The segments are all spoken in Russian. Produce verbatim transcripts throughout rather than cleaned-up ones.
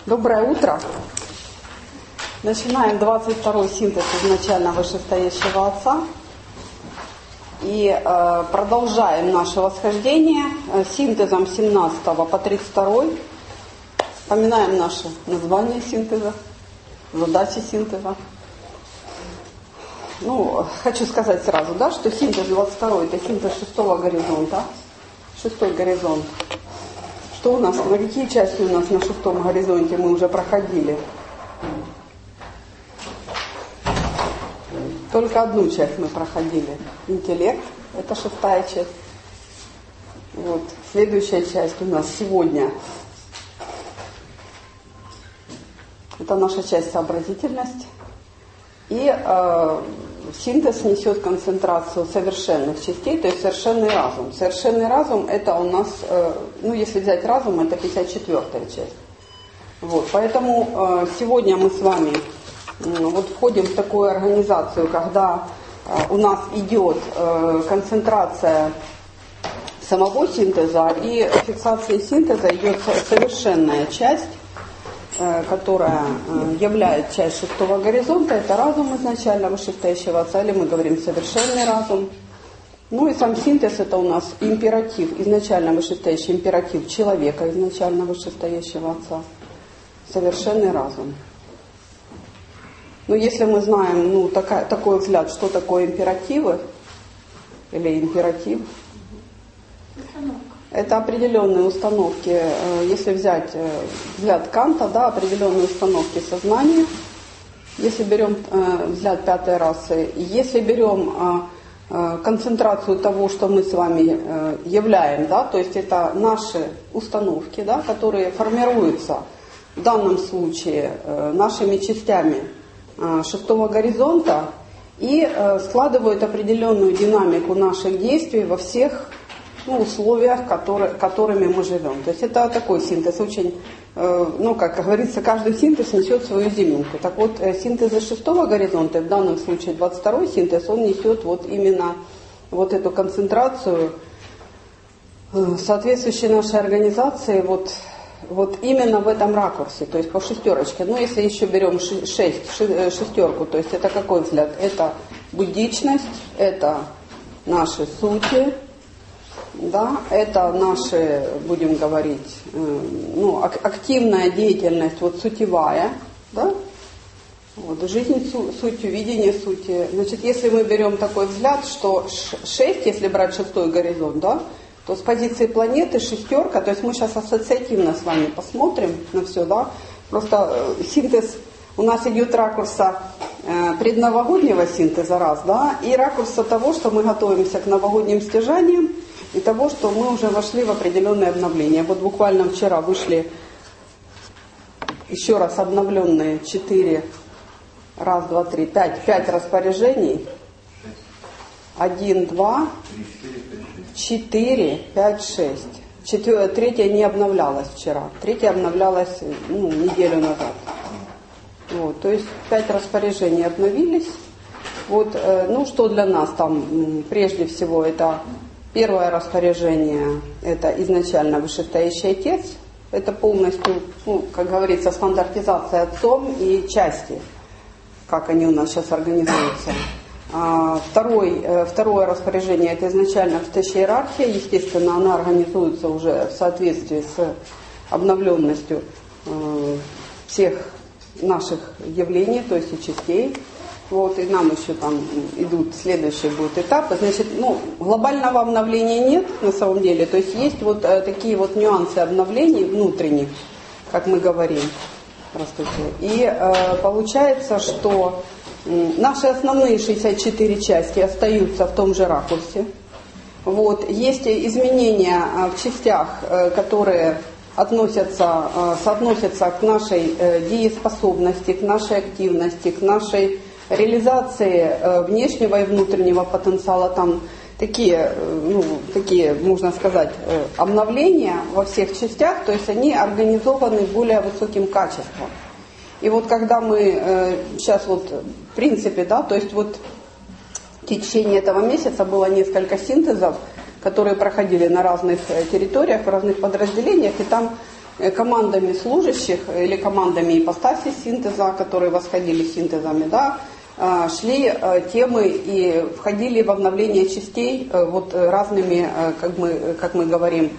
Доброе утро. Начинаем двадцать второй синтез изначально вышестоящего Отца. И э, продолжаем наше восхождение э, синтезом семнадцатого по тридцать второй. Вспоминаем наше название синтеза, задачи синтеза. Ну, хочу сказать сразу, да, что синтез двадцать второй это синтез шестого горизонта. Шестой горизонт. Что у нас, на какие части у нас на шестом горизонте мы уже проходили? Только одну часть мы проходили. Интеллект, это шестая часть. Вот. Следующая часть у нас сегодня. Это наша часть сообразительность. И э, синтез несет концентрацию совершенных частей, то есть совершенный разум. Совершенный разум это у нас, э, ну если взять разум, это пятьдесят четвёртая часть. Вот. Поэтому э, сегодня мы с вами э, вот входим в такую организацию, когда э, у нас идет э, концентрация самого синтеза, и фиксацией синтеза идет совершенная часть, которая является частью шестого горизонта, это разум изначально вышестоящего Отца, или мы говорим совершенный разум. Ну и сам синтез это у нас императив, изначально вышестоящий императив человека, изначально вышестоящего Отца, совершенный разум. Ну если мы знаем ну, такая, такой взгляд, что такое императивы или императив, это определенные установки, если взять взгляд Канта, да, определенные установки сознания. Если берем взгляд пятой расы, если берем концентрацию того, что мы с вами являем, да, то есть это наши установки, да, которые формируются в данном случае нашими частями шестого горизонта и складывают определенную динамику наших действий во всех ну, условиях, которые, которыми мы живем. То есть это такой синтез, очень, э, ну, как говорится, каждый синтез несет свою изюминку. Так вот, э, синтез из шестого горизонта, в данном случае двадцать второй синтез, он несет вот именно вот эту концентрацию э, соответствующей нашей организации вот, вот именно в этом ракурсе, то есть по шестерочке. Ну, если еще берем шесть, шестерку, то есть это какой взгляд? Это буддичность, это наши сути, да, это наши, будем говорить, э, ну, ак- активная деятельность, вот сутевая, да, вот, жизнь су- сутью, видение сути. Значит, если мы берем такой взгляд, что шесть, если брать шестой горизонт, да, то с позиции планеты шестерка, то есть мы сейчас ассоциативно с вами посмотрим на все, да, просто э, синтез у нас идет ракурса э, предновогоднего синтеза раз, да, и ракурса того, что мы готовимся к новогодним стяжаниям, и того, что мы уже вошли в определенное обновление. Вот буквально вчера вышли еще раз обновленные четыре, раз, два, три, пять, пять распоряжений. Один, два, четыре, пять, шесть. Четвер... Третья не обновлялась вчера. Третья обновлялась ну, неделю назад. Вот, то есть пять распоряжений обновились. Вот, ну что для нас там прежде всего это... Первое распоряжение – это изначально вышестоящий Отец. Это полностью, ну, как говорится, стандартизация Отцом и части, как они у нас сейчас организуются. А, второй, второе распоряжение – это изначально вышестоящая иерархия. Естественно, она организуется уже в соответствии с обновленностью э, всех наших явлений, то есть и частей. Вот, и нам еще там идут следующие будут этапы. Значит, ну, глобального обновления нет на самом деле. То есть есть вот э, такие вот нюансы обновлений внутренних, как мы говорим. Здравствуйте. И э, получается, что э, наши основные шестьдесят четыре части остаются в том же ракурсе. Вот. Есть изменения э, в частях, э, которые относятся, э, соотносятся к нашей э, дееспособности, к нашей активности, к нашей реализации э, внешнего и внутреннего потенциала. Там такие, э, ну, такие, можно сказать, э, обновления во всех частях, то есть они организованы более высоким качеством. И вот когда мы э, сейчас вот в принципе, да, то есть вот в течение этого месяца было несколько синтезов, которые проходили на разных территориях, в разных подразделениях, и там командами служащих или командами ипостаси синтеза, которые восходили синтезами, да, шли темы и входили в обновление частей вот разными, как мы, как мы говорим,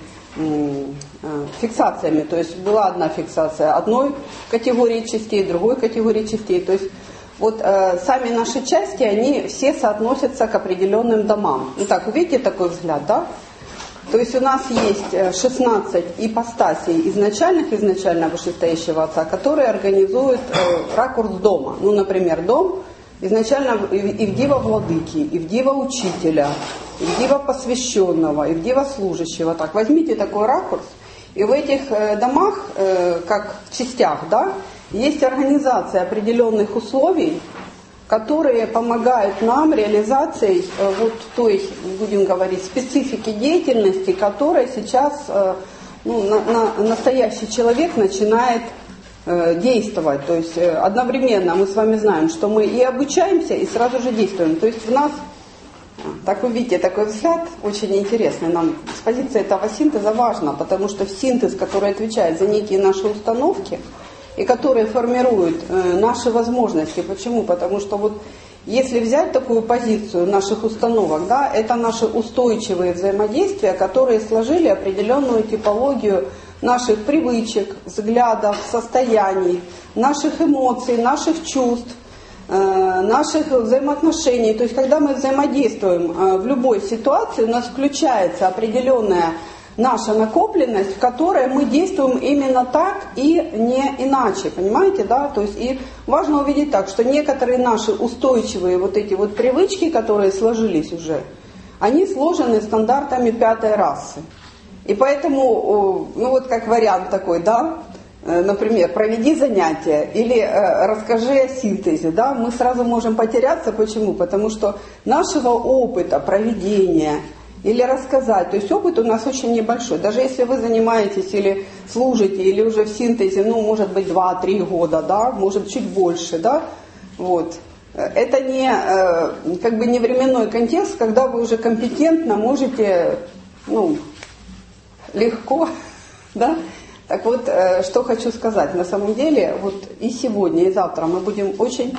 фиксациями. То есть была одна фиксация одной категории частей, другой категории частей. То есть вот э, сами наши части, они все соотносятся к определенным домам. Ну так, видите такой взгляд, да? То есть у нас есть шестнадцать ипостасей изначальных, изначально вышестоящего Отца, которые организуют э, ракурс дома. Ну, например, дом изначально Ивдива Владыки, Ивдива Учителя, Ивдива Посвященного, Ивдива Служащего. Так, возьмите такой ракурс, и в этих э, домах, э, как в частях, да, есть организация определенных условий, которые помогают нам реализацией э, вот той, будем говорить, специфики деятельности, которой сейчас э, ну, на, на, настоящий человек начинает э, действовать. То есть э, одновременно мы с вами знаем, что мы и обучаемся, и сразу же действуем. То есть в нас, так вы видите, такой взгляд очень интересный. Нам с позиции этого синтеза важно, потому что синтез, который отвечает за некие наши установки, и которые формируют э, наши возможности. Почему? Потому что вот если взять такую позицию наших установок, да, это наши устойчивые взаимодействия, которые сложили определенную типологию наших привычек, взглядов, состояний, наших эмоций, наших чувств, э, наших взаимоотношений. То есть когда мы взаимодействуем э, в любой ситуации, у нас включается определенная наша накопленность, в которой мы действуем именно так и не иначе, понимаете, да? То есть и важно увидеть так, что некоторые наши устойчивые вот эти вот привычки, которые сложились уже, они сложены стандартами пятой расы. И поэтому, ну вот как вариант такой, да, например, проведи занятия или расскажи о синтезе, да, мы сразу можем потеряться. Почему? Потому что нашего опыта проведения или рассказать. То есть опыт у нас очень небольшой. Даже если вы занимаетесь или служите, или уже в синтезе, ну, может быть, два-три года, да, может, чуть больше, да, вот. Это не, как бы не временной контекст, когда вы уже компетентно можете, ну, легко, да. Так вот, что хочу сказать. На самом деле, вот и сегодня, и завтра мы будем очень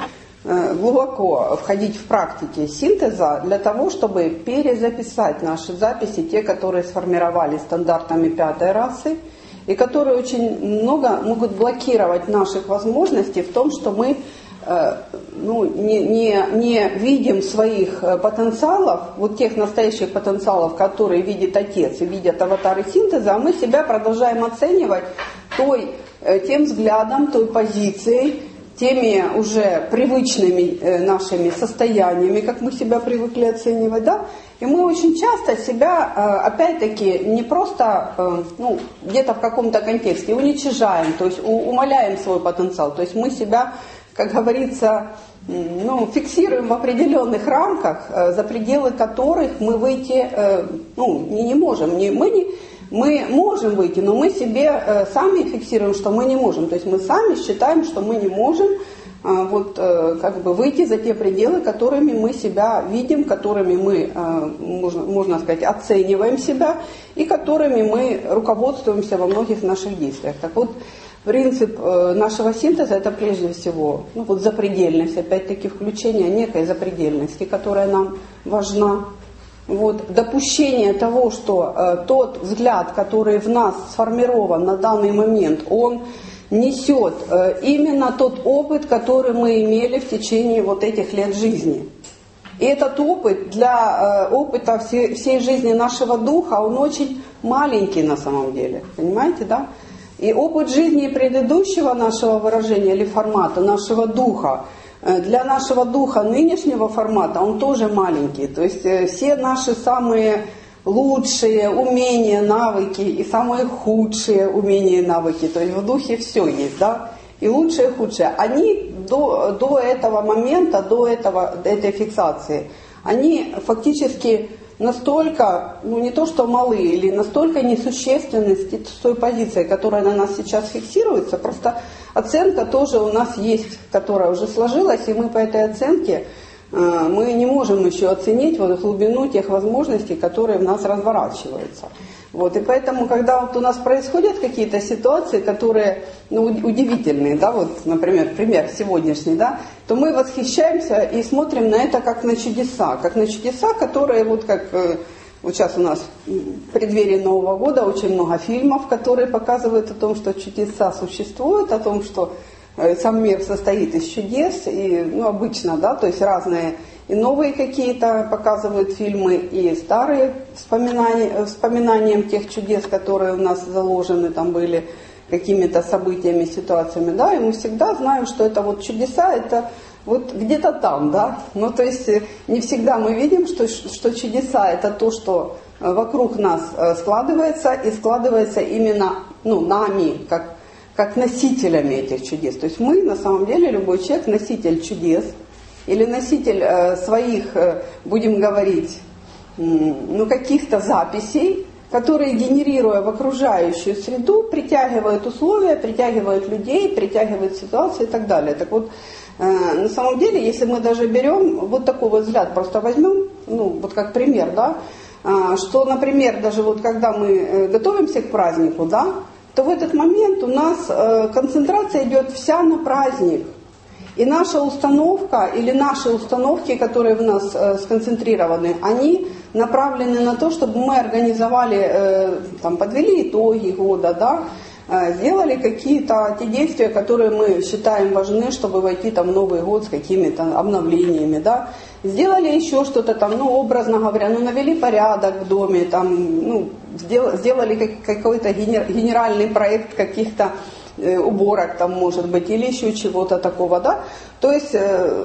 глубоко входить в практики синтеза для того, чтобы перезаписать наши записи, те, которые сформировались стандартами пятой расы, и которые очень много могут блокировать наших возможностей в том, что мы э, ну, не, не, не видим своих потенциалов, вот тех настоящих потенциалов, которые видит Отец и видят аватары синтеза, а мы себя продолжаем оценивать той, тем взглядом, той позицией, теми уже привычными э, нашими состояниями, как мы себя привыкли оценивать, да, и мы очень часто себя, э, опять-таки, не просто, э, ну, где-то в каком-то контексте уничижаем, то есть у, умаляем свой потенциал, то есть мы себя, как говорится, э, ну, фиксируем в определенных рамках, э, за пределы которых мы выйти, э, ну, не, не можем, не, мы не... Мы можем выйти, но мы себе э, сами фиксируем, что мы не можем. То есть мы сами считаем, что мы не можем э, вот, э, как бы выйти за те пределы, которыми мы себя видим, которыми мы, э, можно, можно сказать, оцениваем себя и которыми мы руководствуемся во многих наших действиях. Так вот, принцип э, нашего синтеза – это прежде всего ну, вот запредельность, опять-таки включение некой запредельности, которая нам важна. Вот, допущение того, что э, тот взгляд, который в нас сформирован на данный момент, он несет э, именно тот опыт, который мы имели в течение вот этих лет жизни. И этот опыт для э, опыта всей, всей жизни нашего духа, он очень маленький на самом деле, понимаете, да? И опыт жизни предыдущего нашего выражения или формата, нашего духа, для нашего духа нынешнего формата он тоже маленький. То есть все наши самые лучшие умения, навыки и самые худшие умения и навыки, то есть в духе все есть, да, и лучшее, и худшее, они до, до этого момента, до, этого, до этой фиксации, они фактически настолько, ну не то что малы, или настолько несущественны с той позицией, которая на нас сейчас фиксируется, просто оценка тоже у нас есть, которая уже сложилась, и мы по этой оценке, мы не можем еще оценить вот глубину тех возможностей, которые в нас разворачиваются. Вот, и поэтому, когда вот у нас происходят какие-то ситуации, которые ну, удивительные, да, вот, например, пример сегодняшний, да, то мы восхищаемся и смотрим на это как на чудеса, как на чудеса, которые вот как вот сейчас у нас в преддверии Нового года очень много фильмов, которые показывают о том, что чудеса существуют, о том, что сам мир состоит из чудес, и ну, обычно, да, то есть разные и новые какие-то показывают фильмы, и старые вспоминания, вспоминанием тех чудес, которые у нас заложены там были какими-то событиями, ситуациями, да, и мы всегда знаем, что это вот чудеса, это вот где-то там, да, ну то есть не всегда мы видим, что, что чудеса это то, что вокруг нас складывается, и складывается именно ну, нами, как, как носителями этих чудес, то есть мы на самом деле, любой человек носитель чудес, или носитель э, своих, э, будем говорить, э, ну, каких-то записей, которые, генерируя в окружающую среду, притягивают условия, притягивают людей, притягивают ситуации и так далее. Так вот, э, на самом деле, если мы даже берем вот такой вот взгляд, просто возьмем, ну, вот как пример, да, э, что, например, даже вот когда мы готовимся к празднику, да, то в этот момент у нас э, концентрация идет вся на праздник. И наша установка или наши установки, которые в нас э, сконцентрированы, они направлены на то, чтобы мы организовали, э, там, подвели итоги года, да, э, сделали какие-то те действия, которые мы считаем важны, чтобы войти там, в Новый год с какими-то обновлениями, да, сделали еще что-то там, ну, образно говоря, ну, навели порядок в доме, там, ну, сделали, сделали как, какой-то генеральный проект каких-то уборок там может быть или еще чего-то такого, да, то есть,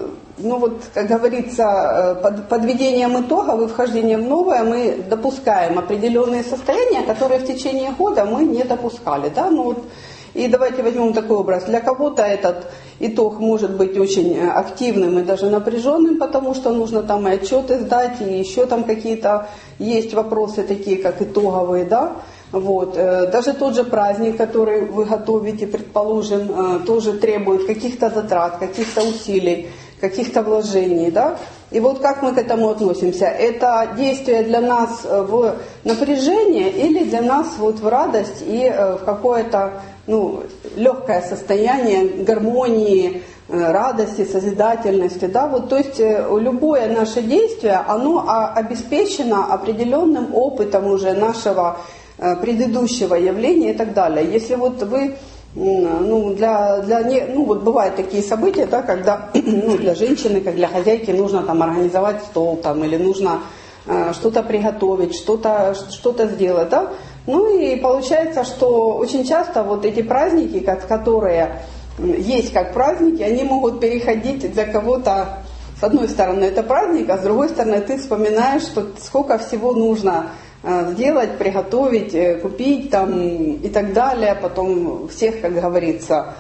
ну вот, как говорится, под подведением итогов и вхождением в новое мы допускаем определенные состояния, которые в течение года мы не допускали, да, ну вот, и давайте возьмем такой образ, для кого-то этот итог может быть очень активным и даже напряженным, потому что нужно там и отчеты сдать, и еще там какие-то есть вопросы такие, как итоговые, да. Вот. Даже тот же праздник, который вы готовите, предположим, тоже требует каких-то затрат, каких-то усилий, каких-то вложений. Да? И вот как мы к этому относимся? Это действие для нас в напряжение или для нас вот в радость и в какое-то ну, легкое состояние гармонии, радости, созидательности. Да? Вот, то есть любое наше действие, оно обеспечено определенным опытом уже нашего предыдущего явления и так далее. Если вот вы, ну, для, для не, ну, вот бывают такие события, да, когда ну, для женщины, как для хозяйки, нужно там организовать стол, там, или нужно э, что-то приготовить, что-то, что-то сделать, да. Ну и получается, что очень часто вот эти праздники, как, которые есть как праздники, они могут переходить для кого-то, с одной стороны это праздник, а с другой стороны ты вспоминаешь, что сколько всего нужно сделать, приготовить, купить там и так далее, потом всех, как говорится,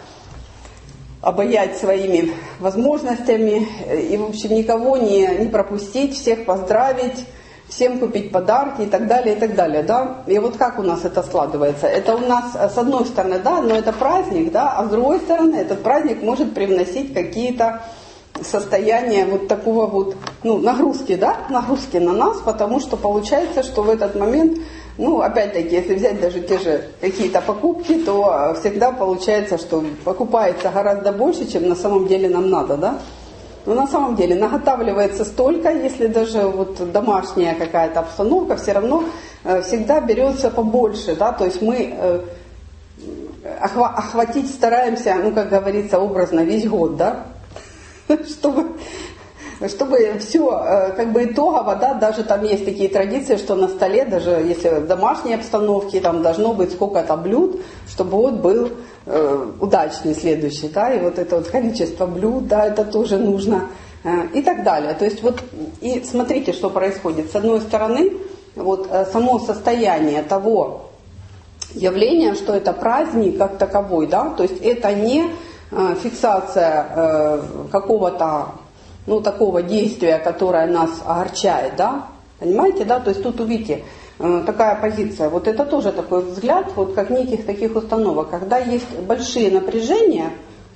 обаять своими возможностями и, в общем, никого не, не пропустить, всех поздравить, всем купить подарки и так далее, и так далее, да. И вот как у нас это складывается? Это у нас, с одной стороны, да, но это праздник, да, а с другой стороны, этот праздник может привносить какие-то состояние вот такого вот, ну, нагрузки, да, нагрузки на нас, потому что получается, что в этот момент, ну, опять-таки, если взять даже те же какие-то покупки, то всегда получается, что покупается гораздо больше, чем на самом деле нам надо, да. Но на самом деле наготавливается столько, если даже вот домашняя какая-то обстановка, все равно всегда берется побольше, да, то есть мы охватить стараемся, ну, как говорится, образно весь год, да. Чтобы, чтобы все как бы итогово, да, даже там есть такие традиции, что на столе, даже если в домашней обстановке, там должно быть сколько-то блюд, чтобы вот был э, удачный следующий, да, и вот это вот количество блюд, да, это тоже нужно, э, и так далее. То есть вот, и смотрите, что происходит. С одной стороны, вот э, само состояние того явления, что это праздник как таковой, да, то есть это не фиксация э, какого-то, ну, такого действия, которое нас огорчает, да, понимаете, да, то есть тут увидите, э, такая позиция, вот это тоже такой взгляд, вот как неких таких установок, когда есть большие напряжения,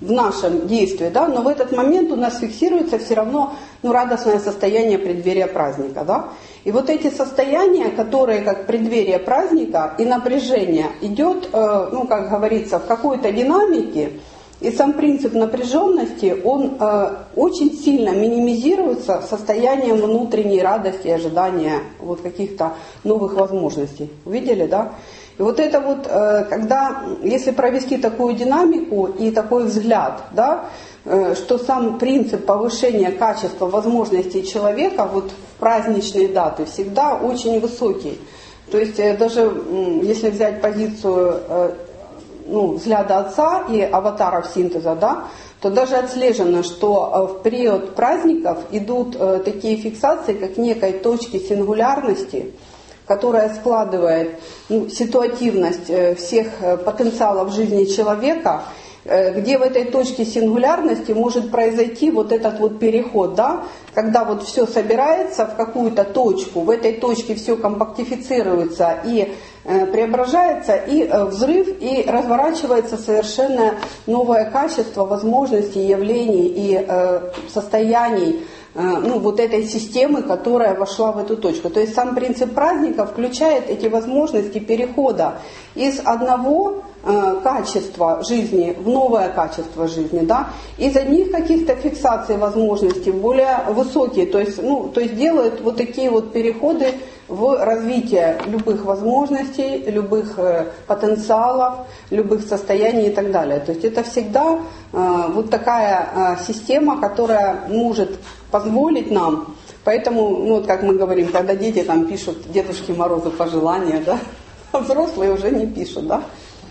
в нашем действии, да, но в этот момент у нас фиксируется все равно ну, радостное состояние преддверия праздника. Да? И вот эти состояния, которые как преддверие праздника и напряжение идет, э, ну, как говорится, в какой-то динамике, и сам принцип напряженности, он э, очень сильно минимизируется состоянием внутренней радости, ожидания вот каких-то новых возможностей. Увидели, да? И вот это вот, э, когда, если провести такую динамику и такой взгляд, да, э, что сам принцип повышения качества возможностей человека вот в праздничные даты всегда очень высокий. То есть э, даже э, если взять позицию э, ну, взгляда Отца и аватаров синтеза, да, то даже отслежено, что в период праздников идут э, такие фиксации, как некой точки сингулярности, которая складывает ну, ситуативность э, всех э, потенциалов жизни человека, э, где в этой точке сингулярности может произойти вот этот вот переход, да, когда вот все собирается в какую-то точку, в этой точке все компактифицируется и преображается, и взрыв, и разворачивается совершенно новое качество возможностей, явлений и э, состояний э, ну, вот этой системы, которая вошла в эту точку. То есть сам принцип праздника включает эти возможности перехода из одного э, качества жизни в новое качество жизни, да, из одних каких-то фиксаций возможностей в более высокие, то есть, ну, то есть делают вот такие вот переходы в развитие любых возможностей, любых э, потенциалов, любых состояний и так далее. То есть это всегда э, вот такая э, система, которая может позволить нам, поэтому, ну вот как мы говорим, когда дети там пишут Дедушке Морозу пожелания, да, а взрослые уже не пишут, да,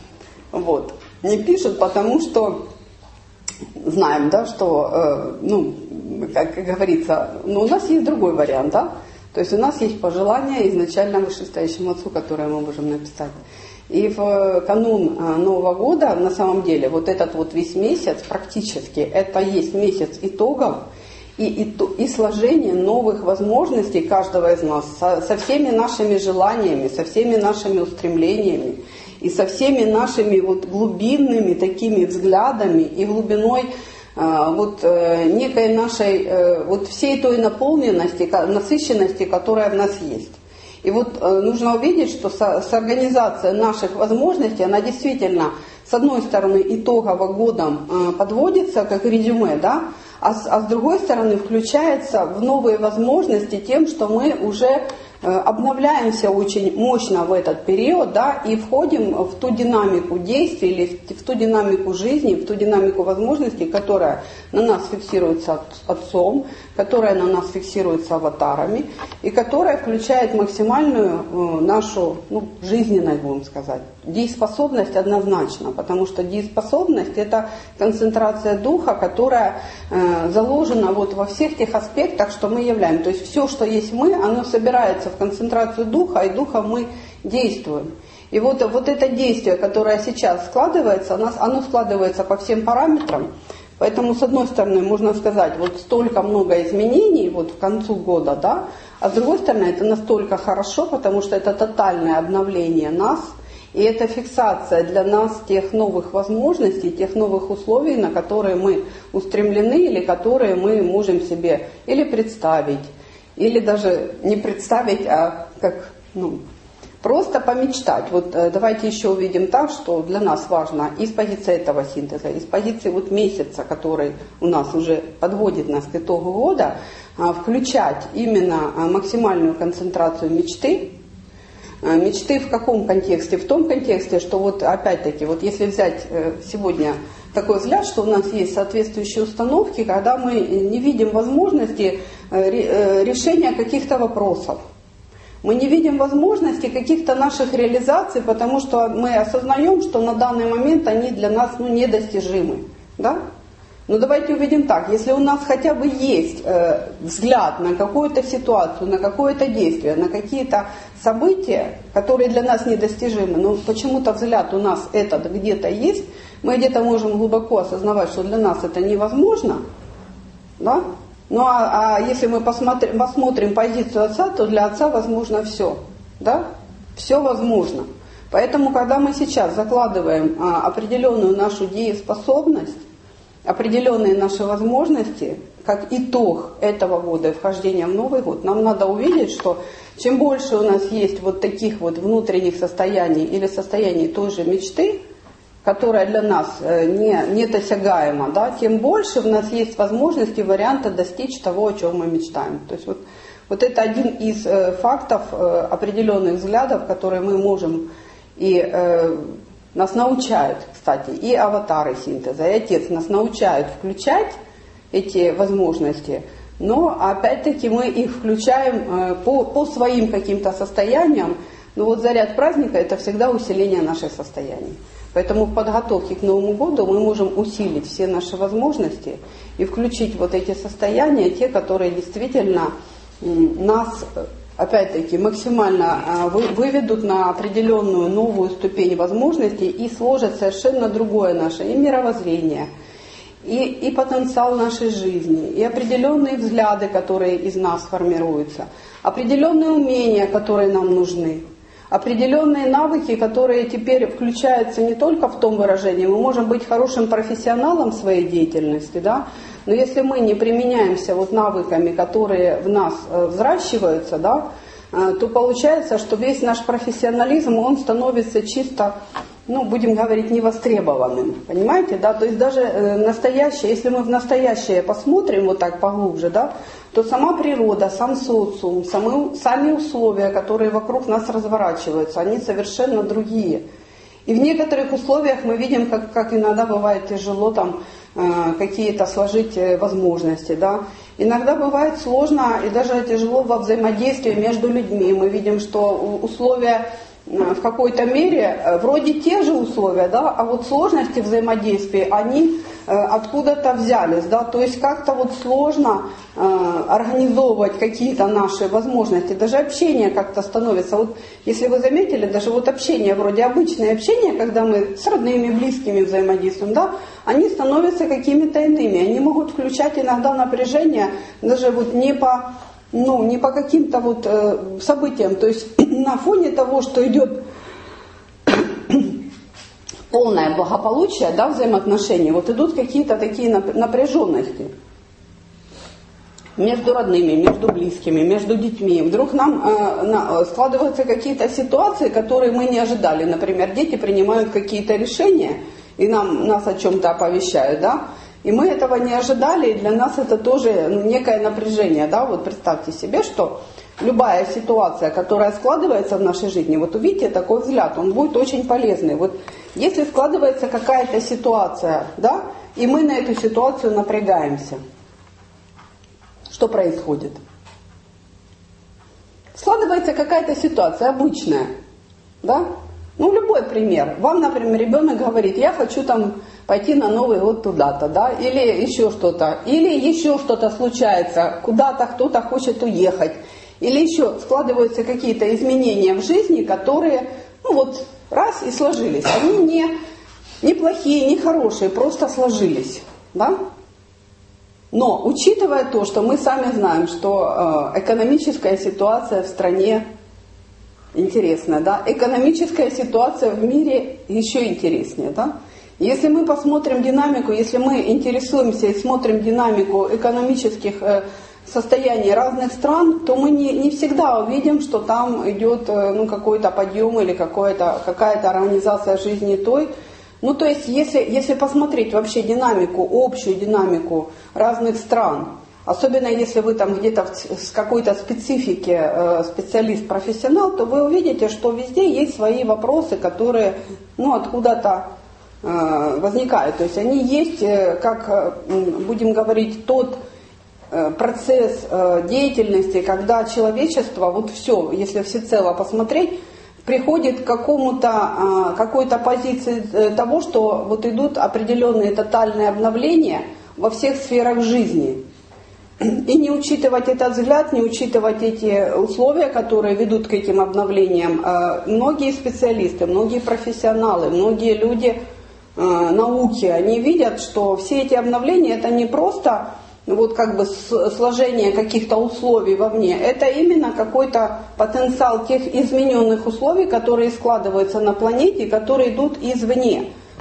вот, не пишут, потому что знаем, да, что, э, ну, как говорится, ну у нас есть другой вариант, да. То есть у нас есть пожелания изначально вышестоящему Отцу, которые мы можем написать. И в канун Нового года, на самом деле, вот этот вот весь месяц, практически, это есть месяц итогов и, и, и сложение новых возможностей каждого из нас со, со всеми нашими желаниями, со всеми нашими устремлениями и со всеми нашими вот глубинными такими взглядами и глубиной вот некой нашей, вот всей той наполненности, насыщенности, которая в нас есть. И вот нужно увидеть, что с организацией наших возможностей, она действительно, с одной стороны, итогово годом подводится, как резюме, да, а с, а с другой стороны, включается в новые возможности тем, что мы уже обновляемся очень мощно в этот период, да, и входим в ту динамику действий или в ту динамику жизни, в ту динамику возможностей, которая на нас фиксируется Отцом, которая на нас фиксируется аватарами и которая включает максимальную нашу ну, жизненность, будем сказать. Дееспособность однозначно, потому что дееспособность – это концентрация духа, которая э, заложена вот во всех тех аспектах, что мы являем. То есть все, что есть мы, оно собирается в концентрацию духа, и духом мы действуем. И вот, вот это действие, которое сейчас складывается, оно, оно складывается по всем параметрам. Поэтому, с одной стороны, можно сказать, вот столько много изменений вот к концу года, да, а с другой стороны, это настолько хорошо, потому что это тотальное обновление нас, и это фиксация для нас тех новых возможностей, тех новых условий, на которые мы устремлены или которые мы можем себе или представить, или даже не представить, а как, ну, просто помечтать. Вот э, давайте еще увидим так, что для нас важно из позиции этого синтеза, из позиции вот месяца, который у нас уже подводит нас к итогу года, э, включать именно э, максимальную концентрацию мечты. Э, мечты в каком контексте? В том контексте, что вот опять-таки, вот если взять э, сегодня такой взгляд, что у нас есть соответствующие установки, когда мы не видим возможности э, э, решения каких-то вопросов. Мы не видим возможности каких-то наших реализаций, потому что мы осознаем, что на данный момент они для нас ну, недостижимы. Да? Но давайте увидим так, если у нас хотя бы есть э, взгляд на какую-то ситуацию, на какое-то действие, на какие-то события, которые для нас недостижимы, но почему-то взгляд у нас этот где-то есть, мы где-то можем глубоко осознавать, что для нас это невозможно, да? Ну а, а если мы посмотрим, посмотрим позицию Отца, то для Отца возможно все. Да? Все возможно. Поэтому, когда мы сейчас закладываем а, определенную нашу дееспособность, определенные наши возможности, как итог этого года и вхождения в Новый год, нам надо увидеть, что чем больше у нас есть вот таких вот внутренних состояний или состояний той же мечты, которая для нас не, недосягаема, да, тем больше у нас есть возможности, варианта достичь того, о чем мы мечтаем. То есть вот, вот это один из э, фактов, э, определенных взглядов, которые мы можем, и э, нас научают, кстати, и аватары синтеза, и Отец нас научают включать эти возможности, но опять-таки мы их включаем э, по, по своим каким-то состояниям. Но вот заряд праздника – это всегда усиление наших состояний. Поэтому в подготовке к Новому году мы можем усилить все наши возможности и включить вот эти состояния, те, которые действительно нас, опять-таки, максимально выведут на определенную новую ступень возможностей и сложат совершенно другое наше и мировоззрение, и, и потенциал нашей жизни, и определенные взгляды, которые из нас формируются, определенные умения, которые нам нужны. Определенные навыки, которые теперь включаются не только в том выражении, мы можем быть хорошим профессионалом своей деятельности, да, но если мы не применяемся вот навыками, которые в нас взращиваются, да, то получается, что весь наш профессионализм, он становится чисто, ну, будем говорить, невостребованным, понимаете, да, то есть даже настоящее, если мы в настоящее посмотрим вот так поглубже, да, то сама природа, сам социум, сами, сами условия, которые вокруг нас разворачиваются, они совершенно другие. И в некоторых условиях мы видим, как, как иногда бывает тяжело там э, какие-то сложить возможности, да. Иногда бывает сложно и даже тяжело во взаимодействии между людьми. Мы видим, что условия в какой-то мере вроде те же условия, да, а вот сложности взаимодействия, они э, откуда-то взялись, да, то есть как-то вот сложно э, организовывать какие-то наши возможности, даже общение как-то становится, вот если вы заметили, даже вот общение, вроде обычное общение, когда мы с родными, близкими взаимодействуем, да, они становятся какими-то иными, они могут включать иногда напряжение, даже вот не по... Ну, не по каким-то вот э, событиям, то есть на фоне того, что идет полное благополучие, да, взаимоотношения, вот идут какие-то такие напряженности между родными, между близкими, между детьми. Вдруг нам э, на, складываются какие-то ситуации, которые мы не ожидали. Например, дети принимают какие-то решения, и нам, нас о чем-то оповещают, да. И мы этого не ожидали, и для нас это тоже ну, некое напряжение, да, вот представьте себе, что любая ситуация, которая складывается в нашей жизни, вот увидите такой взгляд, он будет очень полезный. Вот если складывается какая-то ситуация, да, и мы на эту ситуацию напрягаемся, что происходит? Складывается какая-то ситуация обычная, да? Ну, любой пример. Вам, например, ребенок говорит, я хочу там пойти на Новый год туда-то, да, или еще что-то, или еще что-то случается, куда-то кто-то хочет уехать, или еще складываются какие-то изменения в жизни, которые, ну вот, раз и сложились. Они не, не плохие, не хорошие, просто сложились, да. Но, учитывая то, что мы сами знаем, что э, экономическая ситуация в стране интересная, да, экономическая ситуация в мире еще интереснее, да. Если мы посмотрим динамику, если мы интересуемся и смотрим динамику экономических э, состояний разных стран, то мы не, не всегда увидим, что там идет э, ну, какой-то подъем или какая-то организация жизни той. Ну, то есть, если, если посмотреть вообще динамику, общую динамику разных стран, особенно если вы там где-то с какой-то специфике э, специалист-профессионал, то вы увидите, что везде есть свои вопросы, которые ну, откуда-то э, возникают. То есть они есть, э, как, э, будем говорить, тот э, процесс э, деятельности, когда человечество, вот все, если всецело посмотреть, приходит к какому-то, какой-то позиции того, что вот идут определенные тотальные обновления во всех сферах жизни. И не учитывать этот взгляд, не учитывать эти условия, которые ведут к этим обновлениям, многие специалисты, многие профессионалы, многие люди науки, они видят, что все эти обновления это не просто вот как бы сложение каких-то условий вовне, это именно какой-то потенциал тех измененных условий, которые складываются на планете, которые идут извне.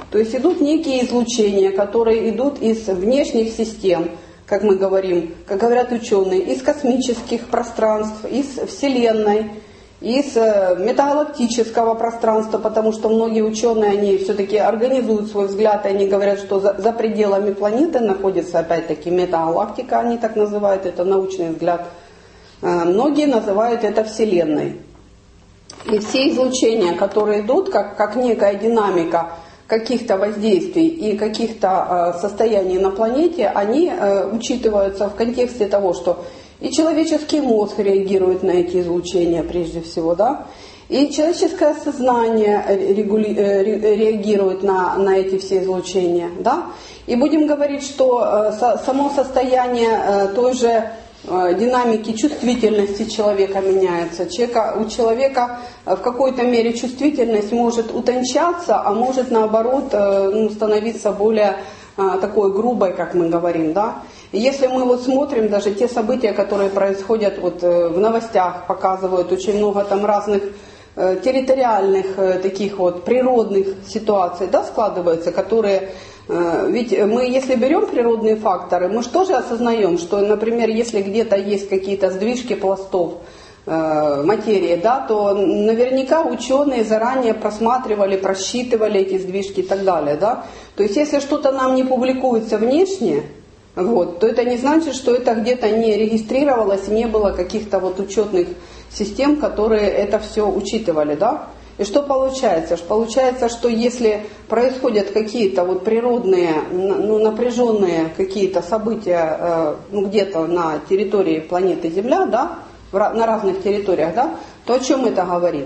То есть идут некие излучения, которые идут из внешних систем, как мы говорим, как говорят ученые, из космических пространств, из Вселенной, из метагалактического пространства, потому что многие ученые, они все-таки организуют свой взгляд, и они говорят, что за, за пределами планеты находится опять-таки метагалактика, они так называют, это научный взгляд. Многие называют это Вселенной. И все излучения, которые идут, как, как некая динамика каких-то воздействий и каких-то э, состояний на планете, они э, учитываются в контексте того, что и человеческий мозг реагирует на эти излучения прежде всего, да, и человеческое сознание регули... э, реагирует на, на эти все излучения, да. И будем говорить, что э, со, само состояние э, той же динамики чувствительности человека меняется. Человека, у человека в какой-то мере чувствительность может утончаться, а может наоборот ну, становиться более такой грубой, как мы говорим. Да? И если мы вот смотрим даже те события, которые происходят вот в новостях, показывают очень много там разных территориальных таких вот природных ситуаций, да, складываются, которые... Ведь мы, если берем природные факторы, мы же тоже осознаем, что, например, если где-то есть какие-то сдвижки пластов э, материи, да, то наверняка ученые заранее просматривали, просчитывали эти сдвижки и так далее. Да? То есть если что-то нам не публикуется внешне, вот, то это не значит, что это где-то не регистрировалось и не было каких-то вот учетных систем, которые это все учитывали. Да? И что получается? Получается, что если происходят какие-то вот природные, ну, напряженные какие-то события ну, где-то на территории планеты Земля, да, на разных территориях, да, то о чем это говорит?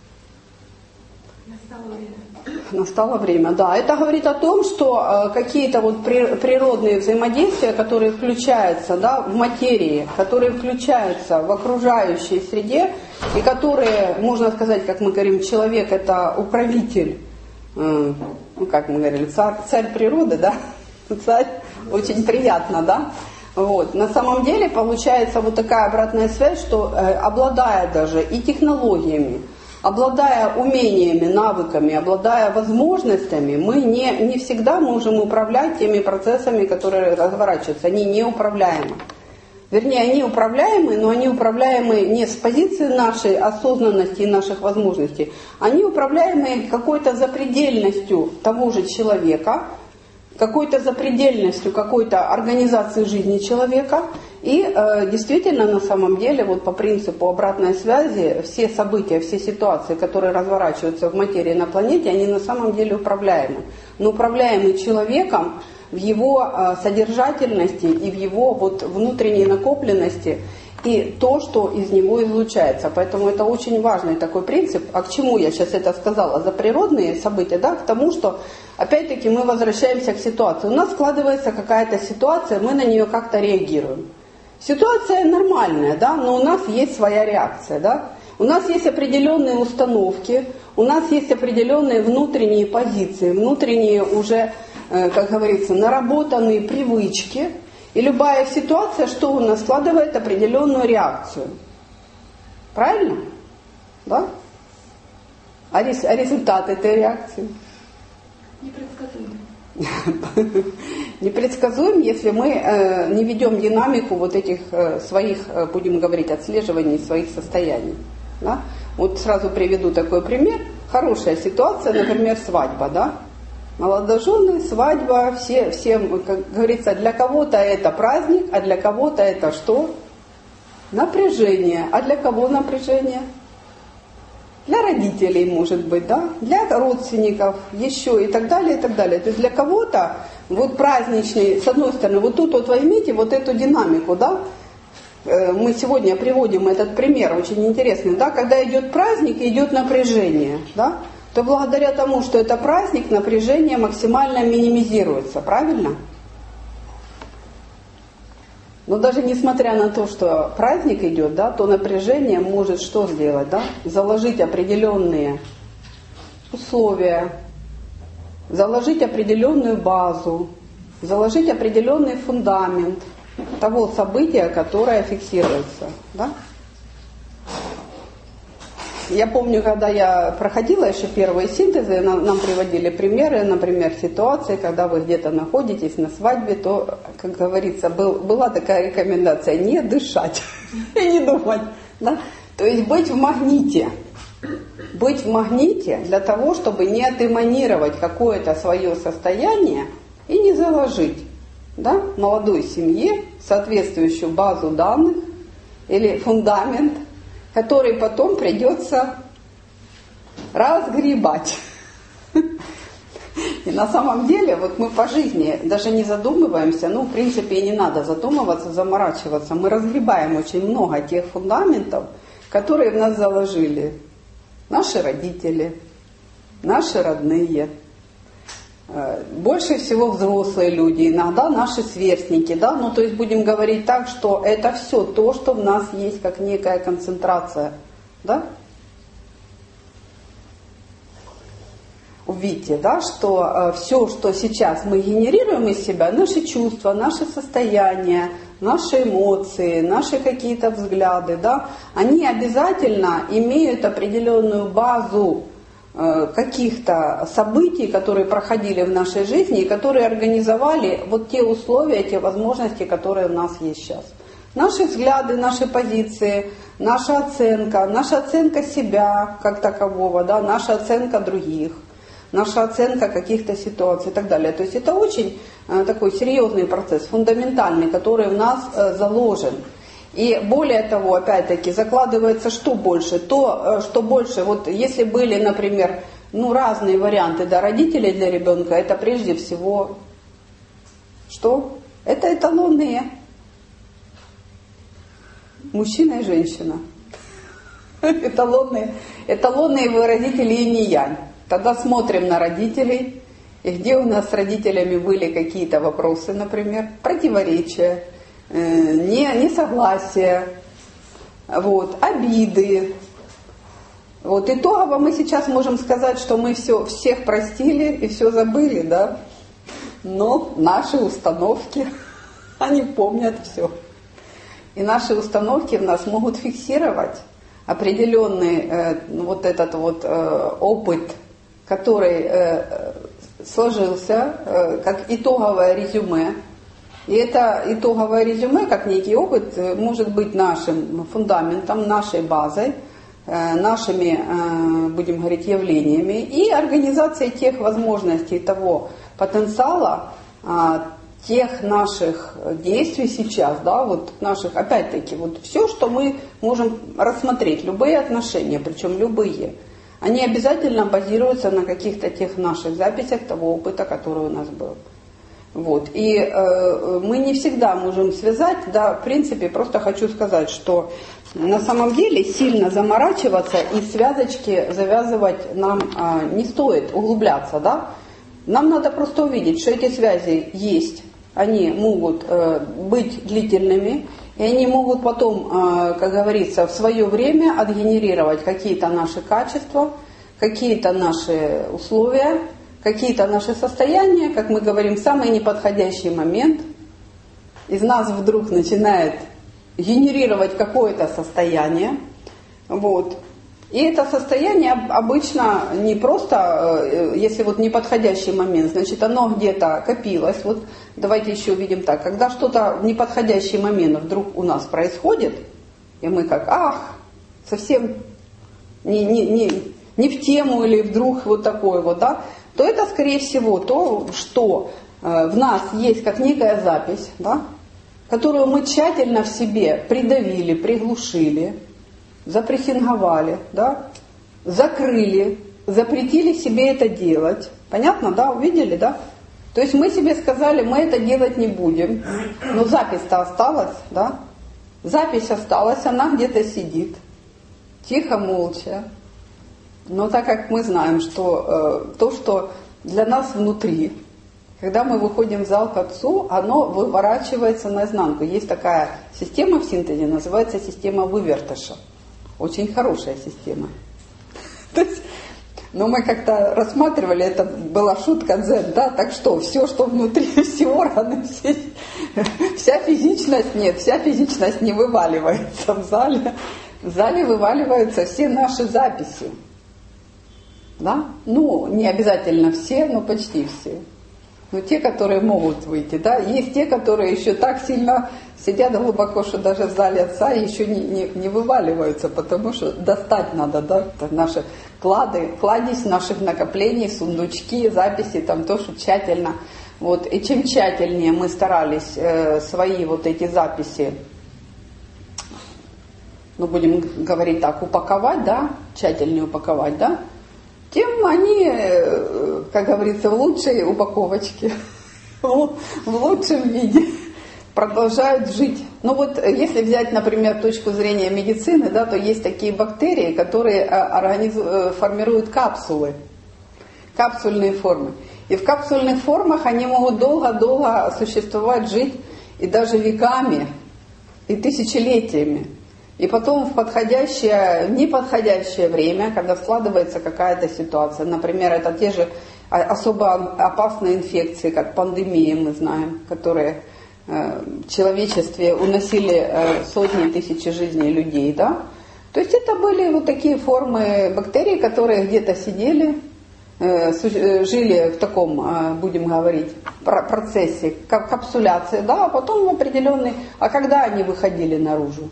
Настало время. Настало время, да. Это говорит о том, что какие-то вот природные взаимодействия, которые включаются, да, в материи, которые включаются в окружающей среде, и которые, можно сказать, как мы говорим, человек это управитель, ну, как мы говорили, царь, царь природы, да, царь, очень приятно, да. Вот. На самом деле получается вот такая обратная связь, что э, обладая даже и технологиями, обладая умениями, навыками, обладая возможностями, мы не, не всегда можем управлять теми процессами, которые разворачиваются, они неуправляемы. Вернее, они управляемы, но они управляемы не с позиции нашей осознанности и наших возможностей, они управляемы какой-то запредельностью того же человека, какой-то запредельностью какой-то организации жизни человека. И э, действительно, на самом деле, вот по принципу обратной связи, все события, все ситуации, которые разворачиваются в материи на планете, они на самом деле управляемы. Но управляемы человеком в его э, содержательности и в его вот, внутренней накопленности, и то, что из него излучается. Поэтому это очень важный такой принцип. А к чему я сейчас это сказала? За природные события, да, к тому, что опять-таки мы возвращаемся к ситуации. У нас складывается какая-то ситуация, мы на нее как-то реагируем. Ситуация нормальная, да, но у нас есть своя реакция, да. У нас есть определенные установки, у нас есть определенные внутренние позиции, внутренние уже, как говорится, наработанные привычки. И любая ситуация, что у нас, складывает определенную реакцию. Правильно? Да? А, рез, а результат этой реакции? Непредсказуем. Непредсказуем, если мы э, не ведем динамику вот этих э, своих, э, будем говорить, отслеживаний своих состояний. Да? Вот сразу приведу такой пример. Хорошая ситуация, например, свадьба, да? Молодожены, свадьба, все, всем, как говорится, для кого-то это праздник, а для кого-то это что? Напряжение. А для кого напряжение? Для родителей, может быть, да? Для родственников, еще и так далее, и так далее. То есть для кого-то вот праздничный, с одной стороны, вот тут вот возьмите вот эту динамику, да? Мы сегодня приводим этот пример очень интересный, да? Когда идет праздник, идет напряжение, да? То благодаря тому, что это праздник, напряжение максимально минимизируется, правильно? Но даже несмотря на то, что праздник идет, да, то напряжение может что сделать? Да? Заложить определенные условия, заложить определенную базу, заложить определенный фундамент того события, которое фиксируется. Да? Я помню, когда я проходила еще первые синтезы, нам, нам приводили примеры, например, ситуации, когда вы где-то находитесь на свадьбе, то, как говорится, был, была такая рекомендация: не дышать и не думать. Да? То есть быть в магните. Быть в магните для того, чтобы не отэманировать какое-то свое состояние и не заложить, да, молодой семье соответствующую базу данных или фундамент, который потом придется разгребать. И на самом деле, вот мы по жизни даже не задумываемся, ну, в принципе, и не надо задумываться, заморачиваться. Мы разгребаем очень много тех фундаментов, которые в нас заложили наши родители, наши родные, больше всего взрослые люди, иногда наши сверстники, да, ну то есть будем говорить так, что это все то, что в нас есть как некая концентрация, да. Увидите, да, что э, все, что сейчас мы генерируем из себя, наши чувства, наши состояния, наши эмоции, наши какие-то взгляды, да, они обязательно имеют определенную базу э, каких-то событий, которые проходили в нашей жизни и которые организовали вот те условия, те возможности, которые у нас есть сейчас. Наши взгляды, наши позиции, наша оценка, наша оценка себя как такового, да, наша оценка других, наша оценка каких-то ситуаций и так далее. То есть это очень э, такой серьезный процесс, фундаментальный, который в нас э, заложен. И более того, опять-таки, закладывается что больше? То, э, что больше, вот если были, например, ну, разные варианты, да, родителей для ребенка, это прежде всего что? Это эталонные мужчина и женщина. Эталонные, эталонные выразители инь-янь. Тогда смотрим на родителей, и где у нас с родителями были какие-то вопросы, например, противоречия, э, не, несогласия, вот, обиды. Вот, итогово мы сейчас можем сказать, что мы все, всех простили и все забыли, да? Но наши установки, они помнят все. И наши установки в нас могут фиксировать определенный э, вот этот вот э, опыт, который э, сложился э, как итоговое резюме. И это итоговое резюме, как некий опыт, э, может быть нашим фундаментом, нашей базой, э, нашими, э, будем говорить, явлениями и организацией тех возможностей, того потенциала, э, тех наших действий сейчас, да, вот наших, опять-таки, вот все, что мы можем рассмотреть, любые отношения, причем любые, они обязательно базируются на каких-то тех наших записях того опыта, который у нас был. Вот. И э, мы не всегда можем связать, да, в принципе, просто хочу сказать, что на самом деле сильно заморачиваться и связочки завязывать нам э, не стоит, углубляться, да. Нам надо просто увидеть, что эти связи есть, они могут э, быть длительными, и они могут потом, как говорится, в свое время отгенерировать какие-то наши качества, какие-то наши условия, какие-то наши состояния, как мы говорим, в самый неподходящий момент. Из нас вдруг начинает генерировать какое-то состояние. Вот. И это состояние обычно не просто, если вот неподходящий момент, значит оно где-то копилось. Вот давайте еще увидим так, когда что-то в неподходящий момент вдруг у нас происходит, и мы как, ах, совсем не, не, не, не в тему или вдруг вот такое вот, да, то это скорее всего то, что в нас есть как некая запись, да, которую мы тщательно в себе придавили, приглушили, запрессинговали, да, закрыли, запретили себе это делать. Понятно, да, увидели, да? То есть мы себе сказали, мы это делать не будем, но запись-то осталась, да? Запись осталась, она где-то сидит, тихо, молча. Но так как мы знаем, что э, то, что для нас внутри, когда мы выходим в зал к Отцу, оно выворачивается наизнанку. Есть такая система в синтезе, называется система вывертыша. Очень хорошая система. То есть, но мы как-то рассматривали, это была шутка дзен, да, так что, все, что внутри, все органы, все, вся физичность, нет, вся физичность не вываливается в зале. в зале вываливаются все наши записи. Да? Ну, не обязательно все, но почти все. Но те, которые могут выйти. Да? Есть те, которые еще так сильно сидят глубоко, что даже в зале отца еще не, не, не вываливаются, потому что достать надо, да, наши клады, кладезь наших накоплений, сундучки, записи, там то, что тщательно. Вот. И чем тщательнее мы старались э, свои вот эти записи, ну, будем говорить так, упаковать, да, тщательнее упаковать, да, тем они, как говорится, в лучшей упаковочке, в лучшем виде продолжают жить. Ну вот, если взять, например, точку зрения медицины, да, то есть такие бактерии, которые организу... формируют капсулы, капсульные формы. И в капсульных формах они могут долго-долго существовать, жить, и даже веками, и тысячелетиями. И потом в подходящее, в неподходящее время, когда складывается какая-то ситуация, например, это те же особо опасные инфекции, как пандемии, мы знаем, которые э, в человечестве уносили э, сотни тысяч жизней людей, да? То есть это были вот такие формы бактерий, которые где-то сидели, э, жили в таком, э, будем говорить, процессе капсуляции, да, а потом в определенный... А когда они выходили наружу?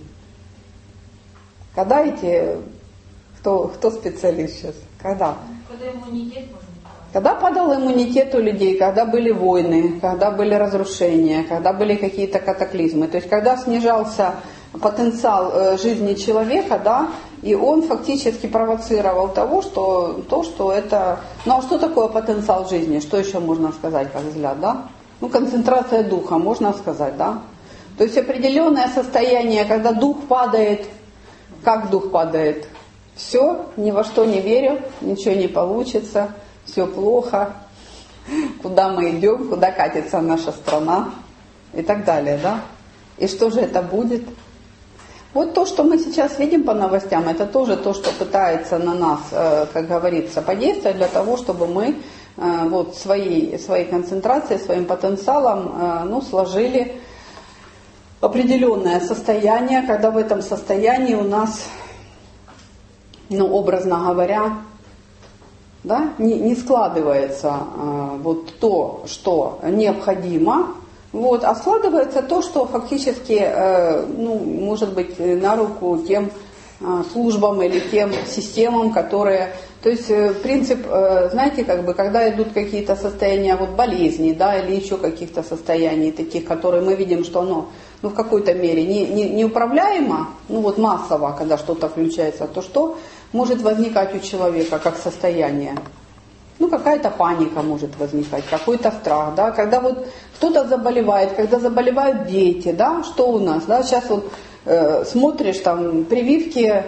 Когда эти, кто, кто специалист сейчас? Когда? Когда иммунитет можно. Когда падал иммунитет у людей, когда были войны, когда были разрушения, когда были какие-то катаклизмы. То есть когда снижался потенциал жизни человека, да, и он фактически провоцировал того, что, то, что это... Ну а что такое потенциал жизни? Что еще можно сказать, как взгляд, да? Ну, концентрация духа, можно сказать, да? То есть определенное состояние, когда дух падает. Как дух падает? Все, ни во что не верю, ничего не получится, все плохо, куда мы идем, куда катится наша страна и так далее, да? И что же это будет? Вот то, что мы сейчас видим по новостям, это тоже то, что пытается на нас, как говорится, подействовать для того, чтобы мы вот своей, своей концентрацией, своим потенциалом, ну, сложили определенное состояние, когда в этом состоянии у нас, ну, образно говоря, да, не, не складывается э, вот то, что необходимо, вот, а складывается то, что фактически, э, ну, может быть, на руку тем э, службам или тем системам, которые... То есть э, принцип, э, знаете, как бы, когда идут какие-то состояния вот, болезней, да, или еще каких-то состояний таких, которые мы видим, что оно... ну, в какой-то мере не, не, неуправляемо, ну вот массово, когда что-то включается, то что может возникать у человека как состояние? Ну, какая-то паника может возникать, какой-то страх, да, когда вот кто-то заболевает, когда заболевают дети, да, что у нас, да, сейчас вот э, смотришь там прививки,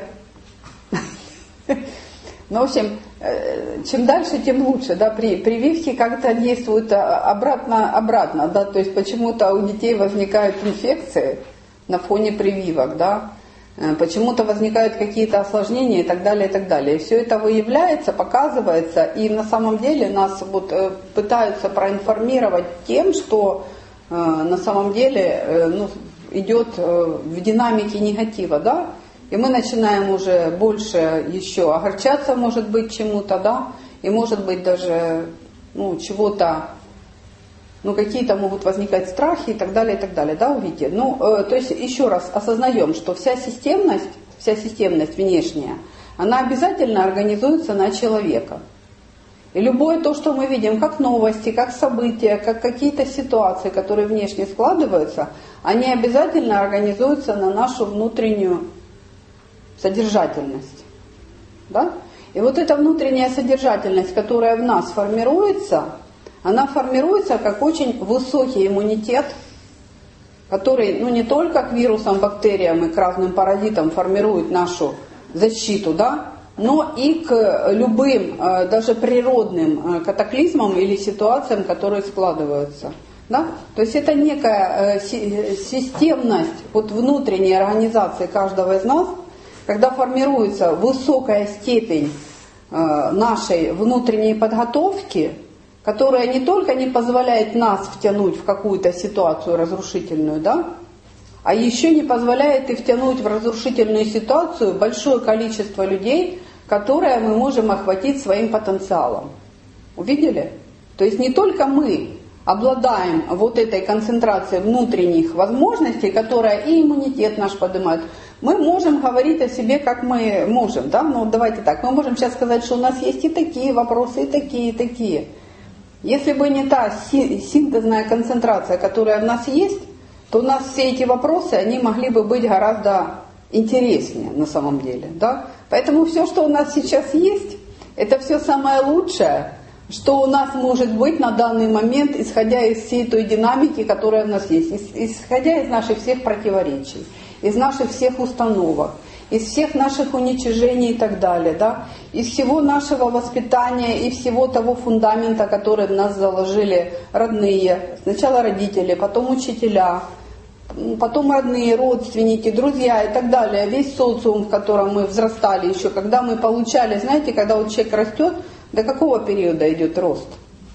ну, в общем, чем дальше, тем лучше, да, при прививке как-то действуют обратно, обратно, да, то есть почему-то у детей возникают инфекции на фоне прививок, да, почему-то возникают какие-то осложнения и так далее, и так далее. И все это выявляется, показывается, и на самом деле нас вот пытаются проинформировать тем, что на самом деле, ну, идет в динамике негатива, да. И мы начинаем уже больше еще огорчаться, может быть, чему-то, да, и может быть даже, ну, чего-то, ну, какие-то могут возникать страхи и так далее, и так далее, да, увидите. Ну, э, то есть еще раз осознаем, что вся системность, вся системность внешняя, она обязательно организуется на человека. И любое то, что мы видим, как новости, как события, как какие-то ситуации, которые внешне складываются, они обязательно организуются на нашу внутреннюю содержательность. Да? И вот эта внутренняя содержательность, которая в нас формируется, она формируется как очень высокий иммунитет, который, ну, не только к вирусам, бактериям и к разным паразитам формирует нашу защиту, да, но и к любым, даже природным катаклизмам или ситуациям, которые складываются. Да? То есть это некая системность вот внутренней организации каждого из нас, когда формируется высокая степень э, нашей внутренней подготовки, которая не только не позволяет нас втянуть в какую-то ситуацию разрушительную, да, а еще не позволяет и втянуть в разрушительную ситуацию большое количество людей, которое мы можем охватить своим потенциалом. Увидели? То есть не только мы обладаем вот этой концентрацией внутренних возможностей, которая и иммунитет наш поднимает, мы можем говорить о себе, как мы можем. Да? Ну, давайте так, мы можем сейчас сказать, что у нас есть и такие вопросы, и такие, и такие. Если бы не та синтезная концентрация, которая в нас есть, то у нас все эти вопросы, они могли бы быть гораздо интереснее на самом деле. Да? Поэтому все, что у нас сейчас есть, это все самое лучшее, что у нас может быть на данный момент, исходя из всей той динамики, которая у нас есть, исходя из наших всех противоречий, из наших всех установок, из всех наших уничижений и так далее, да? Из всего нашего воспитания и всего того фундамента, который в нас заложили родные, сначала родители, потом учителя, потом родные, родственники, друзья и так далее, весь социум, в котором мы взрастали еще, когда мы получали, знаете, когда вот человек растет, до какого периода идет рост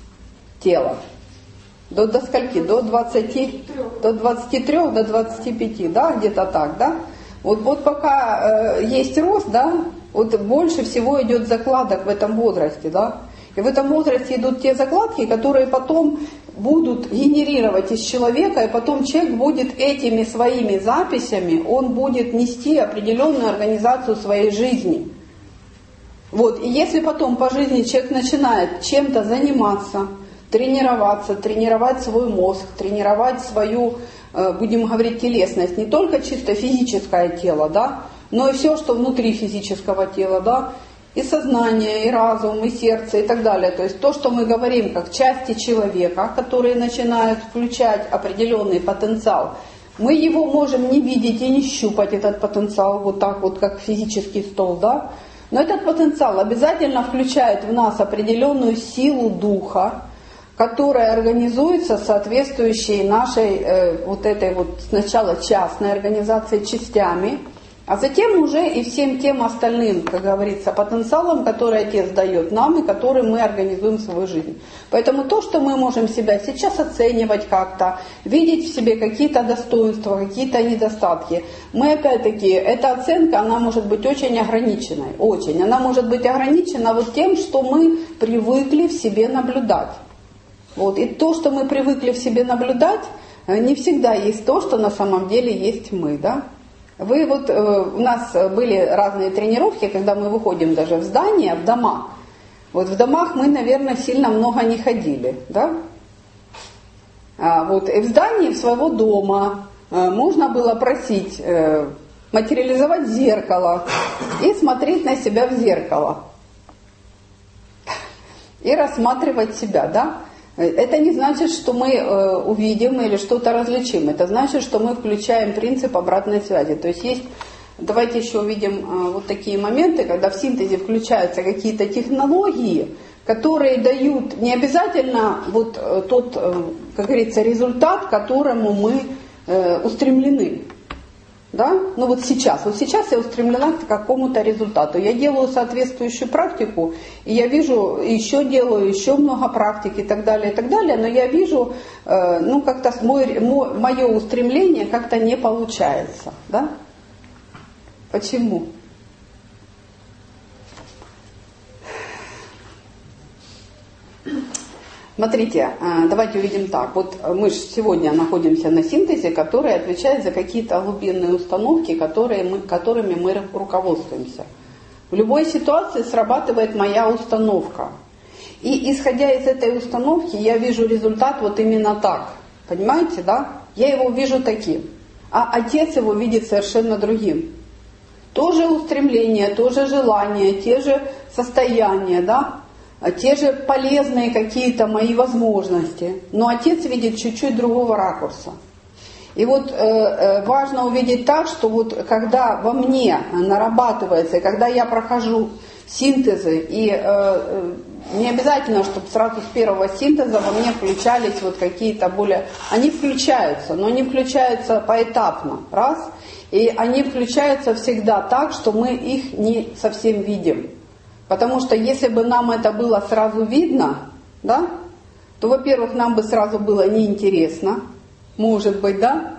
тела? До, до скольки? До двадцати, до двадцати трёх, до двадцати пяти, да, где-то так, да? Вот, вот пока э, есть рост, да, вот больше всего идет закладок в этом возрасте, да. И в этом возрасте идут те закладки, которые потом будут генерировать из человека, и потом человек будет этими своими записями, он будет нести определенную организацию своей жизни. Вот, и если потом по жизни человек начинает чем-то заниматься, тренироваться, тренировать свой мозг, тренировать свою, будем говорить, телесность, не только чисто физическое тело, да, но и все, что внутри физического тела, да, и сознание, и разум, и сердце, и так далее. То есть то, что мы говорим как части человека, которые начинают включать определенный потенциал, мы его можем не видеть и не щупать, этот потенциал, вот так вот, как физический стол, да, но этот потенциал обязательно включает в нас определенную силу духа, которая организуется соответствующей нашей э, вот этой вот сначала частной организации частями, а затем уже и всем тем остальным, как говорится, потенциалом, который Отец дает нам и который мы организуем в свою жизнь. Поэтому то, что мы можем себя сейчас оценивать как-то, видеть в себе какие-то достоинства, какие-то недостатки, мы опять-таки, эта оценка, она может быть очень ограниченной, очень. Она может быть ограничена вот тем, что мы привыкли в себе наблюдать. Вот. И то, что мы привыкли в себе наблюдать, не всегда есть то, что на самом деле есть мы, да? Вы вот, э, у нас были разные тренировки, когда мы выходим даже в здания, в дома. Вот в домах мы, наверное, сильно много не ходили, да? А вот и в здании своего дома э, можно было просить э, материализовать зеркало и смотреть на себя в зеркало. И рассматривать себя, да? Это не значит, что мы э, увидим или что-то различим. Это значит, что мы включаем принцип обратной связи. То есть есть, давайте еще увидим э, вот такие моменты, когда в синтезе включаются какие-то технологии, которые дают не обязательно вот э, тот, э, как говорится, результат, к которому мы э, устремлены. Да? Ну вот сейчас, вот сейчас я устремлена к какому-то результату. Я делаю соответствующую практику, и я вижу, еще делаю еще много практик и так далее, и так далее, но я вижу, э, ну как-то мой, мой, мое устремление как-то не получается. Да? Почему? Смотрите, давайте увидим так. Вот мы же сегодня находимся на синтезе, который отвечает за какие-то глубинные установки, которые мы, которыми мы руководствуемся. В любой ситуации срабатывает моя установка. И исходя из этой установки, я вижу результат вот именно так. Понимаете, да? Я его вижу таким. А Отец его видит совершенно другим. То же устремление, то же желание, те же состояния, да? Те же полезные какие-то мои возможности, но Отец видит чуть-чуть другого ракурса. И вот э, важно увидеть так, что вот когда во мне нарабатывается, и когда я прохожу синтезы, и э, не обязательно, чтобы сразу с первого синтеза во мне включались вот какие-то более... Они включаются, но они включаются поэтапно, раз, и они включаются всегда так, что мы их не совсем видим. Потому что если бы нам это было сразу видно, да, то, во-первых, нам бы сразу было неинтересно, может быть, да,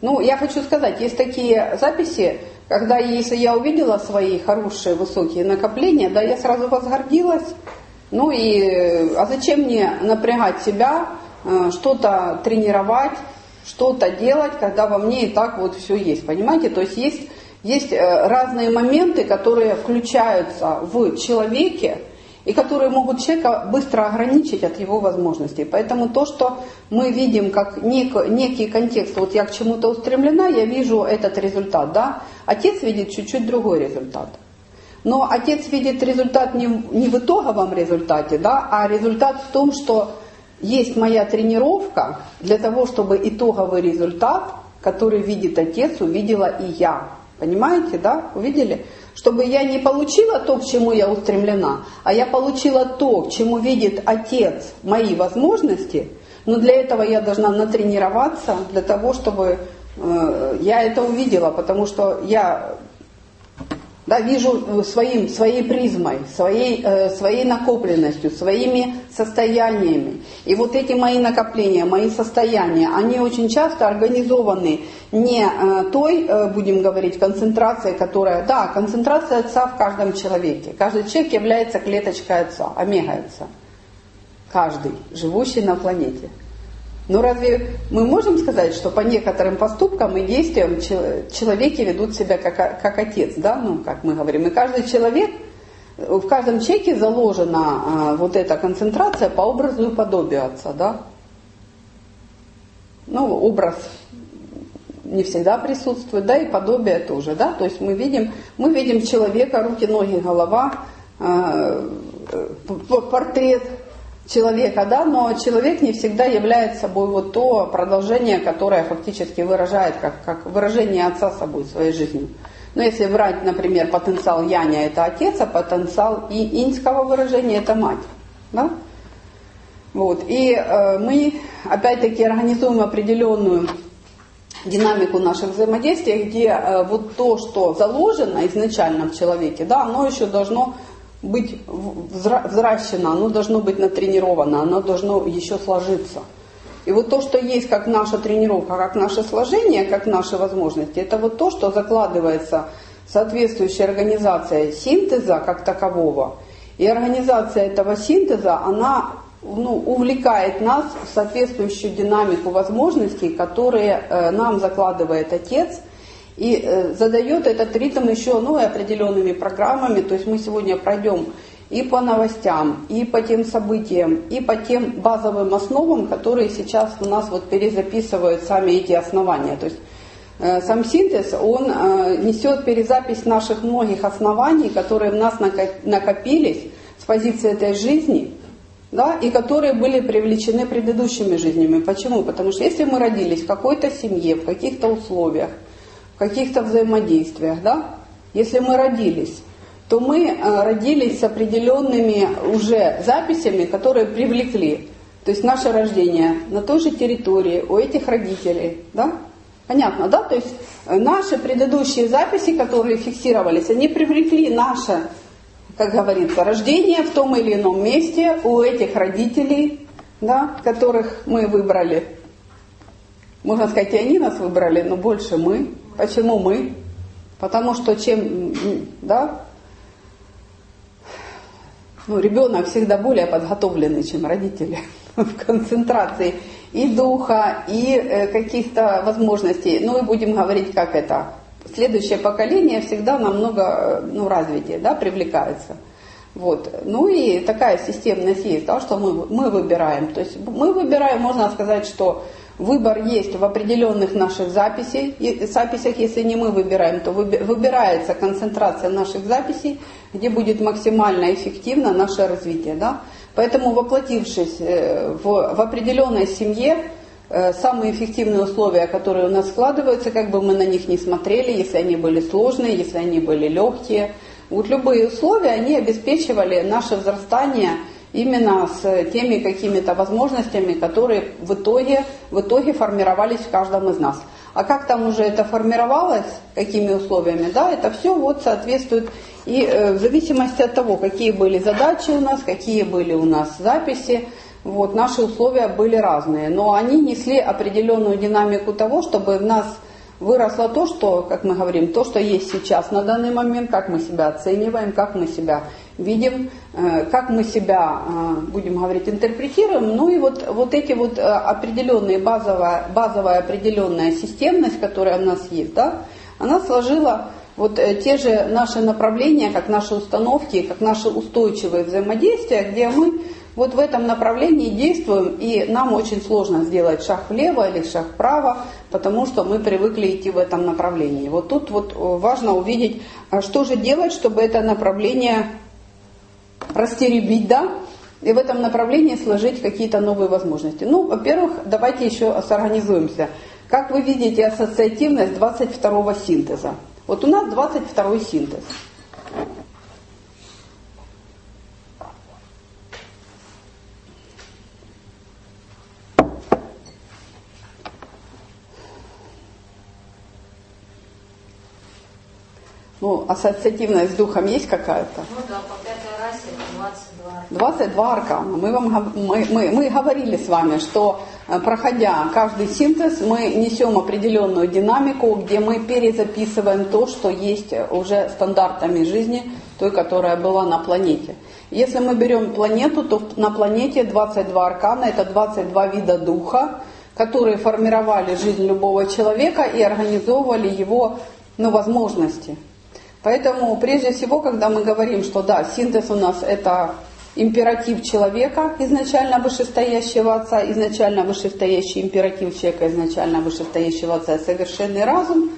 Ну, я хочу сказать, есть такие записи, когда если я увидела свои хорошие высокие накопления, да, я сразу возгордилась. Ну и, а зачем мне напрягать себя, что-то тренировать, что-то делать, когда во мне и так вот все есть, понимаете? То есть есть, есть разные моменты, которые включаются в человеке, и которые могут человека быстро ограничить от его возможностей. Поэтому то, что мы видим как нек, некий контекст, вот я к чему-то устремлена, я вижу этот результат, да? Отец видит чуть-чуть другой результат. Но отец видит результат не, не в итоговом результате, да, а результат в том, что есть моя тренировка для того, чтобы итоговый результат, который видит отец, увидела и я. Понимаете, да? Увидели? Чтобы я не получила то, к чему я устремлена, а я получила то, к чему видит отец мои возможности, но для этого я должна натренироваться, для того, чтобы э, я это увидела, потому что я да, вижу своим, своей призмой, своей, э, своей накопленностью, своими состояниями. И вот эти мои накопления, мои состояния, они очень часто организованы не э, той, э, будем говорить, концентрацией, которая... Да, концентрация отца в каждом человеке. Каждый человек является клеточкой отца, омега отца. Каждый, живущий на планете. Но разве мы можем сказать, что по некоторым поступкам и действиям человеки ведут себя как, как отец, да, ну, как мы говорим. И каждый человек, в каждом человеке заложена а, вот эта концентрация по образу и подобию отца, да. Ну, образ не всегда присутствует, да, и подобие тоже, да. То есть мы видим, мы видим человека, руки, ноги, голова, а, портрет человека, да, но человек не всегда является собой вот то продолжение, которое фактически выражает, как, как выражение отца собой своей жизнью. Но если брать, например, потенциал яня – это отец, а потенциал и иньского выражения – это мать. Да? Вот. И э, мы опять-таки организуем определенную динамику наших взаимодействий, где э, вот то, что заложено изначально в человеке, да, оно еще должно быть взращено, оно должно быть натренировано, оно должно еще сложиться. И вот то, что есть как наша тренировка, как наше сложение, как наши возможности, это вот то, что закладывается соответствующей организацией синтеза как такового. И организация этого синтеза, она ну, увлекает нас в соответствующую динамику возможностей, которые э, нам закладывает отец, и э, задает этот ритм еще ну, и определенными программами. То есть мы сегодня пройдем и по новостям, и по тем событиям, и по тем базовым основам, которые сейчас у нас вот перезаписывают сами эти основания. То есть э, сам синтез, он э, несет перезапись наших многих оснований, которые в нас накопились с позиции этой жизни, да, и которые были привлечены предыдущими жизнями. Почему? Потому что если мы родились в какой-то семье, в каких-то условиях, в каких-то взаимодействиях, да, если мы родились, то мы родились с определенными уже записями, которые привлекли. То есть наше рождение на той же территории, у этих родителей. Да? Понятно, да? То есть наши предыдущие записи, которые фиксировались, они привлекли наше, как говорится, рождение в том или ином месте у этих родителей, да, которых мы выбрали. Можно сказать, и они нас выбрали, но больше мы. Почему мы? Потому что чем, да, ну, ребенок всегда более подготовленный, чем родители в концентрации и духа, и э, каких-то возможностей. Ну и будем говорить, как это. Следующее поколение всегда намного ну, развитие, да, привлекается. Вот. Ну и такая системность есть, да, что мы, мы выбираем. То есть мы выбираем, можно сказать, что выбор есть в определенных наших записях, записях, если не мы выбираем, то выбирается концентрация наших записей, где будет максимально эффективно наше развитие. Да? Поэтому, воплотившись в, в определенной семье, самые эффективные условия, которые у нас складываются, как бы мы на них ни смотрели, если они были сложные, если они были легкие, вот любые условия, они обеспечивали наше взрастание именно с теми какими-то возможностями, которые в итоге, в итоге формировались в каждом из нас. А как там уже это формировалось, какими условиями, да, это все вот соответствует и э, в зависимости от того, какие были задачи у нас, какие были у нас записи, вот, наши условия были разные, но они несли определенную динамику того, чтобы в нас выросло то, что, как мы говорим, то, что есть сейчас на данный момент, как мы себя оцениваем, как мы себя видим, как мы себя, будем говорить, интерпретируем. Ну и вот, вот эти вот определенные, базовая, базовая определенная системность, которая у нас есть, да, она сложила вот те же наши направления, как наши установки, как наши устойчивые взаимодействия, где мы вот в этом направлении действуем, и нам очень сложно сделать шаг влево или шаг вправо, потому что мы привыкли идти в этом направлении. Вот тут вот важно увидеть, что же делать, чтобы это направление растеребить, да, и в этом направлении сложить какие-то новые возможности. Ну, во-первых, давайте еще сорганизуемся. Как вы видите ассоциативность двадцать второго синтеза? Вот у нас двадцать второй синтез. Ну, ассоциативность с духом есть какая-то? Ну да, по пятой расе двадцать два. двадцать два аркана. Мы, вам, мы, мы, мы говорили с вами, что проходя каждый синтез, мы несем определенную динамику, где мы перезаписываем то, что есть уже стандартами жизни, той, которая была на планете. Если мы берем планету, то на планете двадцать два аркана, это двадцать два вида духа, которые формировали жизнь любого человека и организовывали его, ну, возможности. Поэтому, прежде всего, когда мы говорим, что да, синтез у нас это императив человека, изначально вышестоящего отца, изначально вышестоящий императив человека, изначально вышестоящего отца, совершенный разум,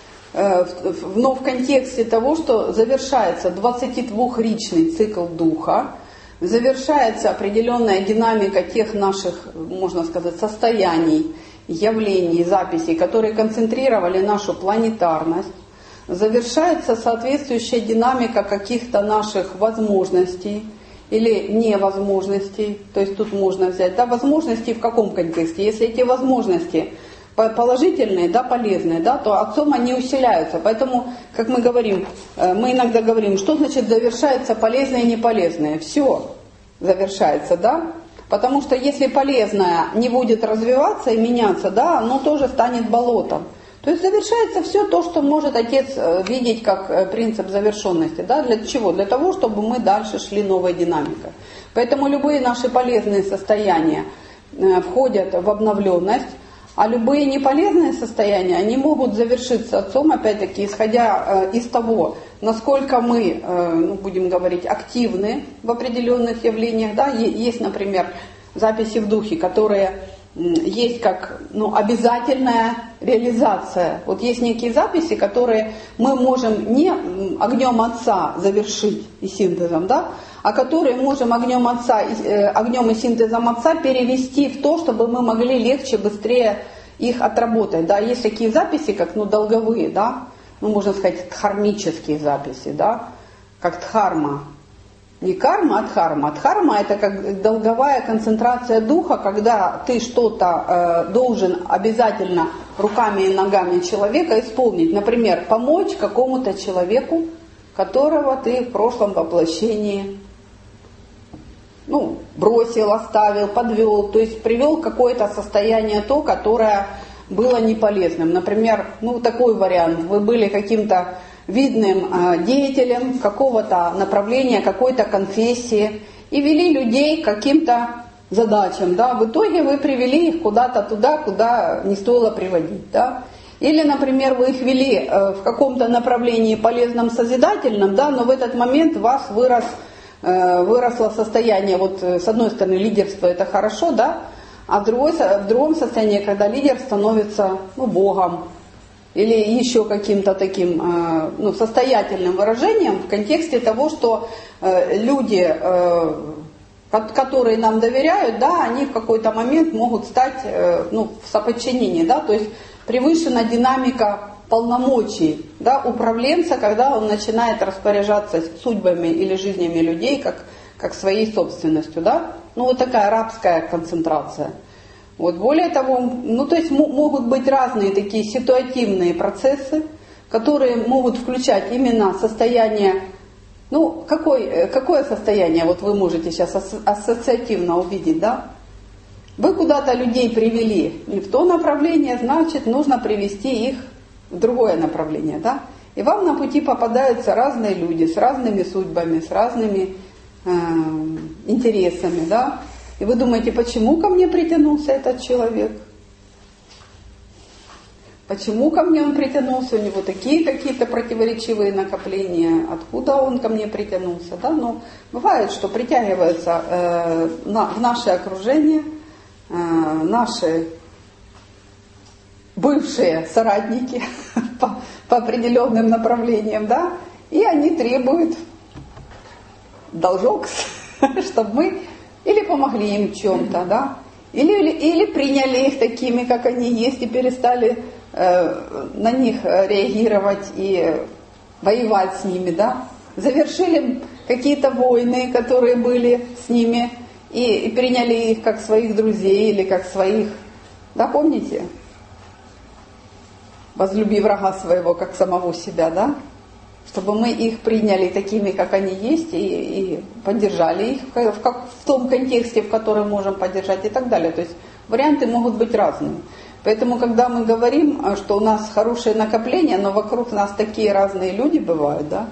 но в контексте того, что завершается двадцатидвухричный цикл духа, завершается определенная динамика тех наших, можно сказать, состояний, явлений, записей, которые концентрировали нашу планетарность, завершается соответствующая динамика каких-то наших возможностей или невозможностей, то есть тут можно взять, да, возможности в каком контексте? Если эти возможности положительные, да, полезные, да, то отцом они усиляются. Поэтому, как мы говорим, мы иногда говорим, что значит завершается полезное и неполезное? Все завершается, да? Потому что если полезное не будет развиваться и меняться, да, оно тоже станет болотом. То есть завершается все то, что может отец видеть как принцип завершенности. Да? Для чего? Для того, чтобы мы дальше шли новой динамикой. Поэтому любые наши полезные состояния входят в обновленность, а любые неполезные состояния, они могут завершиться отцом, опять-таки, исходя из того, насколько мы, ну, будем говорить, активны в определенных явлениях. Да? Есть, например, записи в духе, которые... есть как, ну, обязательная реализация. Вот есть некие записи, которые мы можем не огнем отца завершить и синтезом, да, а которые можем огнем отца, э, огнем и синтезом отца перевести в то, чтобы мы могли легче, быстрее их отработать. Да. Есть такие записи, как, ну, долговые, да, ну, можно сказать, дхармические записи, да, как дхарма. Не карма, а дхарма. Дхарма это как долговая концентрация духа, когда ты что-то э, должен обязательно руками и ногами человека исполнить. Например, помочь какому-то человеку, которого ты в прошлом воплощении, ну, бросил, оставил, подвел, то есть привел какое-то состояние то, которое было неполезным. Например, ну, такой вариант. Вы были каким-то видным э, деятелем какого-то направления, какой-то конфессии и вели людей к каким-то задачам. Да? В итоге вы привели их куда-то туда, куда не стоило приводить. Да? Или, например, вы их вели э, в каком-то направлении полезном, созидательном, да, но в этот момент у вас вырос, э, выросло состояние, вот с одной стороны лидерство это хорошо, да, а в, другой, в другом состоянии, когда лидер становится, ну, богом, или еще каким-то таким, ну, состоятельным выражением в контексте того, что люди, которые нам доверяют, да, они в какой-то момент могут стать, ну, в соподчинении, да, то есть превышена динамика полномочий, да, управленца, когда он начинает распоряжаться судьбами или жизнями людей как, как своей собственностью, да, ну, вот такая рабская концентрация. Вот, более того, ну, то есть могут быть разные такие ситуативные процессы, которые могут включать именно состояние, ну, какое, какое состояние, вот вы можете сейчас ассоциативно увидеть, да? Вы куда-то людей привели не в то направление, значит, нужно привести их в другое направление, да? И вам на пути попадаются разные люди с разными судьбами, с разными э, интересами, да? И вы думаете, почему ко мне притянулся этот человек? Почему ко мне он притянулся? У него такие какие-то противоречивые накопления. Откуда он ко мне притянулся? Да? Но бывает, что притягиваются э, на, в наше окружение э, наши бывшие соратники по, по определенным направлениям, да? И они требуют должок, чтобы мы или помогли им в чем-то, да? Или, или, или приняли их такими, как они есть, и перестали э, на них реагировать и воевать с ними, да? Завершили какие-то войны, которые были с ними, и, и приняли их как своих друзей или как своих, да, помните? Возлюби врага своего, как самого себя, да? Чтобы мы их приняли такими, как они есть, и, и поддержали их в, в, в том контексте, в котором можем поддержать и так далее. То есть варианты могут быть разные. Поэтому, когда мы говорим, что у нас хорошее накопление, но вокруг нас такие разные люди бывают, да?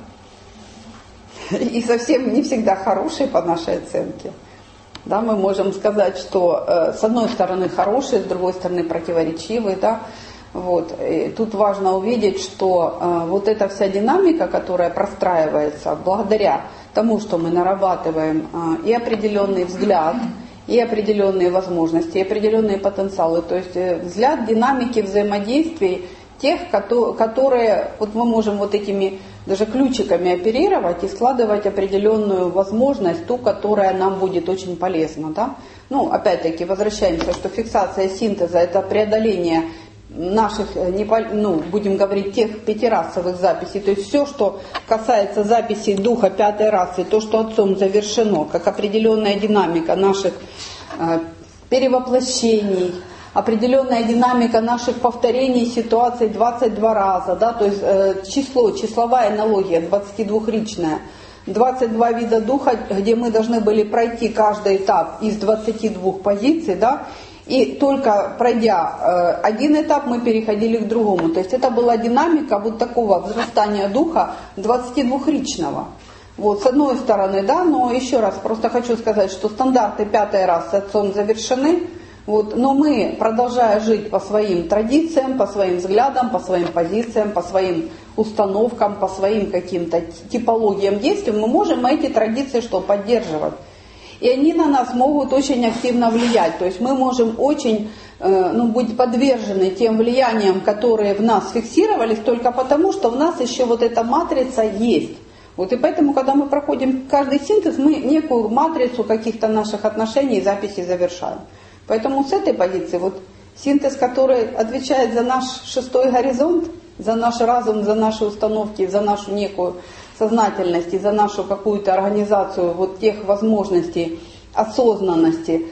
И совсем не всегда хорошие по нашей оценке. Да, мы можем сказать, что э, с одной стороны хорошие, с другой стороны противоречивые, да? Вот. И тут важно увидеть, что э, вот эта вся динамика, которая простраивается благодаря тому, что мы нарабатываем э, и определенный взгляд, и определенные возможности, и определенные потенциалы, то есть э, взгляд динамики взаимодействий тех, которые, вот мы можем вот этими даже ключиками оперировать и складывать определенную возможность, ту, которая нам будет очень полезна. Да? Ну, опять-таки, возвращаемся, что фиксация синтеза – это преодоление наших, ну, будем говорить, тех пятирасовых записей, то есть все, что касается записей духа пятой расы, то, что Отцом завершено, как определенная динамика наших э, перевоплощений, определенная динамика наших повторений ситуаций двадцать два раза, да, то есть э, число, числовая аналогия двадцатидвухричная, двадцать два вида духа, где мы должны были пройти каждый этап из двадцати двух позиций, да, и только пройдя э, один этап, мы переходили к другому. То есть это была динамика вот такого взрастания духа двадцатидвухричного. Вот, с одной стороны, да, но еще раз просто хочу сказать, что стандарты пятой расы Отцом завершены, вот, но мы, продолжая жить по своим традициям, по своим взглядам, по своим позициям, по своим установкам, по своим каким-то типологиям действий, мы можем эти традиции что, поддерживать. И они на нас могут очень активно влиять. То есть мы можем очень э, ну, быть подвержены тем влияниям, которые в нас фиксировались, только потому, что в нас еще вот эта матрица есть. Вот и поэтому, когда мы проходим каждый синтез, мы некую матрицу каких-то наших отношений и записей завершаем. Поэтому с этой позиции вот синтез, который отвечает за наш шестой горизонт, за наш разум, за наши установки, за нашу некую сознательность и за нашу какую-то организацию вот тех возможностей осознанности,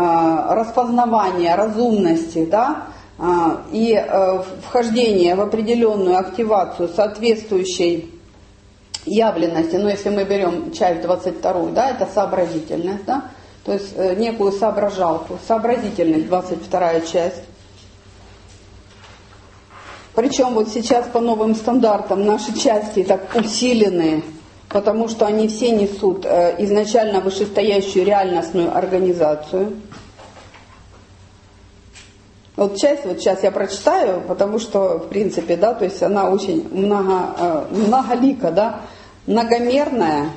распознавания, разумности, да, и вхождения в определенную активацию соответствующей явленности. Но если мы берем часть двадцать вторую, да, это сообразительность, да, то есть некую соображалку, сообразительность, двадцать вторая часть. Причем вот сейчас по новым стандартам наши части так усилены, потому что они все несут изначально вышестоящую реальностную организацию. Вот часть, вот сейчас я прочитаю, потому что, в принципе, да, то есть она очень много, многолика, да, многомерная.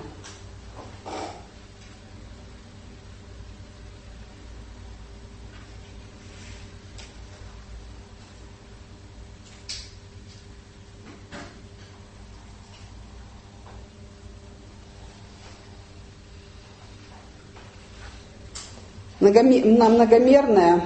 Многомерная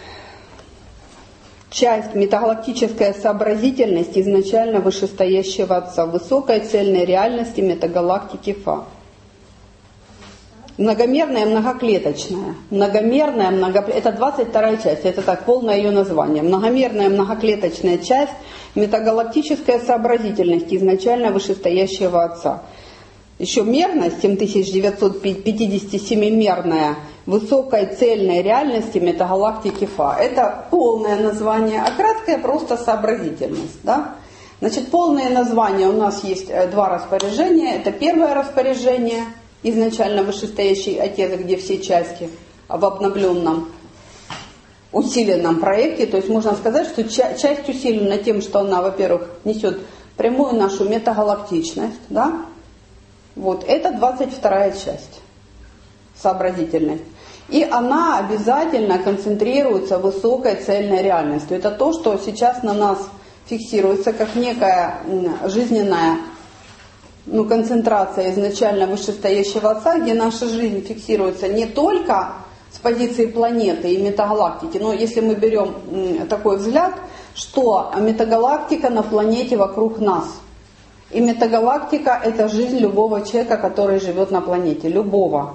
часть метагалактическая сообразительность изначально вышестоящего Отца, высокой цельной реальности метагалактики Фа. Многомерная, многоклеточная. Многомерная, многоклеточная. Это двадцать вторая часть, это так, полное ее название. Многомерная, многоклеточная часть метагалактическая сообразительность изначально вышестоящего Отца. еще мерность, семь тысяч девятьсот пятьдесят семь-мерная высокой цельной реальности метагалактики Фа. Это полное название, а краткое просто сообразительность. Да? Значит, полное название у нас есть два распоряжения. Это первое распоряжение, изначально вышестоящий Отец, где все части в обновленном, усиленном проекте. То есть можно сказать, что часть усилена тем, что она, во-первых, несет прямую нашу метагалактичность. Да? Вот, это двадцать вторая часть, сообразительность. И она обязательно концентрируется в высокой цельной реальности. Это то, что сейчас на нас фиксируется как некая жизненная ну, концентрация изначально вышестоящего Отца, где наша жизнь фиксируется не только с позиции планеты и метагалактики, но если мы берем такой взгляд, что метагалактика на планете вокруг нас. И метагалактика – это жизнь любого человека, который живет на планете, любого.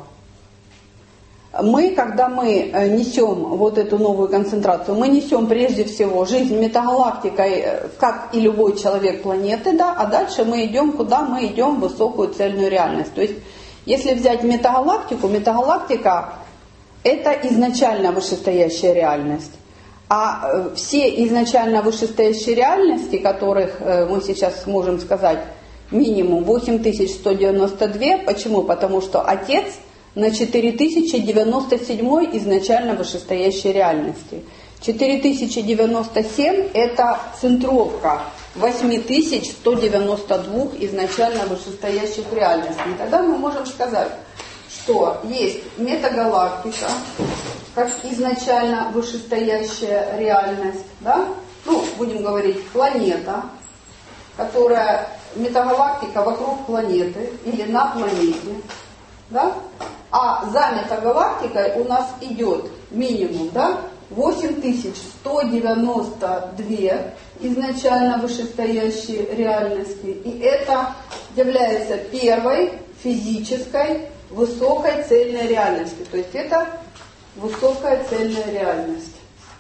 Мы, когда мы несем вот эту новую концентрацию, мы несем прежде всего жизнь метагалактикой, как и любой человек планеты, да, а дальше мы идем куда? Мы идем в высокую цельную реальность. То есть, если взять метагалактику, метагалактика – это изначально вышестоящая реальность. А все изначально вышестоящие реальности, которых мы сейчас можем сказать минимум восемь тысяч сто девяносто два, почему? Потому что Отец на четыре тысячи девяносто семь изначально вышестоящей реальности. четыре тысячи девяносто семь это центровка восемь тысяч сто девяносто два изначально вышестоящих реальностей. И тогда мы можем сказать, что есть метагалактика, как изначально вышестоящая реальность, да? Ну, будем говорить, планета, которая, метагалактика вокруг планеты или на планете, да? А за метагалактикой у нас идет минимум, да, восемь тысяч сто девяносто два изначально вышестоящие реальности. И это является первой физической высокой цельной реальностью. То есть это высокая цельная реальность.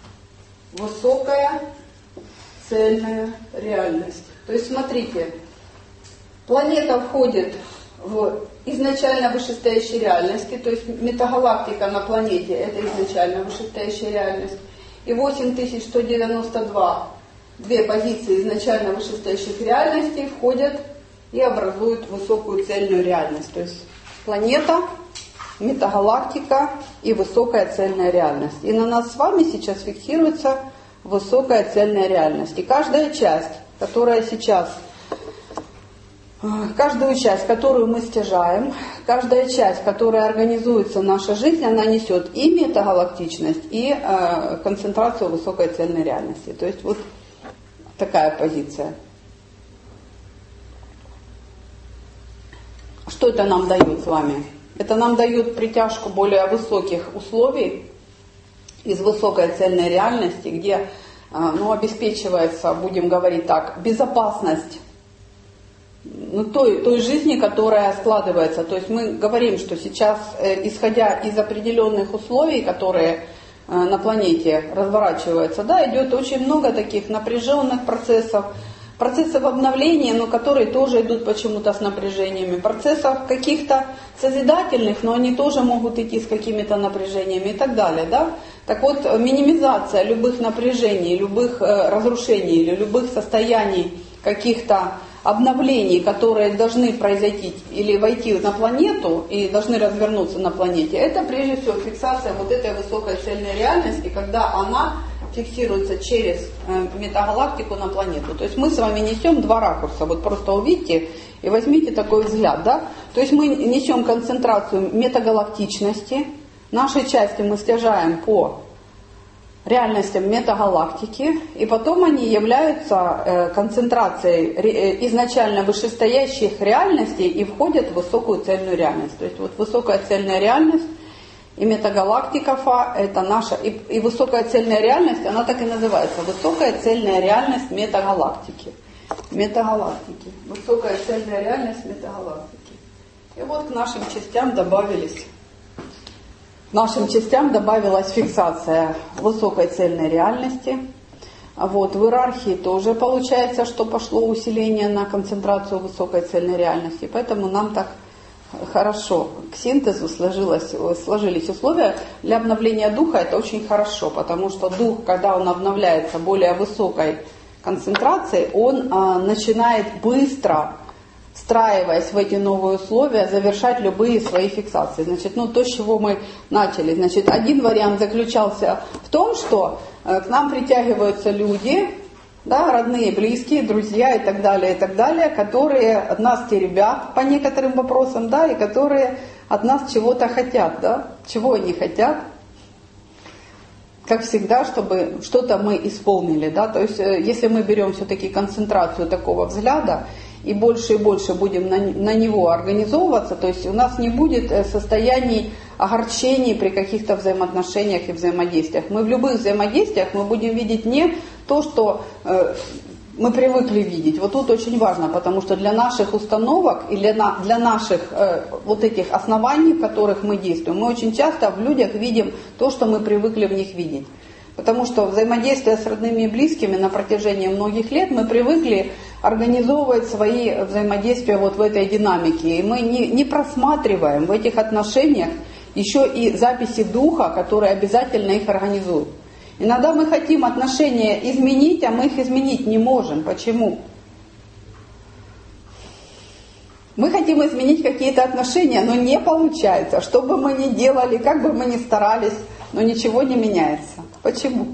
Высокая цельная реальность. То есть смотрите, планета входит в изначально вышестоящей реальности, то есть метагалактика на планете это изначально вышестоящая реальность. И восемь тысяч сто девяносто два, две позиции изначально вышестоящих реальностей входят и образуют высокую цельную реальность. То есть планета, метагалактика и высокая цельная реальность. И на нас с вами сейчас фиксируется высокая цельная реальность. И каждая часть, которая сейчас, каждую часть, которую мы стяжаем, каждая часть, которая организуется наша жизнь, она несет и метагалактичность, и э, концентрацию высокой цельной реальности. То есть вот такая позиция. Что это нам дает с вами? Это нам дает притяжку более высоких условий из высокой цельной реальности, где ну, обеспечивается, будем говорить так, безопасность ну, той, той жизни, которая складывается. То есть мы говорим, что сейчас, исходя из определенных условий, которые на планете разворачиваются, да, идет очень много таких напряженных процессов, процессов обновления, но которые тоже идут почему-то с напряжениями, процессов каких-то созидательных, но они тоже могут идти с какими-то напряжениями и так далее. Да? Так вот, минимизация любых напряжений, любых э, разрушений или любых состояний каких-то обновлений, которые должны произойти или войти на планету и должны развернуться на планете, это прежде всего фиксация вот этой высокой цельной реальности, когда она фиксируется через метагалактику на планету. То есть мы с вами несем два ракурса. Вот просто увидите и возьмите такой взгляд. Да? То есть мы несем концентрацию метагалактичности. Наши части мы стяжаем по реальностям метагалактики. И потом они являются концентрацией изначально вышестоящих реальностей и входят в высокую цельную реальность. То есть вот высокая цельная реальность и метагалактика Фа, это наша, и, и высокая цельная реальность, она так и называется, высокая цельная реальность метагалактики. Метагалактики. Высокая цельная реальность метагалактики. И вот к нашим частям добавились, к нашим частям добавилась фиксация высокой цельной реальности. Вот, в иерархии тоже получается, что пошло усиление на концентрацию высокой цельной реальности. Поэтому нам так хорошо к синтезу сложилось, сложились условия. Для обновления духа это очень хорошо, потому что дух, когда он обновляется более высокой концентрацией, он а, начинает быстро, встраиваясь в эти новые условия, завершать любые свои фиксации. Значит, ну то, с чего мы начали. Значит, один вариант заключался в том, что э, к нам притягиваются люди, да, родные, близкие, друзья и так далее, и так далее, которые от нас теребят по некоторым вопросам, да, и которые от нас чего-то хотят, да, чего они хотят, как всегда, чтобы что-то мы исполнили, да, то есть если мы берем все-таки концентрацию такого взгляда и больше и больше будем на, на него организовываться, то есть у нас не будет состояний огорчений при каких-то взаимоотношениях и взаимодействиях. Мы в любых взаимодействиях мы будем видеть не то, что э, мы привыкли видеть. Вот тут очень важно, потому что для наших установок и для, на, для наших э, вот этих оснований, в которых мы действуем, мы очень часто в людях видим то, что мы привыкли в них видеть. Потому что взаимодействие с родными и близкими на протяжении многих лет мы привыкли организовывать свои взаимодействия вот в этой динамике. И мы не, не просматриваем в этих отношениях еще и записи духа, которые обязательно их организуют. Иногда мы хотим отношения изменить, а мы их изменить не можем. Почему? Мы хотим изменить какие-то отношения, но не получается. Что бы мы ни делали, как бы мы ни старались, но ничего не меняется. Почему?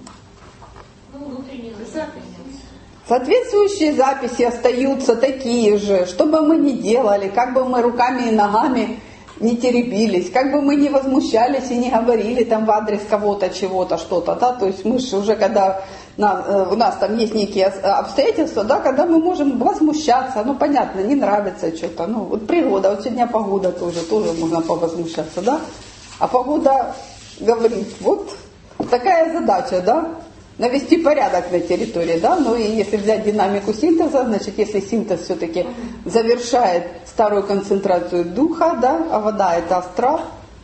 Ну, внутренние записи. Соответствующие записи остаются такие же. Что бы мы ни делали, как бы мы руками и ногами не теребились, как бы мы не возмущались и не говорили там в адрес кого-то, чего-то, что-то, да, то есть мы же уже, когда на, у нас там есть некие обстоятельства, да, когда мы можем возмущаться, ну, понятно, не нравится что-то, ну, вот природа, вот сегодня погода тоже, тоже можно повозмущаться, да, а погода говорит, вот такая задача, да, навести порядок на территории, да, ну и если взять динамику синтеза, значит, если синтез все-таки завершает старую концентрацию духа, да, а вода это астрал,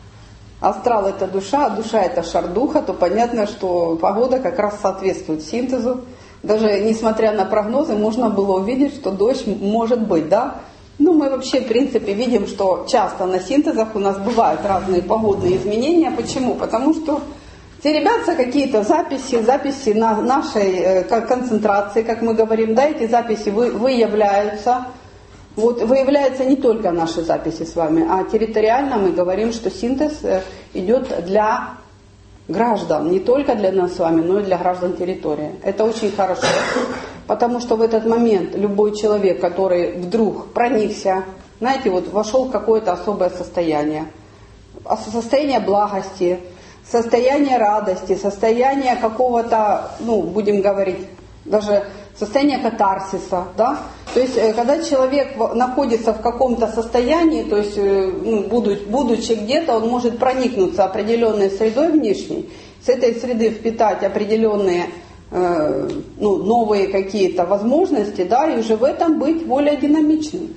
астрал это душа, а душа это шар духа, то понятно, что погода как раз соответствует синтезу. Даже несмотря на прогнозы, можно было увидеть, что дождь может быть, да. Ну, мы вообще, в принципе, видим, что часто на синтезах у нас бывают разные погодные изменения. Почему? Потому что теребятся какие-то записи, записи на нашей э, концентрации, как мы говорим, да, эти записи вы, выявляются. Вот выявляются не только наши записи с вами, а территориально мы говорим, что синтез э, идет для граждан, не только для нас с вами, но и для граждан территории. Это очень хорошо, потому что в этот момент любой человек, который вдруг проникся, знаете, вот вошел в какое-то особое состояние, состояние благости, состояние радости, состояние какого-то, ну, будем говорить, даже состояние катарсиса, да. То есть, когда человек находится в каком-то состоянии, то есть, ну, будучи где-то, он может проникнуться определенной средой внешней, с этой среды впитать определенные, э, ну, новые какие-то возможности, да, и уже в этом быть более динамичным.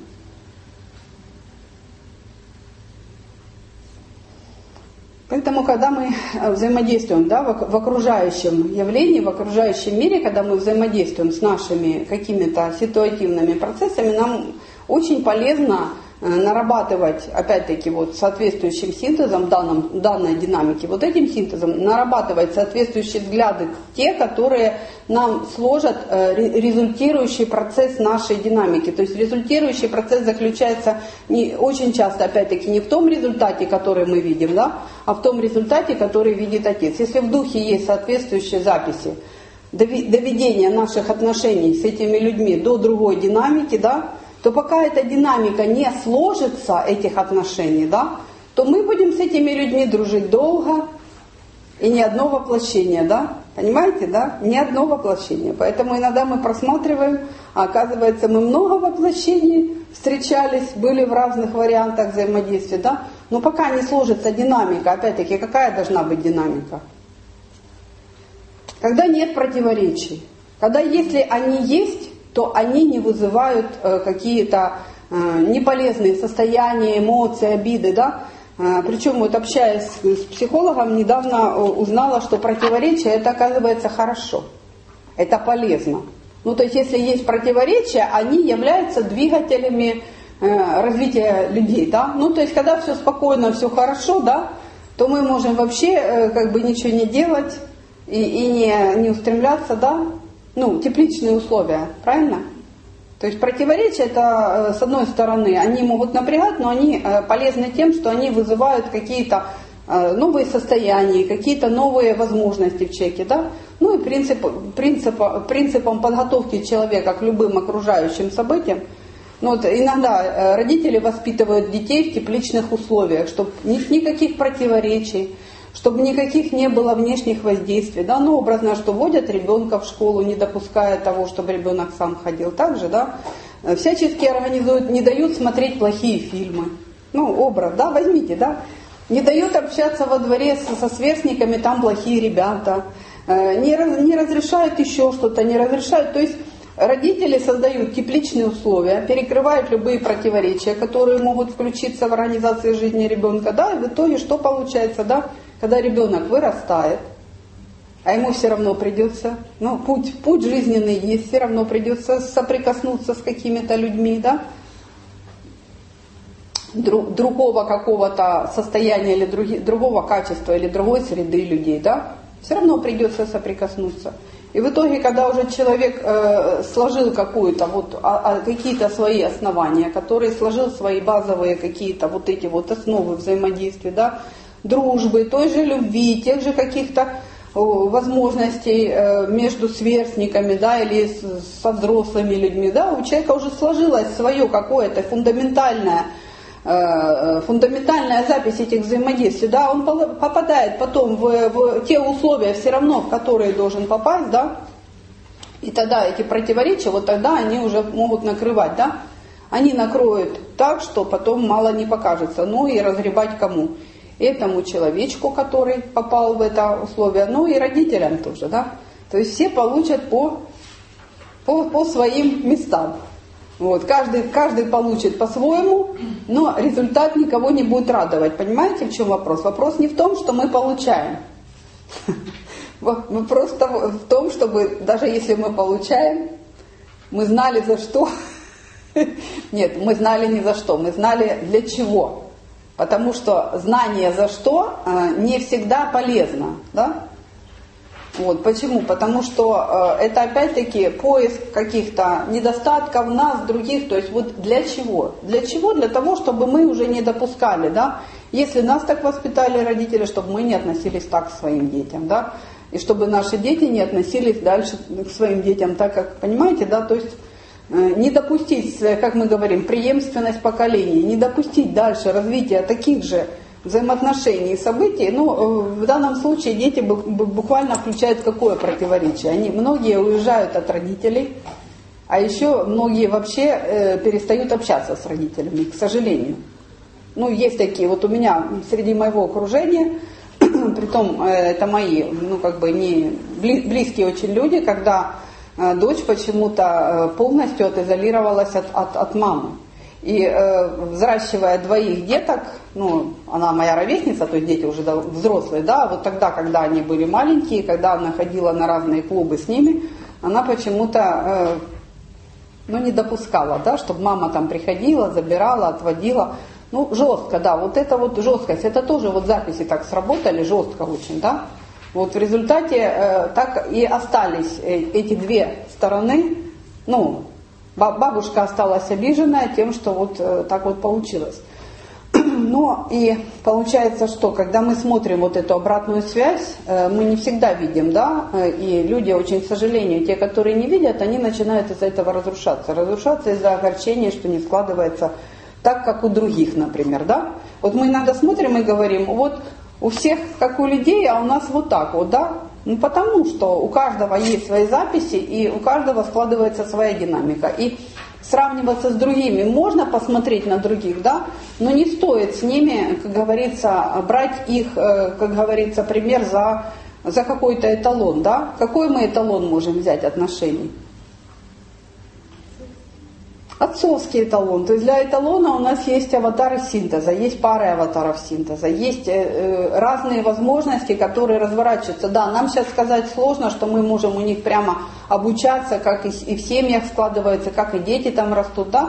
Поэтому, когда мы взаимодействуем, да, в окружающем явлении, в окружающем мире, когда мы взаимодействуем с нашими какими-то ситуативными процессами, нам очень полезно нарабатывать, опять-таки, вот соответствующим синтезом данном, данной динамики, вот этим синтезом нарабатывать соответствующие взгляды, те, которые нам сложат результирующий процесс нашей динамики. То есть результирующий процесс заключается не, очень часто, опять-таки, не в том результате, который мы видим, да, а в том результате, который видит Отец. Если в духе есть соответствующие записи, доведение наших отношений с этими людьми до другой динамики, да, то пока эта динамика не сложится, этих отношений, да, то мы будем с этими людьми дружить долго, и ни одно воплощение, да, понимаете, да, ни одно воплощение. Поэтому иногда мы просматриваем, а оказывается, мы много воплощений встречались, были в разных вариантах взаимодействия, да, но пока не сложится динамика, опять-таки, какая должна быть динамика? Когда нет противоречий, когда если они есть, то они не вызывают э, какие-то э, неполезные состояния, эмоции, обиды, да. Э, причем вот общаясь с психологом, недавно узнала, что противоречие это оказывается хорошо, это полезно. Ну то есть если есть противоречия, они являются двигателями развития людей, да. Ну, то есть, когда все спокойно, все хорошо, да, то мы можем вообще как бы ничего не делать и, и не, не устремляться, да. Ну, тепличные условия, правильно? То есть противоречия, это, с одной стороны, они могут напрягать, но они полезны тем, что они вызывают какие-то новые состояния, какие-то новые возможности в человеке, да? Ну и принцип, принцип, принципом подготовки человека к любым окружающим событиям. Ну, вот иногда родители воспитывают детей в тепличных условиях, чтобы никаких противоречий, чтобы никаких не было внешних воздействий, да, ну, образно, что водят ребенка в школу, не допуская того, чтобы ребенок сам ходил. Также, да, всячески организуют, не дают смотреть плохие фильмы. Ну, образ, да, возьмите, да. Не дают общаться во дворе со, со сверстниками, там плохие ребята. Не, раз, не разрешают еще что-то, не разрешают. То есть родители создают тепличные условия, перекрывают любые противоречия, которые могут включиться в организацию жизни ребенка, да, и в итоге что получается, да? Когда ребенок вырастает, а ему все равно придется, ну, путь, путь жизненный есть, все равно придется соприкоснуться с какими-то людьми, да, Друг, другого какого-то состояния или други, другого качества или другой среды людей, да, все равно придется соприкоснуться. И в итоге, когда уже человек э, сложил какую-то вот а, а, какие-то свои основания, который сложил свои базовые какие-то вот эти вот основы взаимодействия, да, дружбы, той же любви, тех же каких-то возможностей между сверстниками, да, или со взрослыми людьми, да, у человека уже сложилось свое какое-то фундаментальное, фундаментальная запись этих взаимодействий, да, он попадает потом в, в те условия все равно, в которые должен попасть, да, и тогда эти противоречия, вот тогда они уже могут накрывать, да, они накроют так, что потом мало не покажется, ну и разгребать кому? Этому человечку, который попал в это условие, ну и родителям тоже, да. То есть все получат по, по, по своим местам. Вот, каждый, каждый получит по-своему, но результат никого не будет радовать. Понимаете, в чем вопрос? Вопрос не в том, что мы получаем. Вопрос в том, чтобы даже если мы получаем, мы знали за что. Нет, мы знали не за что, мы знали для чего. Потому что знание за что э, не всегда полезно, да? Вот, почему? Потому что э, это опять-таки поиск каких-то недостатков нас, других, то есть вот для чего? Для чего? Для того, чтобы мы уже не допускали, да? Если нас так воспитали родители, чтобы мы не относились так к своим детям, да? И чтобы наши дети не относились дальше к своим детям так, как, понимаете, да? То есть не допустить, как мы говорим, преемственность поколений, не допустить дальше развития таких же взаимоотношений и событий. Ну, в данном случае дети буквально включают какое противоречие? Они, многие уезжают от родителей, а еще многие вообще э, перестают общаться с родителями, к сожалению. Ну, есть такие, вот у меня среди моего окружения, притом э, это мои, ну, как бы не близкие очень люди, когда дочь почему-то полностью отизолировалась от, от, от мамы. И э, взращивая двоих деток, ну, она моя ровесница, то есть дети уже взрослые, да, вот тогда, когда они были маленькие, когда она ходила на разные клубы с ними, она почему-то, э, ну, не допускала, да, чтобы мама там приходила, забирала, отводила. Ну, жестко, да, вот это вот жесткость, это тоже вот записи так сработали, жестко очень, да. Вот в результате э, так и остались э, эти две стороны. Ну, бабушка осталась обиженная тем, что вот э, так вот получилось. Но и получается, что когда мы смотрим вот эту обратную связь, э, мы не всегда видим, да, э, и люди очень, к сожалению, те, которые не видят, они начинают из-за этого разрушаться. Разрушаться из-за огорчения, что не складывается так, как у других, например, да. Вот мы иногда смотрим и говорим, вот у всех, как у людей, а у нас вот так вот, да? Ну, потому что у каждого есть свои записи, и у каждого складывается своя динамика. И сравниваться с другими можно посмотреть на других, да? Но не стоит с ними, как говорится, брать их, как говорится, пример за, за какой-то эталон, да? Какой мы эталон можем взять отношений? Отцовский эталон. То есть для эталона у нас есть аватары синтеза, есть пары аватаров синтеза, есть э, разные возможности, которые разворачиваются. Да, нам сейчас сказать сложно, что мы можем у них прямо обучаться, как и, и в семьях складывается, как и дети там растут, да.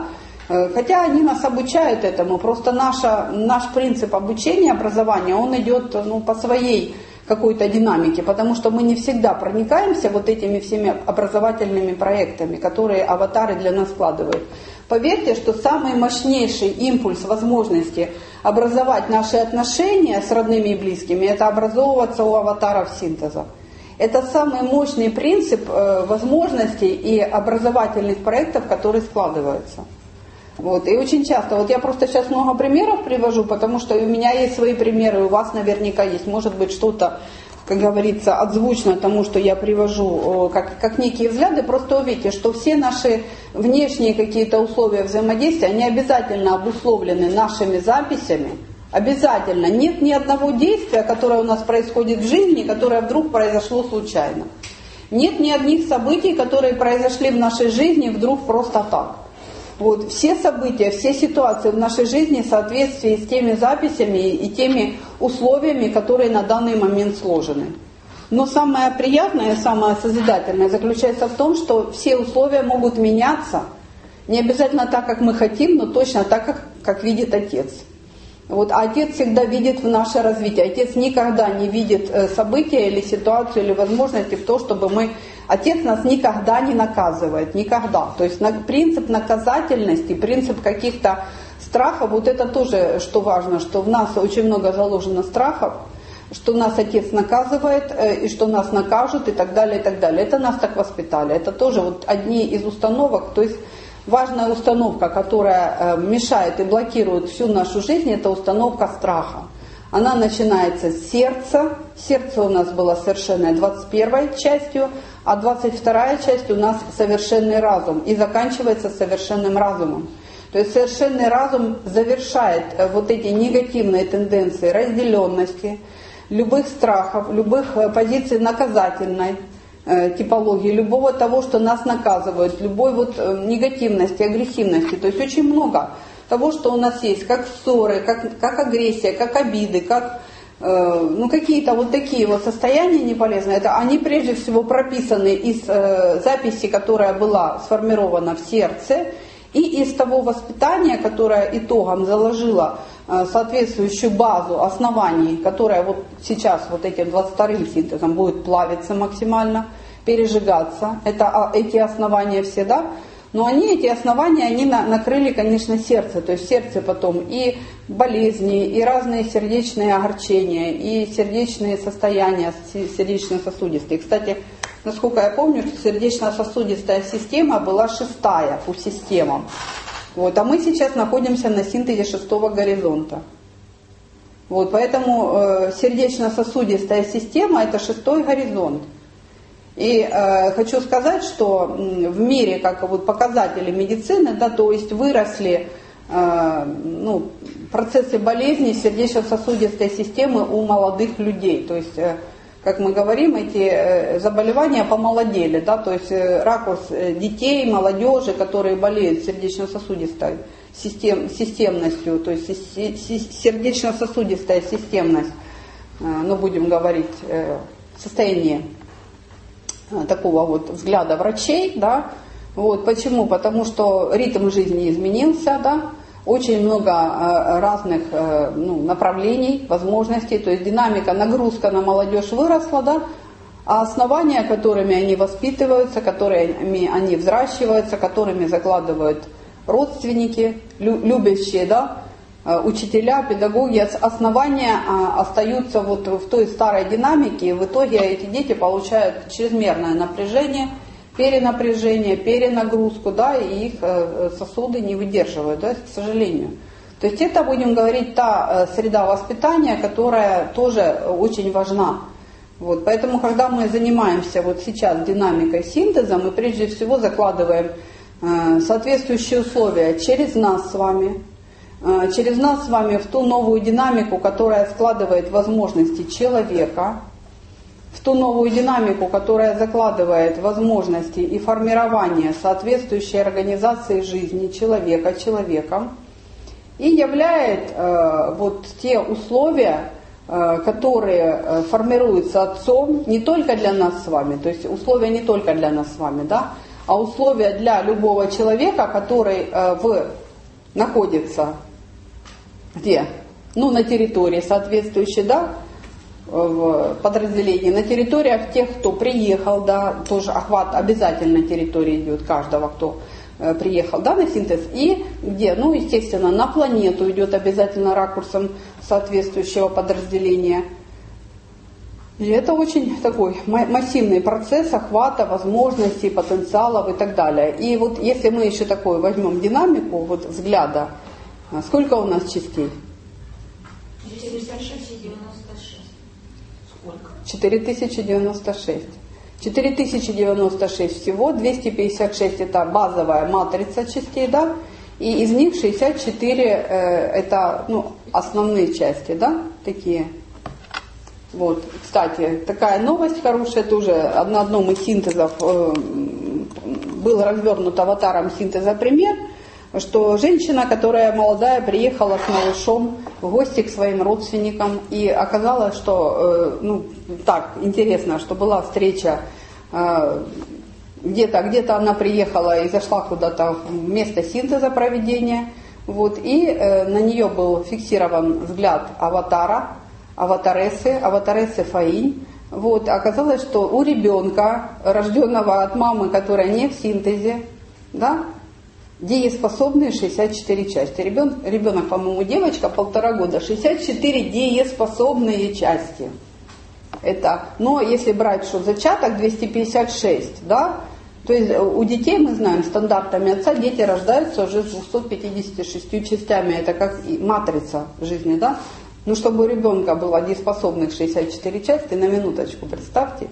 Хотя они нас обучают этому, просто наша, наш принцип обучения, образования, он идет ну, по своей какой-то динамике, потому что мы не всегда проникаемся вот этими всеми образовательными проектами, которые аватары для нас складывают. Поверьте, что самый мощнейший импульс возможности образовать наши отношения с родными и близкими, это образовываться у аватаров синтеза. Это самый мощный принцип возможностей и образовательных проектов, которые складываются. Вот. И очень часто, вот я просто сейчас много примеров привожу, потому что у меня есть свои примеры, у вас наверняка есть, может быть что-то, как говорится, отзвучно тому, что я привожу, как, как некие взгляды, просто увидите, что все наши внешние какие-то условия взаимодействия, они обязательно обусловлены нашими записями, обязательно. Нет ни одного действия, которое у нас происходит в жизни, которое вдруг произошло случайно. Нет ни одних событий, которые произошли в нашей жизни вдруг просто так. Вот, все события, все ситуации в нашей жизни в соответствии с теми записями и теми условиями, которые на данный момент сложены. Но самое приятное, самое созидательное заключается в том, что все условия могут меняться, не обязательно так, как мы хотим, но точно так, как, как видит Отец. Вот, а Отец всегда видит в наше развитие. Отец никогда не видит события или ситуацию или возможности в том, чтобы мы... Отец нас никогда не наказывает, никогда. То есть принцип наказательности, принцип каких-то страхов, вот это тоже, что важно, что в нас очень много заложено страхов, что нас Отец наказывает, и что нас накажут, и так далее, и так далее. Это нас так воспитали. Это тоже вот одни из установок, то есть важная установка, которая мешает и блокирует всю нашу жизнь, это установка страха. Она начинается с сердца. Сердце у нас было совершенное двадцать первой частью, а двадцать вторая часть у нас совершенный разум и заканчивается совершенным разумом. То есть совершенный разум завершает вот эти негативные тенденции разделенности, любых страхов, любых позиций наказательной типологии, любого того, что нас наказывают, любой вот негативности, агрессивности. То есть очень много того, что у нас есть, как ссоры, как, как агрессия, как обиды, как э, ну, какие-то вот такие вот состояния неполезные. Это они прежде всего прописаны из э, записи, которая была сформирована в сердце, и из того воспитания, которое итогом заложило э, соответствующую базу оснований, которая вот сейчас вот этим двадцать вторым синтезом будет плавиться максимально, пережигаться. Это эти основания все, да? Но они, эти основания, они на, накрыли, конечно, сердце. То есть в сердце потом и болезни, и разные сердечные огорчения, и сердечные состояния, сердечно-сосудистые. Кстати, насколько я помню, что сердечно-сосудистая система была шестая по системам. Вот, а мы сейчас находимся на синтезе шестого горизонта. Вот, поэтому э, сердечно-сосудистая система – это шестой горизонт. И э, хочу сказать, что в мире, как вот показатели медицины, да, то есть выросли э, ну, процессы болезни сердечно-сосудистой системы у молодых людей. То есть, э, как мы говорим, эти э, заболевания помолодели, да, то есть э, ракурс детей, молодежи, которые болеют сердечно-сосудистой систем, системностью, то есть сердечно-сосудистая системность, э, ну будем говорить, э, состояние такого вот взгляда врачей, да, вот, почему? Потому что ритм жизни изменился, да, очень много э, разных э, ну, направлений, возможностей, то есть динамика, нагрузка на молодежь выросла, да, а основания, которыми они воспитываются, которыми они взращиваются, которыми закладывают родственники, лю, любящие, да, учителя, педагоги, основания остаются вот в той старой динамике, и в итоге эти дети получают чрезмерное напряжение, перенапряжение, перенагрузку, да, и их сосуды не выдерживают, да, к сожалению. То есть это, будем говорить, та среда воспитания, которая тоже очень важна. Вот, поэтому, когда мы занимаемся вот сейчас динамикой синтеза, мы прежде всего закладываем соответствующие условия через нас с вами, через нас с вами в ту новую динамику, которая складывает возможности человека, в ту новую динамику, которая закладывает возможности и формирование соответствующей организации жизни человека человеком, и являет э, вот те условия, э, которые формируются Отцом не только для нас с вами, то есть условия не только для нас с вами, да, а условия для любого человека, который э, в находится где? Ну, на территории соответствующей, да, в подразделении, на территориях тех, кто приехал, да, тоже охват обязательно территории идет каждого, кто э, приехал, да, на синтез, и где, ну, естественно, на планету идет обязательно ракурсом соответствующего подразделения. И это очень такой массивный процесс охвата возможностей, потенциалов и так далее. И вот если мы еще такой возьмем динамику вот взгляда, сколько у нас частей? шестьдесят шесть и девяносто шесть. Сколько? четыре тысячи девяносто шесть. четыре тысячи девяносто шесть всего, двести пятьдесят шесть это базовая матрица частей, да, и из них шестьдесят четыре э, это, ну, основные части, да, такие. Вот, кстати, такая новость хорошая тоже, на одном из синтезов э, был развернут аватаром синтеза пример, что женщина, которая молодая, приехала с малышом в гости к своим родственникам, и оказалось, что, э, ну, так, интересно, что была встреча, э, где-то, где-то она приехала и зашла куда-то в место синтеза проведения, вот, и э, на нее был фиксирован взгляд аватара, аватарессы, аватарессы Фаинь. Вот, оказалось, что у ребенка, рожденного от мамы, которая не в синтезе, да, дееспособные шестьдесят четыре части. Ребенок, ребенок, по-моему, девочка, полтора года, шестьдесят четыре дееспособные части. Это, но если брать, что зачаток двести пятьдесят шесть, да, то есть у детей, мы знаем, стандартами отца дети рождаются уже с двумястами пятьюдесятью шестью частями, это как матрица жизни, да. Ну, чтобы у ребенка было дееспособных шестьдесят четыре части, на минуточку, представьте.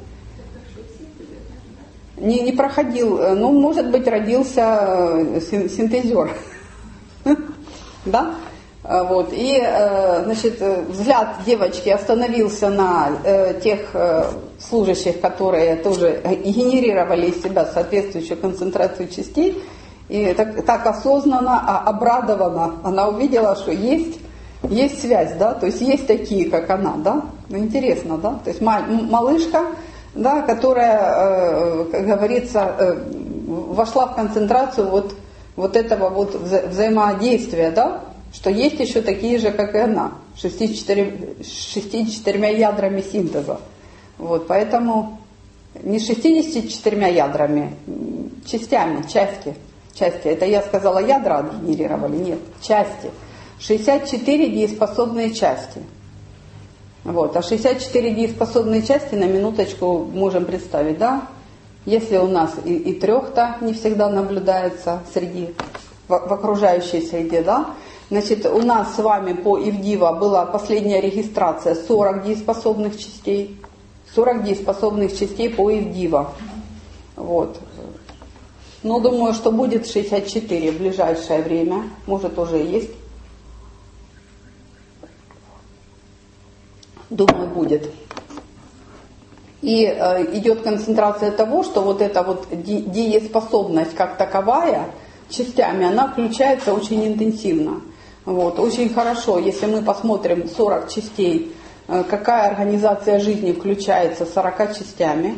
Не, не проходил, ну, может быть, родился синтезер. Да? Вот. И, значит, взгляд девочки остановился на тех служащих, которые тоже генерировали из себя соответствующую концентрацию частей. И так, так осознанно, обрадованно она увидела, что есть... Есть связь, да, то есть есть такие, как она, да, ну, интересно, да, то есть малышка, да, которая, э, как говорится, э, вошла в концентрацию вот, вот этого вот вза- взаимодействия, да, что есть еще такие же, как и она, шестьдесят четырьмя ядрами синтеза, вот, поэтому не шестьюдесятью четырьмя ядрами, частями, части, части, это я сказала, ядра отгенерировали, нет, части. шестьдесят четыре дееспособные части. Вот. А шестьдесят четыре дееспособные части, на минуточку можем представить, да? Если у нас и, и трех-то не всегда наблюдается среди, в, в окружающей среде, да? Значит, у нас с вами по Ивдива была последняя регистрация сорок дееспособных частей. сорок дееспособных частей по Ивдива. Вот. Но думаю, что будет шестьдесят четыре в ближайшее время. Может, уже есть. Думаю, будет. И э, идет концентрация того, что вот эта вот дееспособность как таковая частями, она включается очень интенсивно. Вот, очень хорошо, если мы посмотрим сорок частей, э, какая организация жизни включается сорока частями.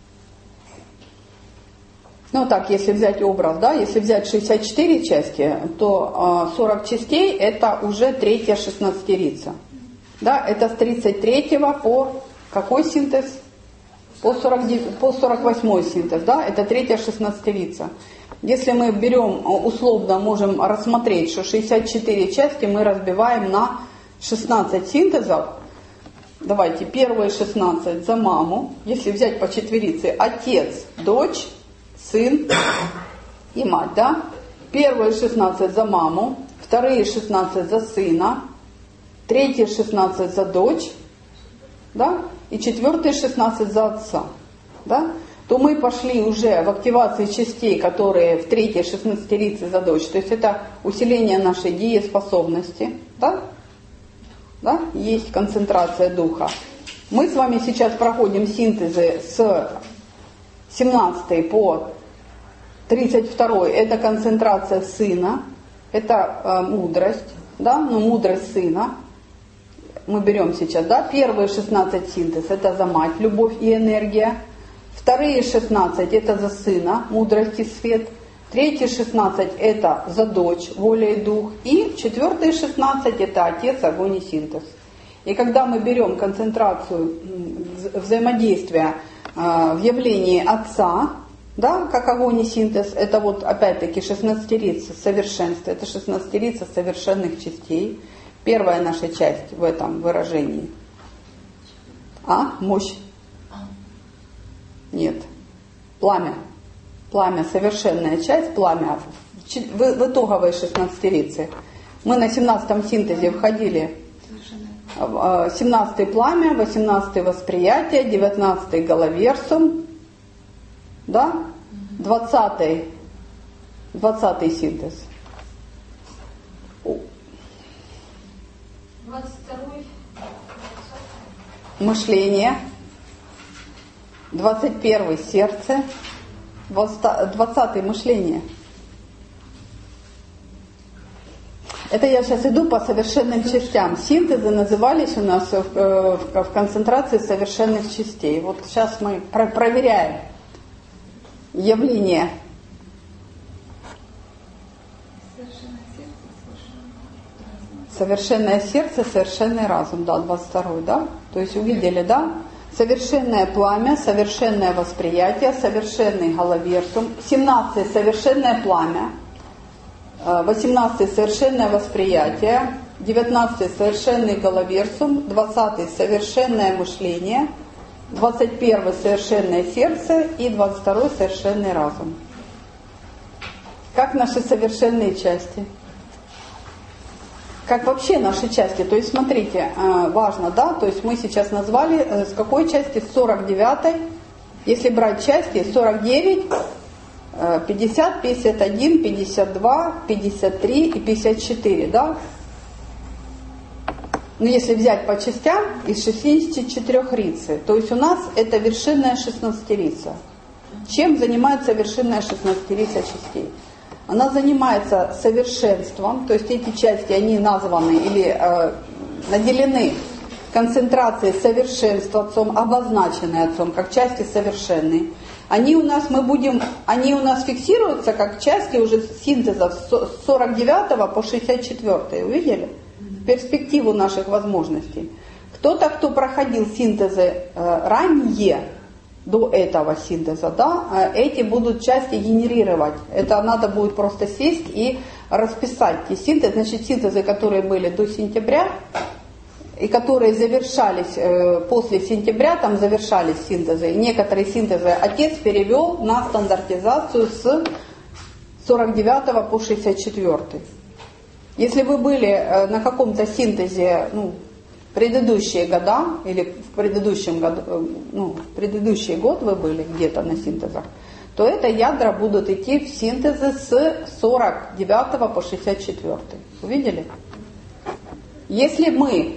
Ну так, если взять образ, да, если взять шестьдесят четыре части, то э, сорок частей это уже третья шестнадцатерица. Да, это с тридцать третьего по какой синтез? По, сорок, по сорок восьмой синтез, да, это третья шестнадцатерица. Если мы берем, условно можем рассмотреть, что шестьдесят четыре части мы разбиваем на шестнадцать синтезов. Давайте, первые шестнадцать за маму. Если взять по четверице, отец, дочь, сын и мать, да. Первые шестнадцать за маму, вторые шестнадцать за сына, третьи шестнадцать за дочь, да, и четвертые шестнадцать за отца, да, то мы пошли уже в активации частей, которые в третьей шестнадцатерице за дочь, то есть это усиление нашей дееспособности, да, да, есть концентрация духа. Мы с вами сейчас проходим синтезы с семнадцатой по тридцать второй, это концентрация сына, это э, мудрость, да, ну мудрость сына. Мы берем сейчас, да, первые шестнадцать синтез, это за мать, любовь и энергия. Вторые шестнадцать, это за сына, мудрость и свет. Третьи шестнадцать это за дочь, воля и дух. И четвертые шестнадцать это отец, огонь и синтез. И когда мы берем концентрацию взаимодействия в явлении Отца, да, как огонь и синтез, это вот опять-таки шестнадцатерица совершенства, это шестнадцатерица совершенных частей. Первая наша часть в этом выражении. А? Мощь? Нет. Пламя. Пламя, совершенная часть, пламя в, в итоговой шестнадцатерице. Мы на семнадцатом синтезе входили. семнадцатый пламя, восемнадцатый восприятие, девятнадцатый головерсум, да? двадцатый, двадцатый синтез. двадцать второй. Мышление. двадцать первый сердце. двадцатый мышление. Это я сейчас иду по совершенным частям. Синтезы назывались у нас в, в, в концентрации совершенных частей. Вот сейчас мы про- проверяем явление. Совершенное сердце, совершенный разум, да, двадцать второй, да? То есть увидели, да? Совершенное пламя, совершенное восприятие, совершенный головерсум, семнадцатый совершенное пламя, восемнадцатый совершенное восприятие, девятнадцатый совершенный головерсум, двадцатый совершенное мышление, двадцать первый совершенное сердце и двадцать второй совершенный разум. Как наши совершенные части? Как вообще наши части? То есть смотрите, важно, да, то есть мы сейчас назвали с какой части? С сорок девятой. Если брать части, сорок девять, пятьдесят, пятьдесят один, пятьдесят два, пятьдесят три и пятьдесят четыре, да? Но если взять по частям, из шестидесяти четырёх рицы, то есть у нас это вершинная шестнадцатерица. Чем занимается вершинная шестнадцатерица частей? Она занимается совершенством, то есть эти части, они названы или э, наделены концентрацией совершенства Отцом, обозначены Отцом, как части совершенные. Они у нас, мы будем, они у нас фиксируются как части уже синтеза с сорок девятого по шестьдесят четвёртый, увидели? Перспективу наших возможностей. Кто-то, кто проходил синтезы э, ранее, до этого синтеза, да, эти будут части генерировать. Это надо будет просто сесть и расписать те синтезы. Значит, синтезы, которые были до сентября и которые завершались э, после сентября, там завершались синтезы. И некоторые синтезы отец перевел на стандартизацию с сорок девятого по шестьдесят четвёртый. Если вы были э, на каком-то синтезе, ну, предыдущие года, или в предыдущем году, ну, в предыдущий год вы были где-то на синтезах, то это ядра будут идти в синтезы с сорок девятого по шестьдесят четвёртый. Увидели? Если мы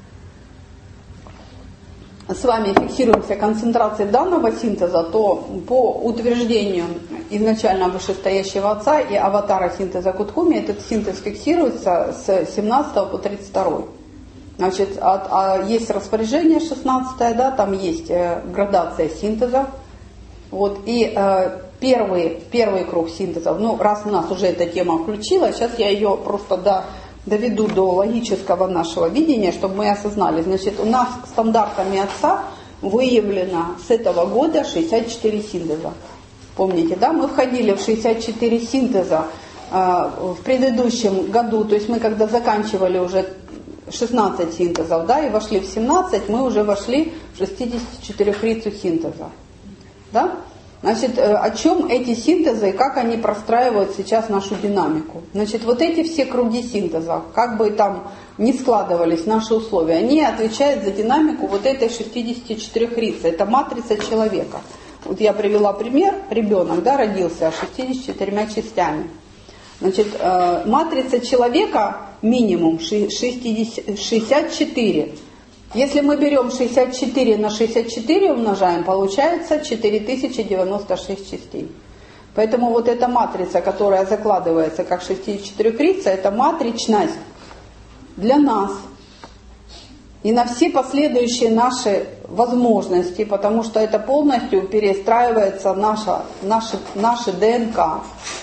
с вами фиксируемся концентрацией данного синтеза, то по утверждению изначально вышестоящего отца и аватара синтеза Кутхуми этот синтез фиксируется с семнадцатого по тридцать второй. Значит, от, а есть распоряжение шестнадцатое, да, там есть э, градация синтеза. Вот, и э, первый, первый круг синтезов, ну, раз у нас уже эта тема включилась, сейчас я ее просто до, доведу до логического нашего видения, чтобы мы осознали. Значит, у нас стандартами отца выявлено с этого года шестьдесят четыре синтеза. Помните, да, мы входили в шестьдесят четыре синтеза э, в предыдущем году, то есть мы когда заканчивали уже шестнадцать синтезов, да, и вошли в семнадцать, мы уже вошли в шестьдесят четыре рицу синтеза. Да? Значит, о чем эти синтезы и как они простраивают сейчас нашу динамику? Значит, вот эти все круги синтеза, как бы там ни складывались наши условия, они отвечают за динамику вот этой шестидесяти четырёх рицы. Это матрица человека. Вот я привела пример, ребенок, да, родился шестьюдесятью четырьмя частями. Значит, э, матрица человека минимум шестьдесят четыре. Если мы берем шестьдесят четыре на шестьдесят четыре умножаем, получается четыре тысячи девяносто шесть частей. Поэтому вот эта матрица, которая закладывается как шестьдесят четыре рица, это матричность для нас. И на все последующие наши возможности, потому что это полностью перестраивается наша, наша, наша ДНК.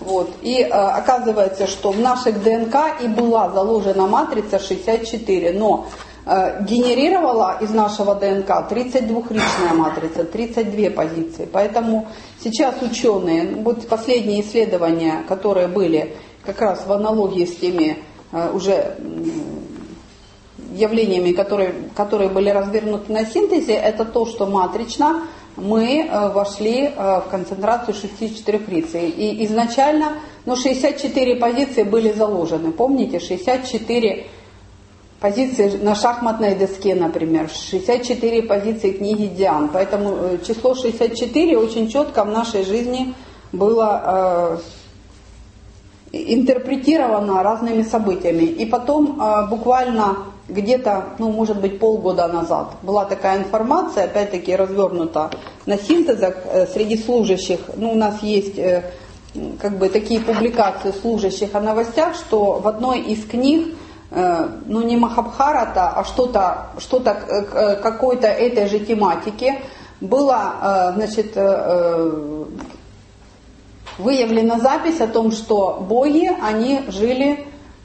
Вот. И э, оказывается, что в наших ДНК и была заложена матрица шестьдесят четыре, но э, генерировала из нашего ДНК тридцать двухричная матрица, тридцать две позиции. Поэтому сейчас ученые, вот последние исследования, которые были как раз в аналогии с теми э, уже явлениями, которые, которые были развернуты на синтезе, это то, что матрично мы вошли в концентрацию шестьдесят четыре рицы. И изначально, ну, шестьдесят четыре позиции были заложены. Помните, шестьдесят четыре позиции на шахматной доске, например, шестьдесят четыре позиции книги Диан. Поэтому число шестьдесят четыре очень четко в нашей жизни было э, интерпретировано разными событиями. И потом э, буквально где-то, ну, может быть, полгода назад была такая информация, опять-таки развернута на синтезах э, среди служащих. Ну, у нас есть э, как бы такие публикации служащих о новостях, что в одной из книг, э, ну, не Махабхарата, а что-то, что-то э, какой-то этой же тематики была, э, значит, э, выявлена запись о том, что боги, они жили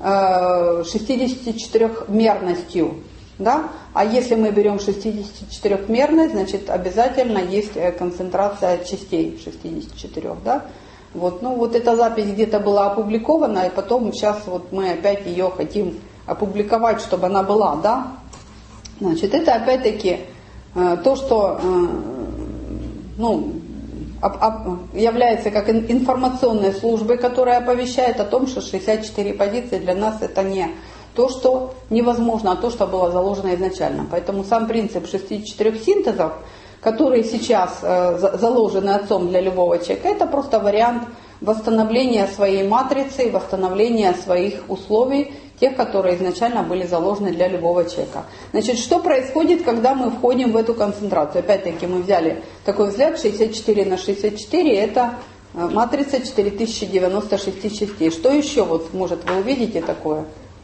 шестидесятичетырёхмерностью, да? А если мы берем шестидесятичетырёхмерность, значит обязательно есть концентрация частей шестидесяти четырёх, да? Вот, ну вот эта запись где-то была опубликована, и потом сейчас вот мы опять ее хотим опубликовать, чтобы она была, да? Значит, это опять-таки то, что, ну, является как информационной службой, которая оповещает о том, что шестьдесят четыре позиции для нас это не то, что невозможно, а то, что было заложено изначально. Поэтому сам принцип шестидесяти четырёх синтезов, которые сейчас заложены отцом для любого человека, это просто вариант восстановления своей матрицы, восстановления своих условий, тех, которые изначально были заложены для любого человека. Значит, что происходит, когда мы входим в эту концентрацию? Опять-таки мы взяли такой взгляд, шестьдесят четыре на шестьдесят четыре, это матрица четыре тысячи девяносто шесть частей. Что еще, вот, может, вы увидите такое?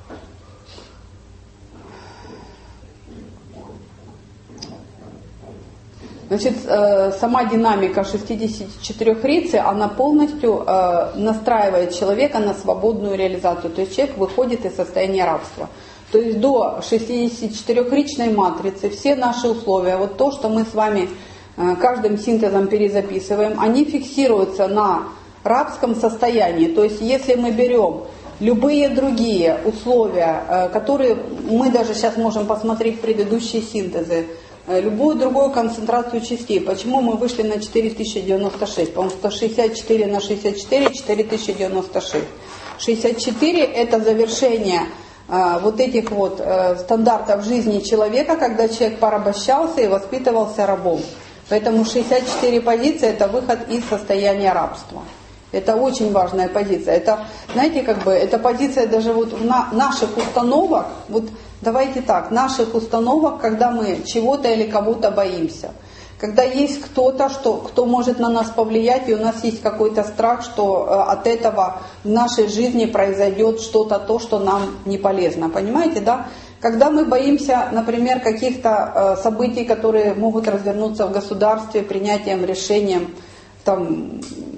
Значит, сама динамика шестидесяти четырёх рицы, она полностью настраивает человека на свободную реализацию. То есть человек выходит из состояния рабства. То есть до шестидесятичетырёхричной матрицы все наши условия, вот то, что мы с вами каждым синтезом перезаписываем, они фиксируются на рабском состоянии. То есть если мы берем любые другие условия, которые мы даже сейчас можем посмотреть предыдущие синтезы, любую другую концентрацию частей. Почему мы вышли на четыре тысячи девяносто шесть? Потому что шестьдесят четыре на шестьдесят четыре, четыре тысячи девяносто шесть. шестьдесят четыре это завершение э, вот этих вот э, стандартов жизни человека, когда человек порабощался и воспитывался рабом. Поэтому шестьдесят четыре позиции это выход из состояния рабства. Это очень важная позиция. Это, знаете, как бы, это позиция даже вот на наших установок, вот давайте так, наших установок, когда мы чего-то или кого-то боимся. Когда есть кто-то, что, кто может на нас повлиять, и у нас есть какой-то страх, что э, от этого в нашей жизни произойдет что-то, то, что нам не полезно. Понимаете, да? Когда мы боимся, например, каких-то э, событий, которые могут развернуться в государстве принятием решением, там,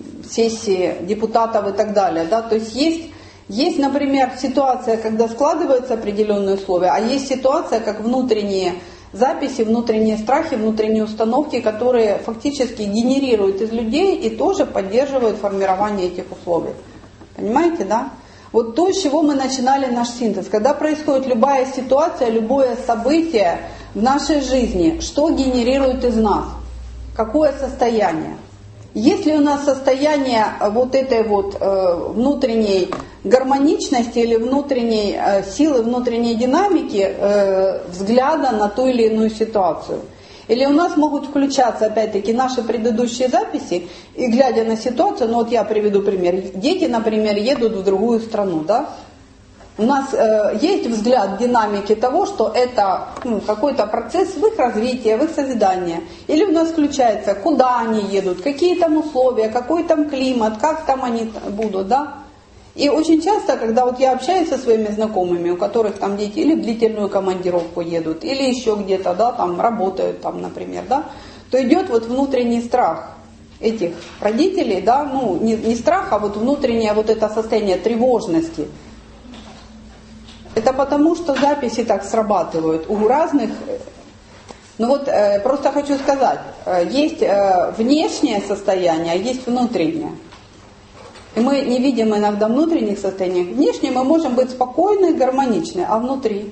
сессии депутатов и так далее, да, то есть есть, есть, например, ситуация, когда складываются определенные условия, а есть ситуация, как внутренние записи, внутренние страхи, внутренние установки, которые фактически генерируют из людей и тоже поддерживают формирование этих условий. Понимаете, да? Вот то, с чего мы начинали наш синтез. Когда происходит любая ситуация, любое событие в нашей жизни, что генерирует из нас? Какое состояние? Если у нас состояние вот этой вот э, внутренней гармоничности или внутренней э, силы, внутренней динамики э, взгляда на ту или иную ситуацию, или у нас могут включаться опять-таки наши предыдущие записи, и глядя на ситуацию, ну вот я приведу пример, дети, например, едут в другую страну, да? У нас э, есть взгляд динамики того, что это ну, какой-то процесс в их развитии, в их созидании. Или у нас включается, куда они едут, какие там условия, какой там климат, как там они будут, да. И очень часто, когда вот я общаюсь со своими знакомыми, у которых там дети или в длительную командировку едут, или еще где-то, да, там работают, там, например, да, то идет вот внутренний страх. этих родителей, да, ну не, не страх, а вот внутреннее вот это состояние тревожности. Это потому, что записи так срабатывают у разных. Ну вот э, просто хочу сказать, э, есть э, внешнее состояние, а есть внутреннее. И мы не видим иногда внутренних состояний. Внешне мы можем быть спокойны, гармоничны, а внутри?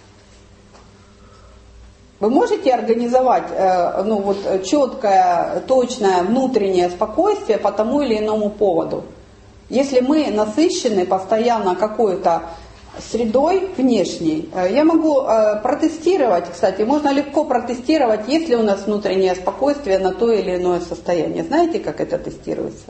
Вы можете организовать э, ну, вот, четкое, точное внутреннее спокойствие по тому или иному поводу? Если мы насыщены постоянно какой-то средой внешней, э, я могу э, протестировать, кстати, можно легко протестировать, есть ли у нас внутреннее спокойствие на то или иное состояние. Знаете, как это тестируется?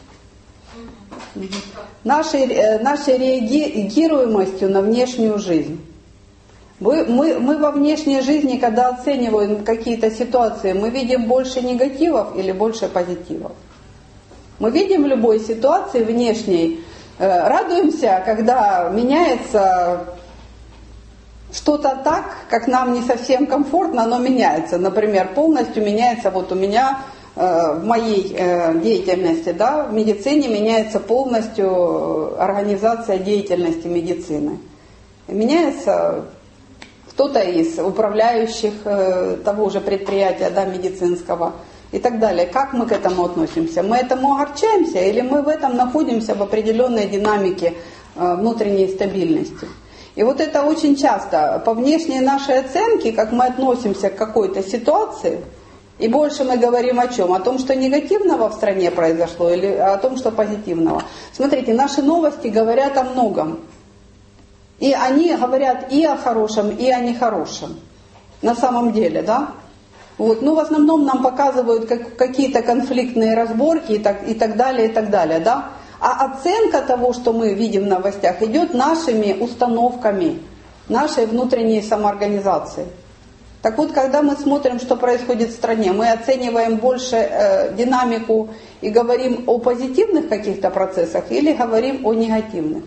Нашей, э, нашей реагируемостью на внешнюю жизнь. Мы, мы, мы во внешней жизни, когда оцениваем какие-то ситуации, мы видим больше негативов или больше позитивов. Мы видим в любой ситуации внешней, э, радуемся, когда меняется что-то так, как нам не совсем комфортно, но меняется. Например, полностью меняется, вот у меня э, в моей э, деятельности, да, в медицине меняется полностью организация деятельности медицины. Меняется кто-то из управляющих э, того же предприятия, да, медицинского и так далее. Как мы к этому относимся? Мы этому огорчаемся или мы в этом находимся в определенной динамике э, внутренней стабильности? И вот это очень часто по внешней нашей оценке, как мы относимся к какой-то ситуации, и больше мы говорим о чем? О том, что негативного в стране произошло или о том, что позитивного? Смотрите, наши новости говорят о многом. И они говорят и о хорошем, и о нехорошем. На самом деле, да? Вот. Ну, в основном нам показывают как, какие-то конфликтные разборки и так, и так далее, и так далее, да? А оценка того, что мы видим в новостях, идет нашими установками, нашей внутренней самоорганизацией. Так вот, когда мы смотрим, что происходит в стране, мы оцениваем больше э, динамику и говорим о позитивных каких-то процессах или говорим о негативных.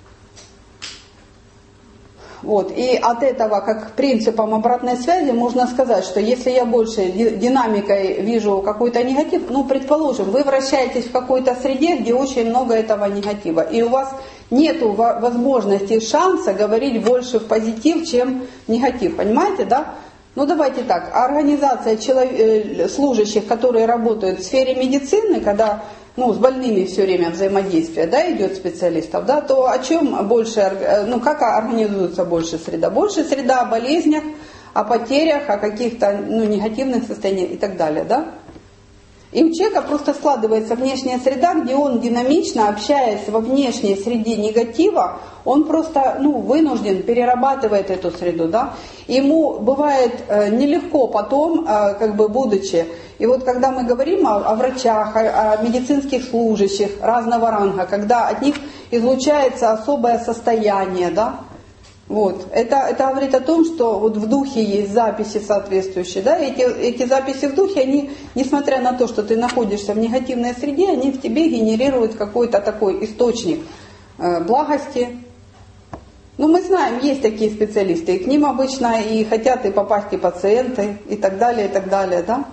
Вот. И от этого, как принципом обратной связи, можно сказать, что если я больше динамикой вижу какой-то негатив, ну, предположим, вы вращаетесь в какой-то среде, где очень много этого негатива, и у вас нет возможности, шанса говорить больше в позитив, чем в негатив, понимаете, да? Ну, давайте так, организация человек, служащих, которые работают в сфере медицины, когда ну, с больными все время взаимодействие, да, идет специалистов, да, то о чем больше, ну, как организуется больше среда? Больше среда о болезнях, о потерях, о каких-то, ну, негативных состояниях и так далее, да. И у человека просто складывается внешняя среда, где он динамично, общаясь во внешней среде негатива, он просто, ну, вынужден, перерабатывает эту среду, да. И ему бывает э, нелегко потом, э, как бы будучи. И вот когда мы говорим о, о врачах, о, о медицинских служащих разного ранга, когда от них излучается особое состояние, да, вот, это, это говорит о том, что вот в духе есть записи соответствующие, да, эти, эти записи в духе, они, несмотря на то, что ты находишься в негативной среде, они в тебе генерируют какой-то такой источник э, благости. Ну, мы знаем, есть такие специалисты, и к ним обычно и хотят и попасть и пациенты, и так далее, и так далее, да.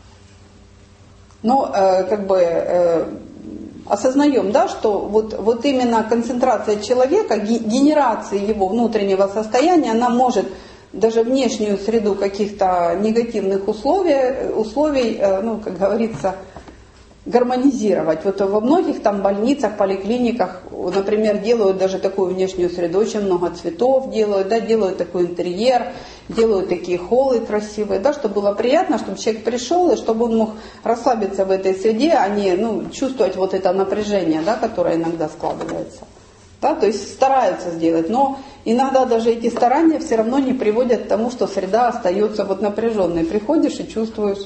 Но, э, как бы, э, осознаем, да, что вот, вот именно концентрация человека, генерация его внутреннего состояния, она может даже внешнюю среду каких-то негативных условий, условий, э, ну, как говорится, гармонизировать. Вот во многих там больницах, поликлиниках, например, делают даже такую внешнюю среду, очень много цветов делают, да, делают такой интерьер, делают такие холлы красивые, да, чтобы было приятно, чтобы человек пришел, и чтобы он мог расслабиться в этой среде, а не, ну, чувствовать вот это напряжение, да, которое иногда складывается. Да, то есть стараются сделать, но иногда даже эти старания все равно не приводят к тому, что среда остается вот напряженной. Приходишь и чувствуешь.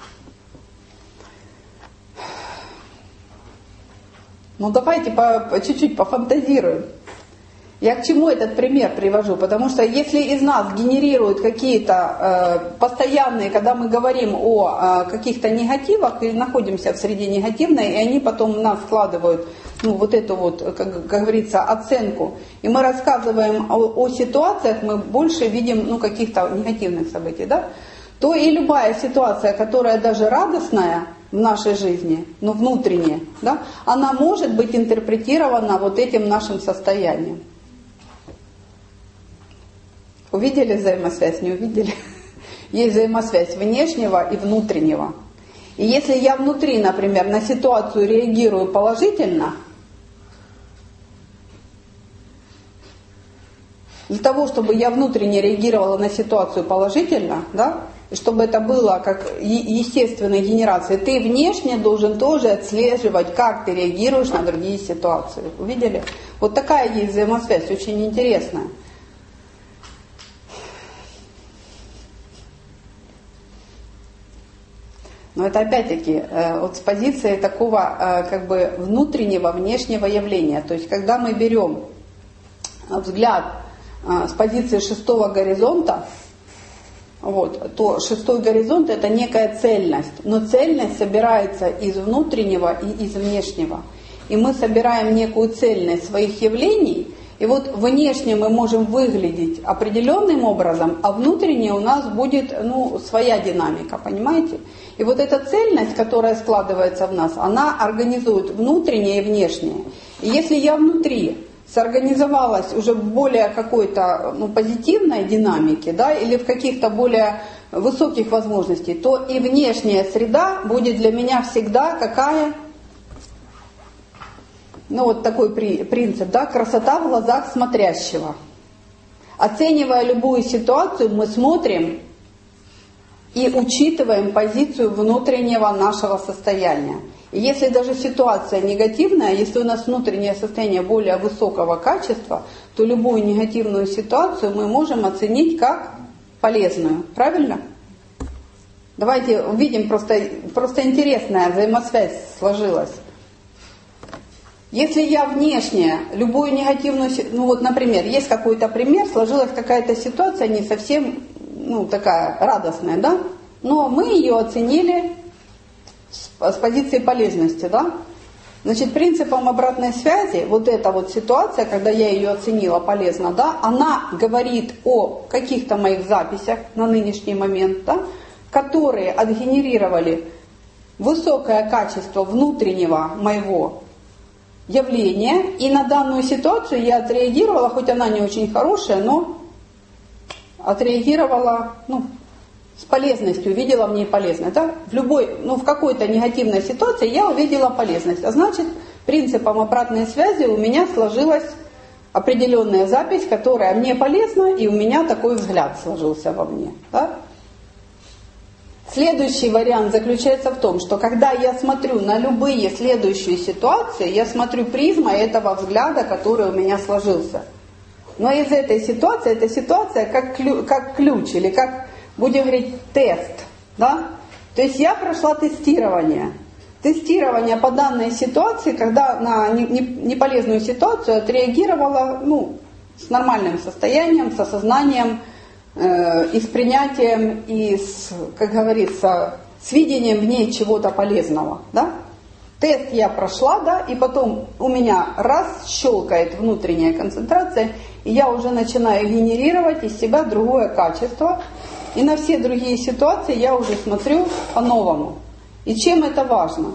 Ну давайте по, по, чуть-чуть пофантазируем. Я к чему этот пример привожу? Потому что если из нас генерируют какие-то э, постоянные, когда мы говорим о э, каких-то негативах или находимся в среде негативной, и они потом в нас складывают ну, вот эту вот, как, как говорится, оценку, и мы рассказываем о, о ситуациях, мы больше видим ну, каких-то негативных событий, да? То и любая ситуация, которая даже радостная, в нашей жизни, но внутренняя, да, она может быть интерпретирована вот этим нашим состоянием. Увидели взаимосвязь, не увидели? Есть взаимосвязь внешнего и внутреннего. И если я внутри, например, на ситуацию реагирую положительно, для того, чтобы я внутренне реагировала на ситуацию положительно, да, и чтобы это было как естественной генерацией, ты внешне должен тоже отслеживать, как ты реагируешь на другие ситуации. Увидели? Вот такая есть взаимосвязь, очень интересная. Но это опять-таки вот с позиции такого как бы внутреннего, внешнего явления. То есть когда мы берем взгляд с позиции шестого горизонта, вот, то шестой горизонт это некая цельность. Но цельность собирается из внутреннего и из внешнего. И мы собираем некую цельность своих явлений. И вот внешне мы можем выглядеть определенным образом, а внутренне у нас будет ну, своя динамика, понимаете? И вот эта цельность, которая складывается в нас, она организует внутреннее и внешнее. И если я внутри сорганизовалась уже в более какой-то ну, позитивной динамике, да, или в каких-то более высоких возможностей, то и внешняя среда будет для меня всегда какая? Ну вот такой при, принцип, да, красота в глазах смотрящего. Оценивая любую ситуацию, мы смотрим и учитываем позицию внутреннего нашего состояния. И если даже ситуация негативная, если у нас внутреннее состояние более высокого качества, то любую негативную ситуацию мы можем оценить как полезную. Правильно? Давайте увидим, просто, просто интересная взаимосвязь сложилась. Если я внешне любую негативную, ну вот, например, есть какой-то пример, сложилась какая-то ситуация не совсем, ну, такая радостная, да, но мы ее оценили с, с позиции полезности, да. Значит, принципом обратной связи вот эта вот ситуация, когда я ее оценила полезно, да, она говорит о каких-то моих записях на нынешний момент, да, которые отгенерировали высокое качество внутреннего моего явление, и на данную ситуацию я отреагировала, хоть она не очень хорошая, но отреагировала ну, с полезностью, увидела в ней полезность. Да? В любой, ну, в какой-то негативной ситуации я увидела полезность. А значит, принципом обратной связи у меня сложилась определенная запись, которая мне полезна, и у меня такой взгляд сложился во мне. Да? Следующий вариант заключается в том, что когда я смотрю на любые следующие ситуации, я смотрю призмой этого взгляда, который у меня сложился. Но из этой ситуации, эта ситуация как ключ, как ключ или как, будем говорить, тест. Да? То есть я прошла тестирование. Тестирование по данной ситуации, когда на неполезную ситуацию отреагировала ну, с нормальным состоянием, с осознанием, и с принятием, и с, как говорится, с видением в ней чего-то полезного. Да? Тест я прошла, да, и потом у меня раз щелкает внутренняя концентрация, и я уже начинаю генерировать из себя другое качество, и на все другие ситуации я уже смотрю по-новому. И чем это важно?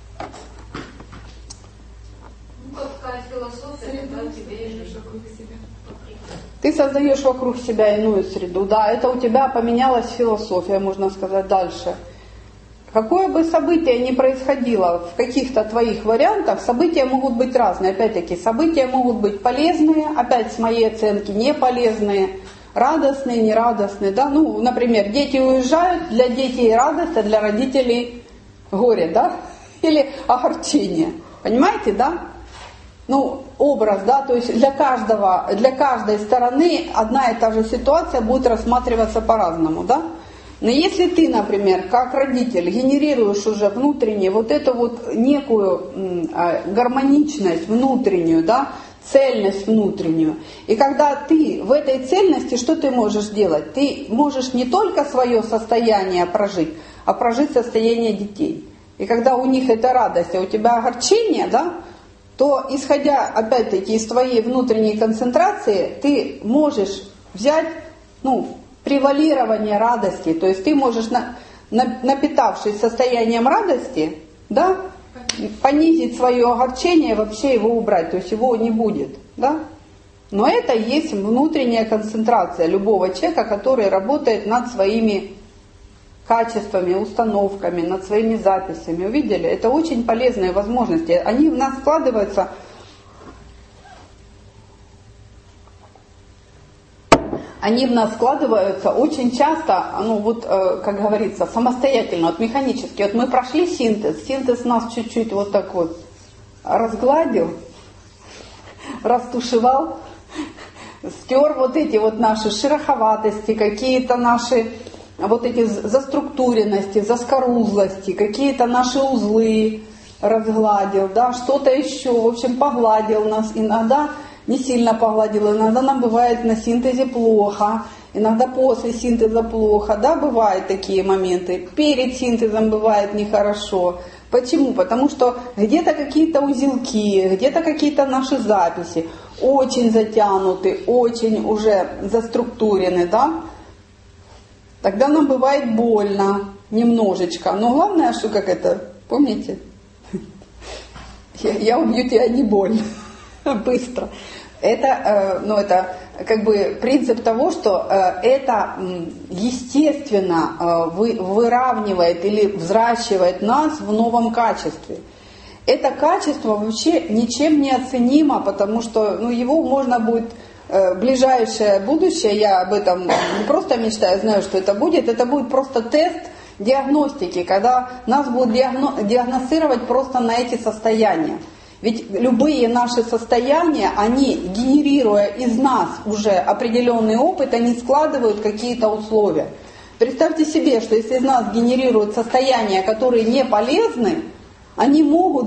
Ну, какая философия, когда тебе есть вокруг себя. Ты создаешь вокруг себя иную среду. Да, это у тебя поменялась философия, можно сказать, дальше. Какое бы событие ни происходило в каких-то твоих вариантах, события могут быть разные. Опять-таки, события могут быть полезные, опять с моей оценки не полезные, радостные, нерадостные. Да? Ну, например, дети уезжают, для детей радость, а для родителей горе, да? Или огорчение. Понимаете, да? Ну, образ, да, то есть для каждого, для каждой стороны одна и та же ситуация будет рассматриваться по-разному, да. Но если ты, например, как родитель, генерируешь уже внутренне вот эту вот некую гармоничность внутреннюю, да, цельность внутреннюю, и когда ты в этой цельности, что ты можешь делать? Ты можешь не только свое состояние прожить, а прожить состояние детей. И когда у них это радость, а у тебя огорчение, да, то, исходя, опять-таки, из твоей внутренней концентрации, ты можешь взять, ну, превалирование радости. То есть ты можешь на, напитавшись состоянием радости, да, понизить свое огорчение и вообще его убрать, то есть его не будет, да. Но это и есть внутренняя концентрация любого человека, который работает над своими качествами, установками, над своими записями. Увидели? Это очень полезные возможности. Они в нас складываются. Они в нас складываются очень часто, ну вот, как говорится, самостоятельно, вот механически. Вот мы прошли синтез, синтез нас чуть-чуть вот так вот разгладил, растушевал, стер вот эти вот наши шероховатости, какие-то наши вот эти заструктуренности, заскорузлости, какие-то наши узлы разгладил, да, что-то еще, в общем, погладил нас иногда. Не сильно погладил, иногда нам бывает на синтезе плохо, иногда после синтеза плохо, да, бывают такие моменты. Перед синтезом бывает нехорошо. Почему? Потому что где-то какие-то узелки, где-то какие-то наши записи очень затянуты, очень уже заструктурены, да. Тогда нам бывает больно немножечко. Но главное, что как это, помните? Я убью тебя, не больно. Быстро. Это, ну, это как бы принцип того, что это естественно выравнивает или взращивает нас в новом качестве. Это качество вообще ничем не оценимо, потому что ну, его можно будет в ближайшее будущее, я об этом не просто мечтаю, знаю, что это будет, это будет просто тест диагностики, когда нас будут диагностировать просто на эти состояния. Ведь любые наши состояния, они, генерируя из нас уже определенный опыт, они складывают какие-то условия. Представьте себе, что если из нас генерируют состояния, которые не полезны, они могут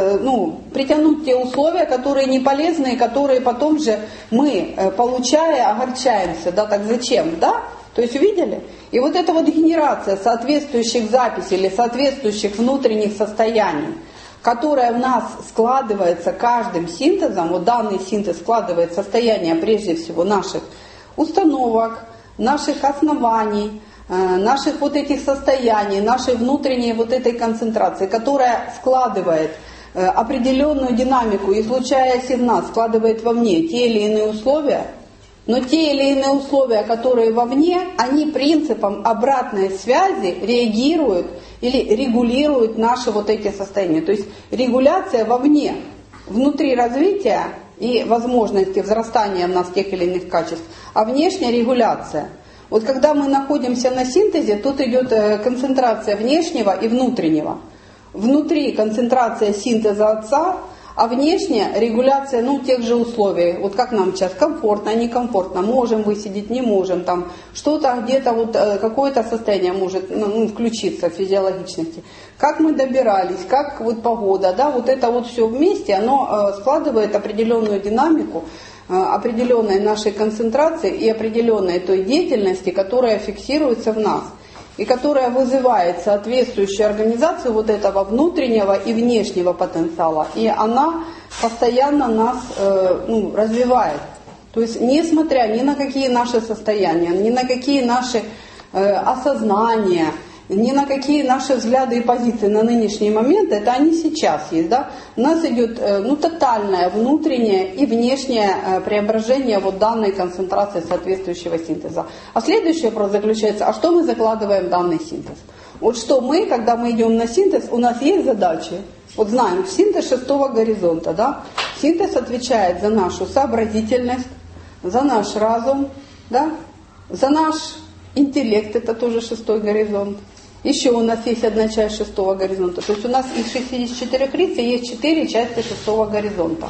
ну, притянуть те условия, которые не полезны, и которые потом же мы, получая, огорчаемся. Да, так зачем? Да? То есть увидели? И вот эта вот генерация соответствующих записей или соответствующих внутренних состояний, которая в нас складывается каждым синтезом, вот данный синтез складывает состояние прежде всего наших установок, наших оснований, наших вот этих состояний, нашей внутренней вот этой концентрации, которая складывает определенную динамику и, случаясь из нас, складывает вовне те или иные условия, но те или иные условия, которые вовне, они принципом обратной связи реагируют или регулируют наши вот эти состояния. То есть регуляция вовне, внутри развития и возможности взрастания в нас тех или иных качеств, а внешняя регуляция. Вот когда мы находимся на синтезе, тут идет концентрация внешнего и внутреннего. Внутри концентрация синтеза Отца, а внешняя регуляция, ну, тех же условий. Вот как нам сейчас, комфортно, некомфортно, можем высидеть, не можем, там, что-то где-то, вот, какое-то состояние может ну, включиться в физиологичности. Как мы добирались, как вот погода, да, вот это вот все вместе, оно складывает определенную динамику, определенной нашей концентрации и определенной той деятельности, которая фиксируется в нас. И которая вызывает соответствующую организацию вот этого внутреннего и внешнего потенциала. И она постоянно нас э, ну, развивает. То есть несмотря ни на какие наши состояния, ни на какие наши э, осознания, ни на какие наши взгляды и позиции на нынешний момент, это они сейчас есть. Да? У нас идет э, ну, тотальное внутреннее и внешнее э, преображение вот данной концентрации соответствующего синтеза. А следующий вопрос заключается, а что мы закладываем в данный синтез? Вот что мы, когда мы идем на синтез, у нас есть задачи. Вот знаем, синтез шестого горизонта. Да? Синтез отвечает за нашу сообразительность, за наш разум, да? За наш интеллект, это тоже шестой горизонт. Еще у нас есть одна часть шестого горизонта. То есть у нас из шестидесяти четырёх лиц есть четыре части шестого горизонта,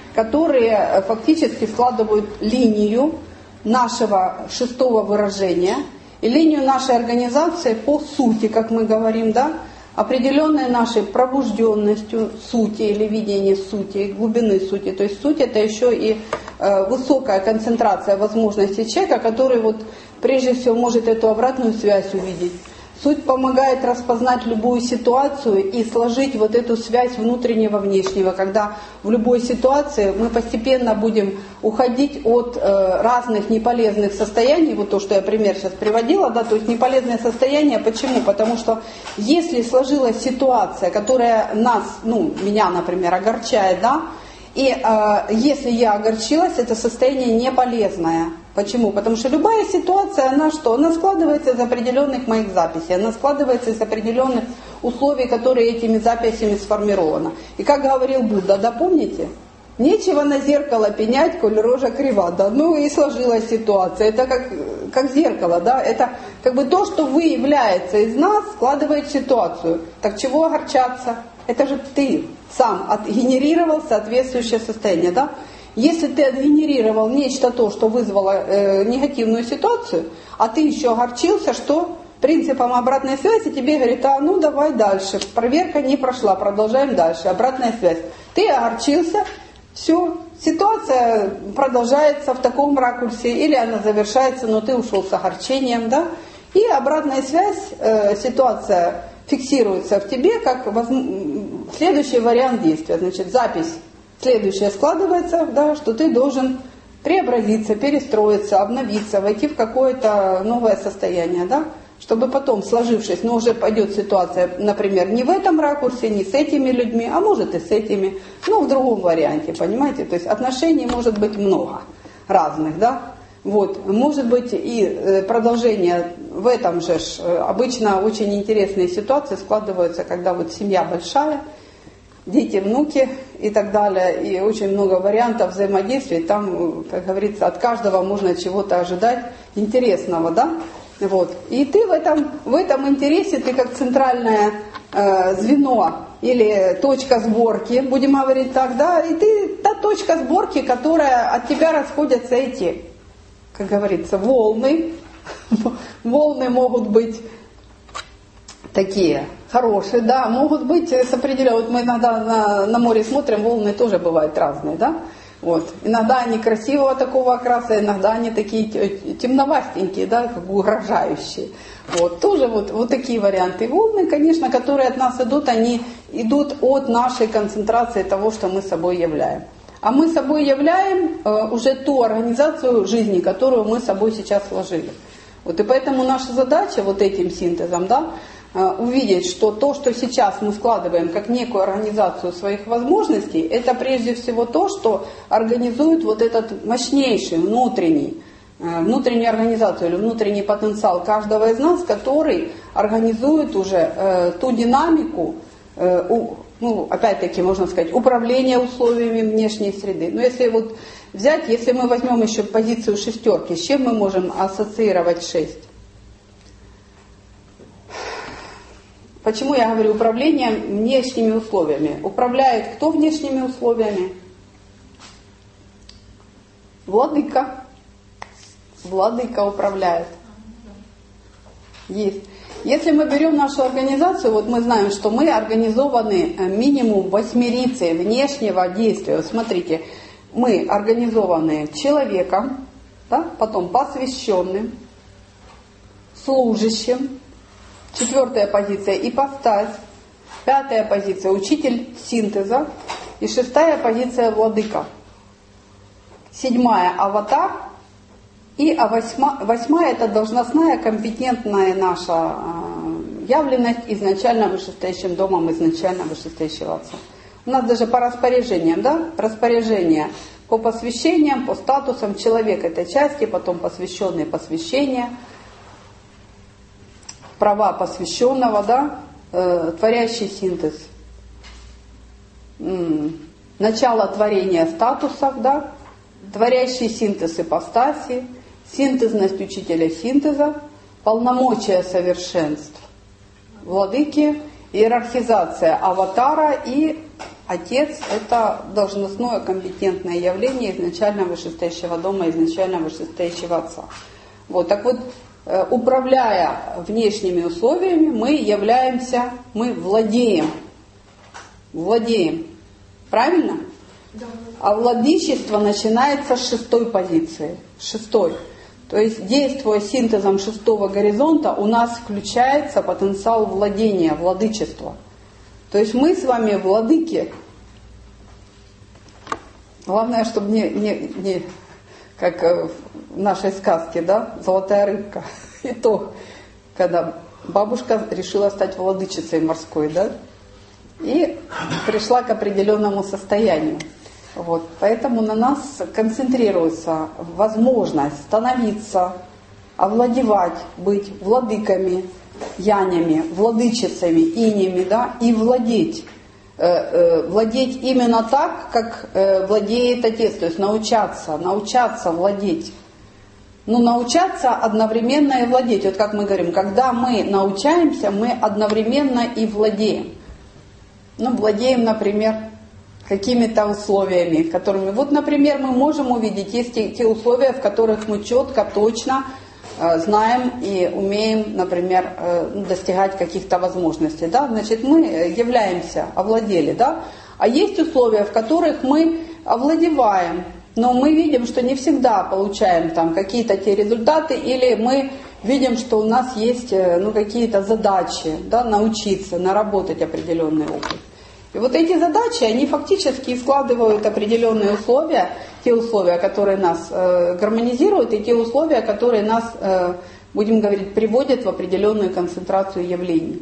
которые фактически складывают линию нашего шестого выражения и линию нашей организации по сути, как мы говорим, да, определенной нашей пробужденностью сути или видения сути, глубины сути. То есть суть — это еще и э, высокая концентрация возможностей человека, который вот прежде всего может эту обратную связь увидеть Суть помогает распознать любую ситуацию и сложить вот эту связь внутреннего-внешнего, когда в любой ситуации мы постепенно будем уходить от э, разных неполезных состояний, вот то, что я пример сейчас приводила, да, то есть неполезные состояния. Почему? Потому что если сложилась ситуация, которая нас, ну, меня, например, огорчает, да, и э, если я огорчилась, это состояние не полезное. Почему? Потому что любая ситуация, она что? Она складывается из определенных моих записей, она складывается из определенных условий, которые этими записями сформированы. И как говорил Будда, да, помните? Нечего на зеркало пенять, коль рожа крива, да. Ну и сложилась ситуация. Это как, как зеркало, да. Это как бы то, что выявляется из нас, складывает ситуацию. Так чего огорчаться? Это же ты сам отгенерировал соответствующее состояние, да? Если ты отгенерировал нечто то, что вызвало э, негативную ситуацию, а ты еще огорчился, что принципом обратной связи тебе говорит, а ну давай дальше, проверка не прошла, продолжаем дальше, обратная связь. Ты огорчился, все, ситуация продолжается в таком ракурсе, или она завершается, но ты ушел с огорчением, да, и обратная связь, э, ситуация фиксируется в тебе как воз... следующий вариант действия, значит, запись. Следующее складывается, да, что ты должен преобразиться, перестроиться, обновиться, войти в какое-то новое состояние, да, чтобы потом, сложившись, но уже пойдет ситуация, например, не в этом ракурсе, не с этими людьми, а может и с этими, но в другом варианте, понимаете? То есть отношений может быть много разных, да. Вот, может быть и продолжение в этом же, обычно очень интересные ситуации складываются, когда вот семья большая, дети, внуки и так далее, и очень много вариантов взаимодействия, там, как говорится, от каждого можно чего-то ожидать интересного, да, вот, и ты в этом, в этом интересе, ты как центральное э, звено или точка сборки, будем говорить так, да, и ты та точка сборки, которая от тебя расходятся эти, как говорится, волны, волны могут быть такие хорошие, да, могут быть с определенным, вот мы иногда на, на море смотрим, волны тоже бывают разные, да, вот, иногда они красивого такого окраса, иногда они такие темновастенькие, да, как бы угрожающие, вот, тоже вот, вот такие варианты. Волны, конечно, которые от нас идут, они идут от нашей концентрации того, что мы собой являем. А мы собой являем э, уже ту организацию жизни, которую мы собой сейчас сложили. Вот, и поэтому наша задача вот этим синтезом, да, увидеть, что то, что сейчас мы складываем как некую организацию своих возможностей, это прежде всего то, что организует вот этот мощнейший внутренний, внутреннюю организацию или внутренний потенциал каждого из нас, который организует уже э, ту динамику, э, у, ну, опять-таки, можно сказать, управления условиями внешней среды. Но если вот взять, если мы возьмем еще позицию шестерки, с чем мы можем ассоциировать шесть? Почему я говорю управление внешними условиями? Управляет кто внешними условиями? Владыка. Владыка управляет. Есть. Если мы берем нашу организацию, вот мы знаем, что мы организованы минимум восьмерицей внешнего действия. Вот смотрите, мы организованы человеком, да, потом посвященным, служащим. Четвертая позиция – ипостась. Пятая позиция – учитель синтеза. И шестая позиция – владыка. Седьмая – аватар. И а восьма, восьмая – это должностная, компетентная наша э, явленность изначально вышестоящим домом, изначально вышестоящего отца. У нас даже по распоряжениям, да, распоряжение по посвящениям, по статусам человека этой части, потом посвященные посвящения, права посвященного, да, э, творящий синтез, м-м, начало творения статусов, да, творящий синтез ипостаси, синтезность учителя синтеза, полномочия совершенств владыки, иерархизация аватара и отец – это должностное компетентное явление изначально вышестоящего дома, изначально вышестоящего отца. Вот, так вот, управляя внешними условиями, мы являемся, мы владеем. Владеем. Правильно? Да. А владычество начинается с шестой позиции. Шестой. То есть, действуя синтезом шестого горизонта, у нас включается потенциал владения, владычества. То есть мы с вами владыки. Главное, чтобы не, не, не как в нашей сказке, да, золотая рыбка. И то, когда бабушка решила стать владычицей морской, да, и пришла к определенному состоянию. Вот. Поэтому на нас концентрируется возможность становиться, овладевать, быть владыками, янями, владычицами, инями, да, и владеть. Э, э, владеть именно так, как э, владеет Отец, то есть научаться, научаться владеть. Ну, научаться одновременно и владеть. Вот как мы говорим, когда мы научаемся, мы одновременно и владеем. Ну, владеем, например, какими-то условиями, которыми... Вот, например, мы можем увидеть, есть те, те условия, в которых мы четко, точно э, знаем и умеем, например, э, достигать каких-то возможностей. Да? Значит, мы являемся, овладели. Да? А есть условия, в которых мы овладеваем, но мы видим, что не всегда получаем там какие-то те результаты, или мы видим, что у нас есть ну, какие-то задачи, да, научиться, наработать определенный опыт. И вот эти задачи, они фактически складывают определенные условия, те условия, которые нас э, гармонизируют, и те условия, которые нас, э, будем говорить, приводят в определенную концентрацию явлений.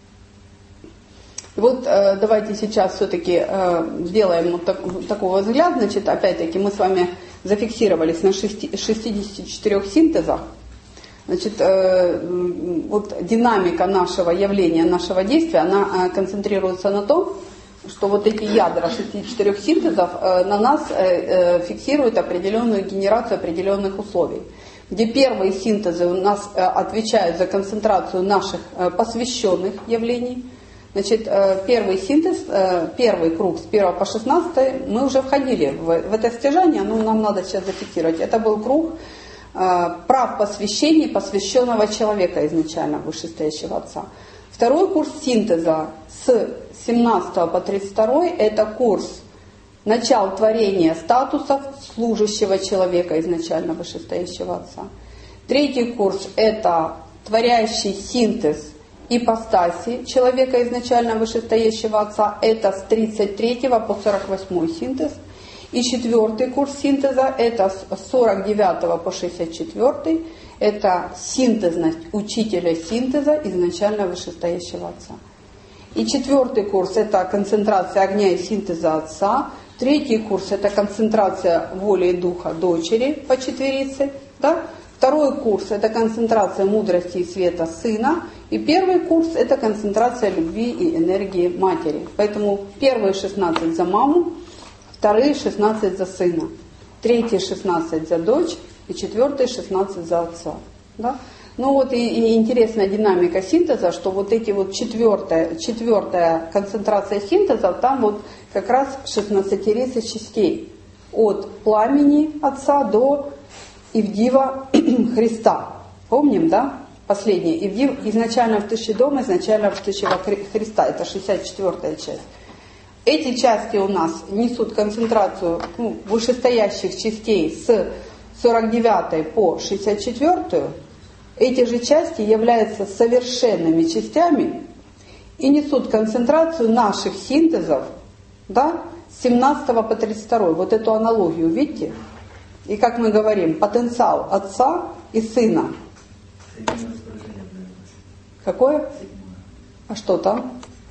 И вот э, давайте сейчас все-таки э, сделаем вот так, такой взгляд. Значит, опять-таки мы с вами зафиксировались на шестидесяти четырёх синтезах. Значит, э, вот динамика нашего явления, нашего действия, она э, концентрируется на том, что вот эти ядра шестидесяти четырёх синтезов э, на нас э, э, фиксируют определенную генерацию определенных условий. Где первые синтезы у нас э, отвечают за концентрацию наших э, посвященных явлений. Значит, э, первый синтез, э, первый круг с первого по шестнадцатый, мы уже входили в, в это стяжание, но нам надо сейчас зафиксировать. Это был круг э, прав посвящений посвященного человека изначально, вышестоящего Отца. Второй курс синтеза с семнадцатого по тридцать второй, это курс начал творения статусов служащего человека, изначально вышестоящего Отца. Третий курс – это творящий синтез ипостаси человека, изначально вышестоящего Отца. Это с тридцать третьего по сорок восьмой синтез. И четвертый курс синтеза – это с сорок девятого по шестьдесят четвёртый. Это синтезность учителя синтеза, изначально вышестоящего Отца. И четвертый курс – это концентрация огня и синтеза Отца. Третий курс – это концентрация воли и духа дочери по четверице. Да? Второй курс – это концентрация мудрости и света Сына. И первый курс – это концентрация любви и энергии Матери. Поэтому первые шестнадцать за маму, вторые шестнадцать за сына, третьи шестнадцать за дочь и четвертые шестнадцать за Отца. Да? Ну вот и, и интересная динамика синтеза, что вот эти вот четвертая, четвертая концентрация синтеза, там вот как раз шестнадцатерица частей. От пламени Отца до Ивдива Христа. Помним, да? Последний. Ивдив изначально в тысячедом, изначально в тысячего Христа. Это шестьдесят четвёртая часть. Эти части у нас несут концентрацию ну, вышестоящих частей с сорок девятой по шестьдесят четвёртую. Эти же части являются совершенными частями и несут концентрацию наших синтезов, да, с семнадцатого по тридцать второй. Вот эту аналогию, видите? И как мы говорим, потенциал Отца и Сына. Какое? А что там?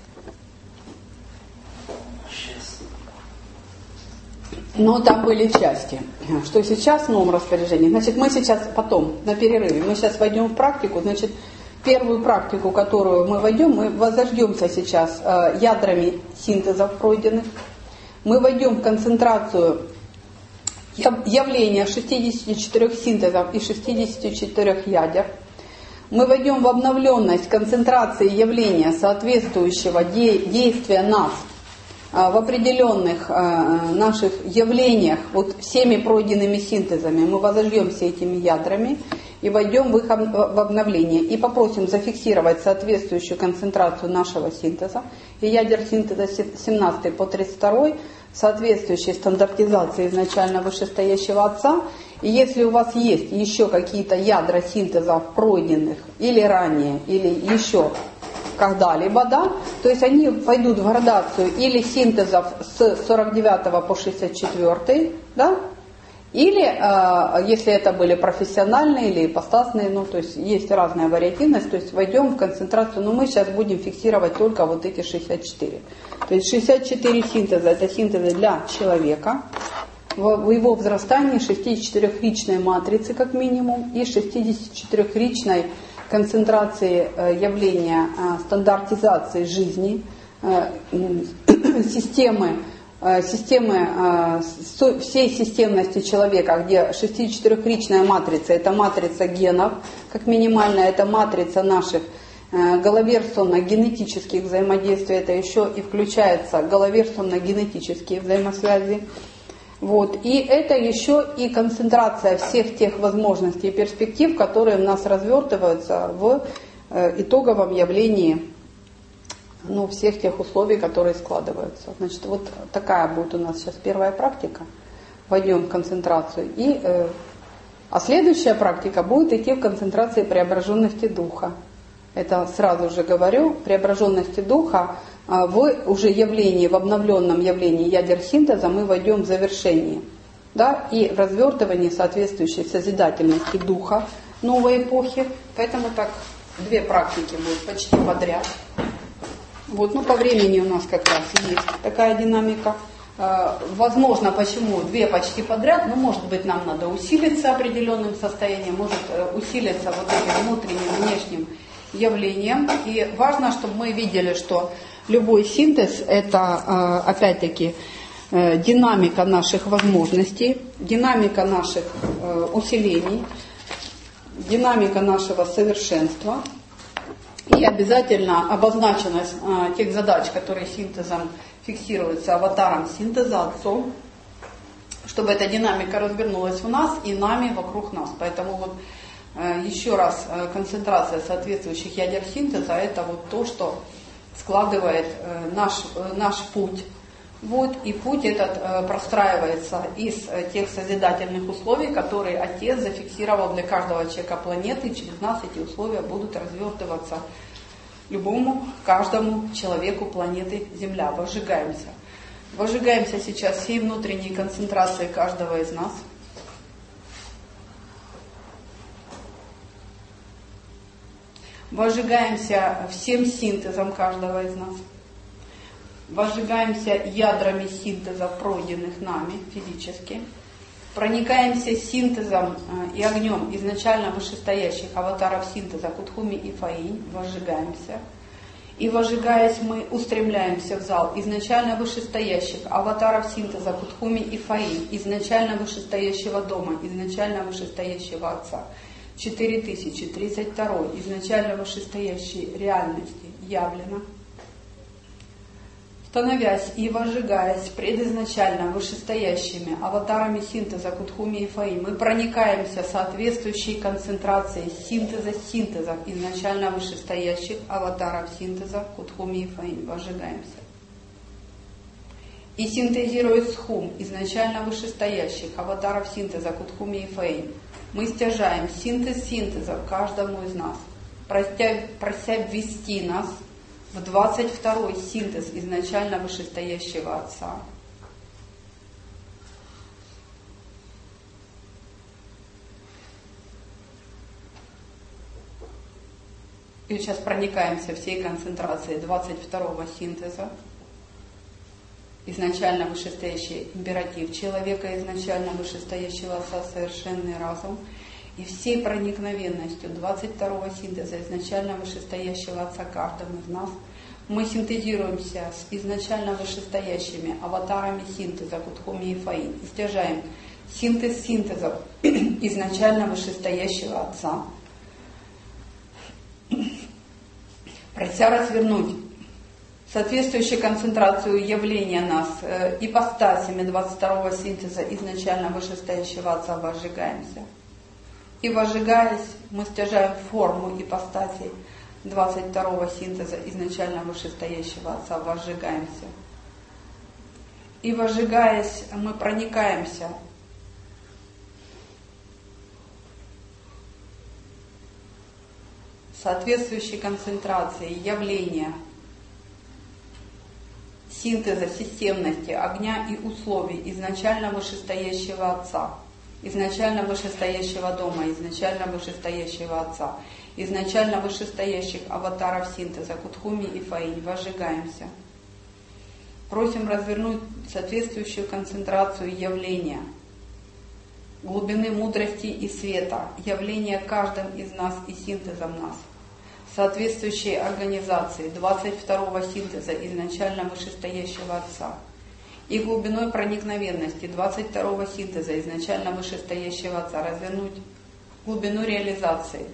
Но там были части. Что сейчас в новом распоряжении? Значит, мы сейчас потом, на перерыве, мы сейчас войдем в практику. Значит, первую практику, которую мы войдем, мы возождемся сейчас э, ядрами синтезов пройденных. Мы войдем в концентрацию явления шестидесяти четырёх синтезов и шестидесяти четырёх ядер. Мы войдем в обновленность концентрации явления, соответствующего де- действия нас в определенных наших явлениях, вот всеми пройденными синтезами, мы возожжемся этими ядрами и войдем в их в обновление. И попросим зафиксировать соответствующую концентрацию нашего синтеза. И ядер синтеза с семнадцатой по тридцать второй соответствующей стандартизации изначально вышестоящего Отца. И если у вас есть еще какие-то ядра синтезов пройденных или ранее, или еще когда-либо, да, то есть они пойдут в градацию или синтезов с сорок девятого по шестьдесят четвёртый, да, или, э, если это были профессиональные или ипостасные, ну, то есть есть разная вариативность, то есть войдем в концентрацию, но мы сейчас будем фиксировать только вот эти шестьдесят четыре. То есть шестьдесят четыре синтеза, это синтезы для человека, в его взрастании шестидесятичетырёхричной матрицы как минимум и шестидесятичетырёхричной концентрации явления стандартизации жизни, системы, системы всей системности человека, где шестидесятичетырёхричная матрица, это матрица генов, как минимальная, это матрица наших головерсонно-генетических взаимодействий, это еще и включается головерсонно-генетические взаимосвязи. Вот. И это еще и концентрация всех тех возможностей и перспектив, которые у нас развертываются в э, итоговом явлении, ну, всех тех условий, которые складываются. Значит, вот такая будет у нас сейчас первая практика. Войдем в концентрацию. И, э, а следующая практика будет идти в концентрации преображенности духа. Это сразу же говорю, преображенности духа. В уже явлении, в обновленном явлении ядер синтеза мы войдем в завершение, да, и в развертывании соответствующей созидательности духа новой эпохи. Поэтому так две практики будут почти подряд. Вот, ну по времени у нас как раз есть такая динамика. Возможно, почему две почти подряд, но может быть нам надо усилиться определенным состоянием, может усилиться вот этим внутренним, внешним явлением. И важно, чтобы мы видели, что любой синтез – это, опять-таки, динамика наших возможностей, динамика наших усилений, динамика нашего совершенства и обязательно обозначенность тех задач, которые синтезом фиксируются, аватаром синтеза, отцом, чтобы эта динамика развернулась в нас и нами вокруг нас. Поэтому вот еще раз, концентрация соответствующих ядер синтеза – это вот то, что складывает э, наш, э, наш путь. Вот, и путь этот э, простраивается из э, тех созидательных условий, которые Отец зафиксировал для каждого человека планеты. Через нас эти условия будут развертываться любому, каждому человеку планеты Земля. Возжигаемся. Возжигаемся сейчас всей внутренней концентрацией каждого из нас. Возжигаемся всем синтезом каждого из нас. Возжигаемся ядрами синтеза, пройденных нами физически. Проникаемся синтезом и огнем изначально вышестоящих аватаров синтеза Кутхуми и Фаинь. Возжигаемся. И возжигаясь, мы устремляемся в зал изначально вышестоящих аватаров синтеза Кутхуми и Фаинь, изначально вышестоящего дома, изначально вышестоящего Отца. четыре тысячи тридцать два изначально вышестоящей реальности явлено. Становясь и возжигаясь предизначально вышестоящими аватарами синтеза Кутхуми и Фаинь, мы проникаемся соответствующей концентрацией синтеза синтезов изначально вышестоящих аватаров синтеза Кутхуми и Фаинь. Возжигаемся. И синтезируя схум изначально вышестоящих аватаров синтеза Кутхуми и Фаинь, мы стяжаем синтез синтеза каждому из нас, прося, прося ввести нас в двадцать второй синтез изначально вышестоящего Отца. И сейчас проникаемся всей концентрацией двадцать второго синтеза. Изначально вышестоящий императив человека, изначально вышестоящего Отца, совершенный разум. И всей проникновенностью двадцать второго синтеза изначально вышестоящего Отца каждому из нас мы синтезируемся с изначально вышестоящими аватарами синтеза Кутхуми и Фаинь. И стяжаем синтез синтезов изначально вышестоящего Отца, прося развернуть соответствующую концентрацию явления нас э, ипостасями двадцать второго синтеза изначально вышестоящего Отца. Возжигаемся. И возжигаясь, мы стяжаем форму ипостасей двадцать второго синтеза изначально вышестоящего Отца. Возжигаемся. И возжигаясь, мы проникаемся соответствующей концентрацией явления, синтеза системности огня и условий изначально вышестоящего Отца, изначально вышестоящего дома, изначально вышестоящего Отца, изначально вышестоящих аватаров синтеза Кутхуми и Фаинь. Возжигаемся. Просим развернуть соответствующую концентрацию явления, глубины мудрости и света, явления каждым из нас и синтезом нас, соответствующей организации двадцать второго синтеза изначально вышестоящего Отца и глубиной проникновенности двадцать второго синтеза изначально вышестоящего Отца развернуть глубину реализации,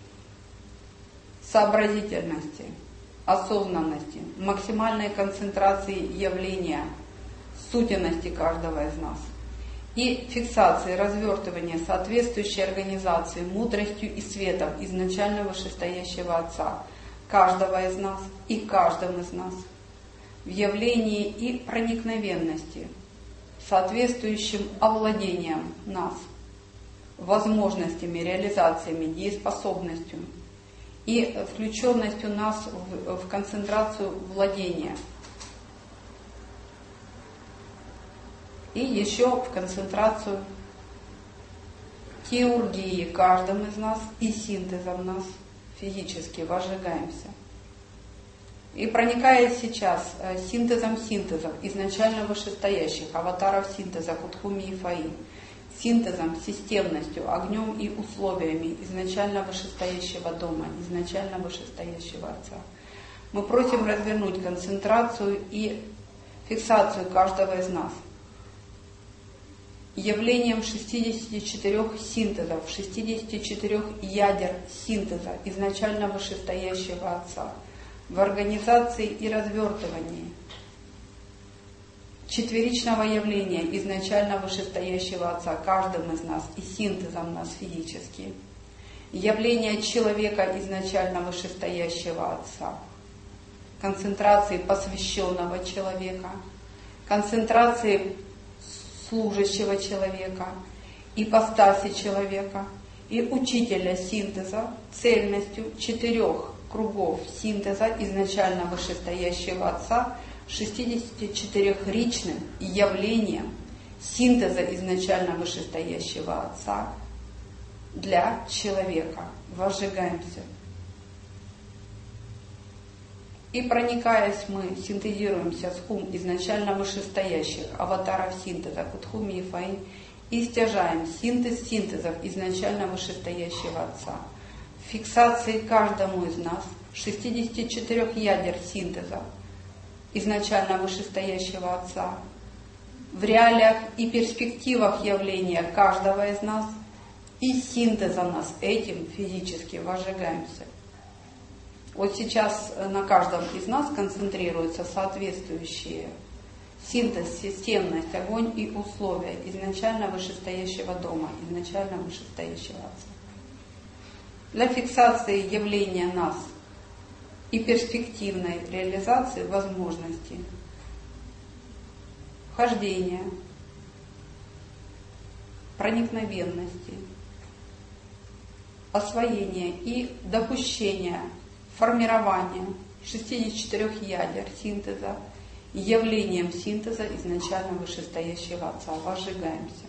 сообразительности, осознанности, максимальной концентрации явления, сутенности каждого из нас и фиксации, развертывания соответствующей организации мудростью и светом изначально вышестоящего Отца, каждого из нас и каждым из нас, в явлении и проникновенности, соответствующим овладением нас, возможностями, реализациями, дееспособностью и включенностью нас в, в концентрацию владения. И еще в концентрацию теургии каждым из нас и синтезом нас физически возжигаемся. И проникая сейчас синтезом синтезов изначально вышестоящих аватаров синтеза Кутхуми и Фаинь, синтезом, системностью, огнем и условиями изначально вышестоящего дома, изначально вышестоящего Отца, мы просим развернуть концентрацию и фиксацию каждого из нас явлением шестидесяти четырёх синтезов, шестидесяти четырёх ядер синтеза изначально вышестоящего Отца в организации и развертывании четверичного явления изначально вышестоящего Отца каждым из нас и синтезом нас физически, явление человека изначально вышестоящего Отца, концентрации посвященного человека, концентрации служащего человека, ипостаси человека и учителя синтеза цельностью четырех кругов синтеза изначально вышестоящего Отца, шестидесятичетырёхричным явлением синтеза изначально вышестоящего Отца для человека. Возжигаемся. И проникаясь, мы синтезируемся с ум изначально вышестоящих аватаров синтеза Кутхуми и Фаинь и стяжаем синтез синтезов изначально вышестоящего Отца. В фиксации каждому из нас шестидесяти четырёх ядер синтеза изначально вышестоящего Отца, в реалиях и перспективах явления каждого из нас и синтеза нас этим физически возжигаемся. Вот сейчас на каждом из нас концентрируются соответствующие синтез, системность, огонь и условия изначально вышестоящего дома, изначально вышестоящего Отца. Для фиксации явления нас и перспективной реализации возможностей вхождения, проникновенности, освоения и допущения формирования шестидесяти четырёх ядер синтеза явлением синтеза изначально вышестоящего Отца. Возжигаемся.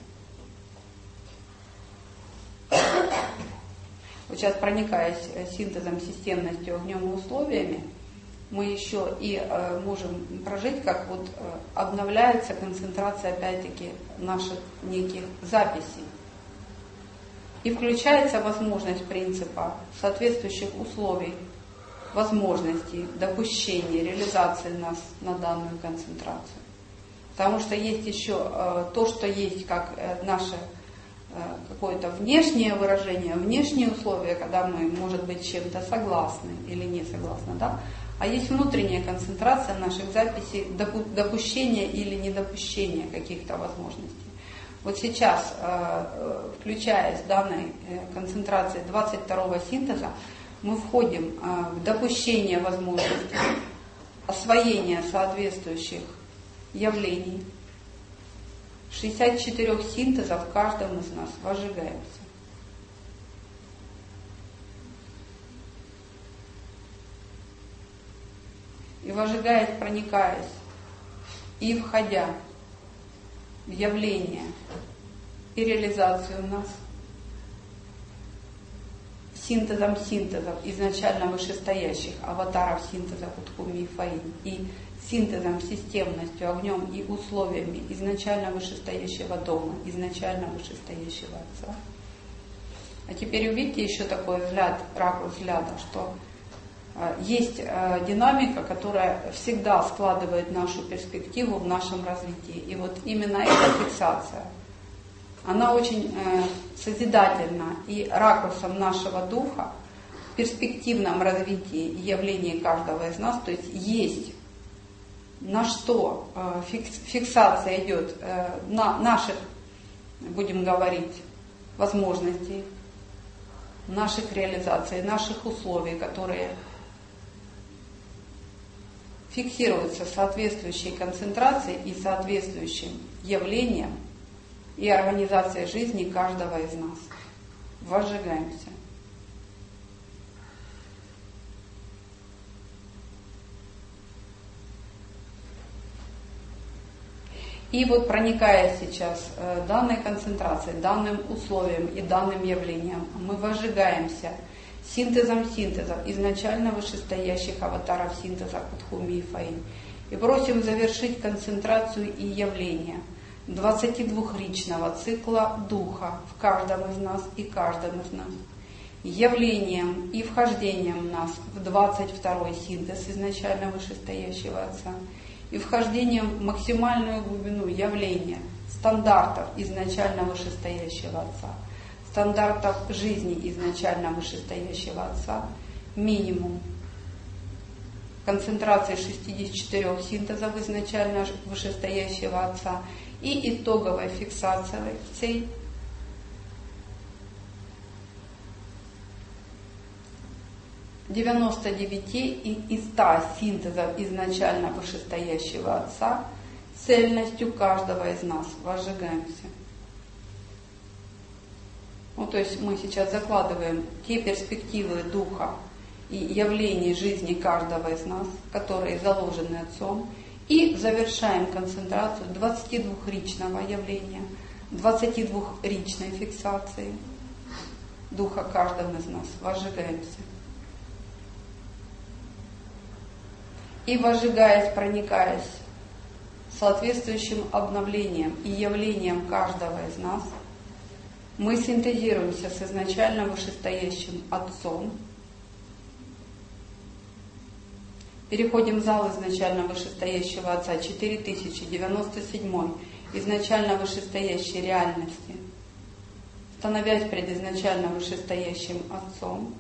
Вот сейчас, проникаясь синтезом, системностью, огнем и условиями, мы еще и э, можем прожить, как вот э, обновляется концентрация, опять-таки, наших неких записей. И включается возможность принципа соответствующих условий, возможностей, допущения, реализации нас на данную концентрацию. Потому что есть еще э, то, что есть как э, наше э, какое-то внешнее выражение, внешние условия, когда мы, может быть, чем-то согласны или не согласны, да? А есть внутренняя концентрация наших записей, допущения или недопущения каких-то возможностей. Вот сейчас, э, включаясь в данной э, концентрации двадцать второго синтеза, мы входим э, в допущение возможностей, освоение соответствующих явлений, шестьдесят четыре синтеза в каждом из нас возжигаемся. И возжигаясь, проникаясь, и входя в явление и реализацию нас, синтезом синтезов изначально вышестоящих аватаров синтеза Кутхуми и Фаин и синтезом, системностью, огнем и условиями изначально вышестоящего дома, изначально вышестоящего Отца. А теперь увидите еще такой взгляд, ракурс взгляда, что э, есть э, динамика, которая всегда складывает нашу перспективу в нашем развитии. И вот именно эта фиксация, она очень э, созидательна и ракурсом нашего духа в перспективном развитии и явлении каждого из нас, то есть есть на что э, фикс, фиксация идет э, на наших, будем говорить, возможностей, наших реализаций, наших условий, которые фиксируются соответствующей концентрацией и соответствующим явлением и организацией жизни каждого из нас. Возжигаемся. И вот проникая сейчас э, данной концентрацией, данным условием и данным явлением, мы возжигаемся синтезом синтезов изначально вышестоящих аватаров синтеза Кутхуми и Фаин. И просим завершить концентрацию и явление двадцатидвухричного цикла Духа в каждом из нас и каждом из нас. Явлением и вхождением нас в двадцать второй синтез изначально вышестоящего Отца. И вхождением в максимальную глубину явления, стандартов изначально вышестоящего Отца, стандартов жизни изначально вышестоящего Отца, минимум концентрации шестидесяти четырёх синтезов изначально вышестоящего Отца и итоговой фиксацией девяноста девяти и ста синтезов изначально вышестоящего Отца цельностью каждого из нас. Возжигаемся. Ну, то есть мы сейчас закладываем те перспективы Духа и явлений жизни каждого из нас, которые заложены Отцом, и завершаем концентрацию двадцатидвухричного явления, двадцатидвухричной фиксации Духа каждого из нас. Возжигаемся. И возжигаясь, проникаясь соответствующим обновлением и явлением каждого из нас, мы синтезируемся с изначально вышестоящим Отцом, переходим в зал изначально вышестоящего Отца четыре тысячи девяносто семь изначально вышестоящей реальности, становясь пред изначально вышестоящим Отцом,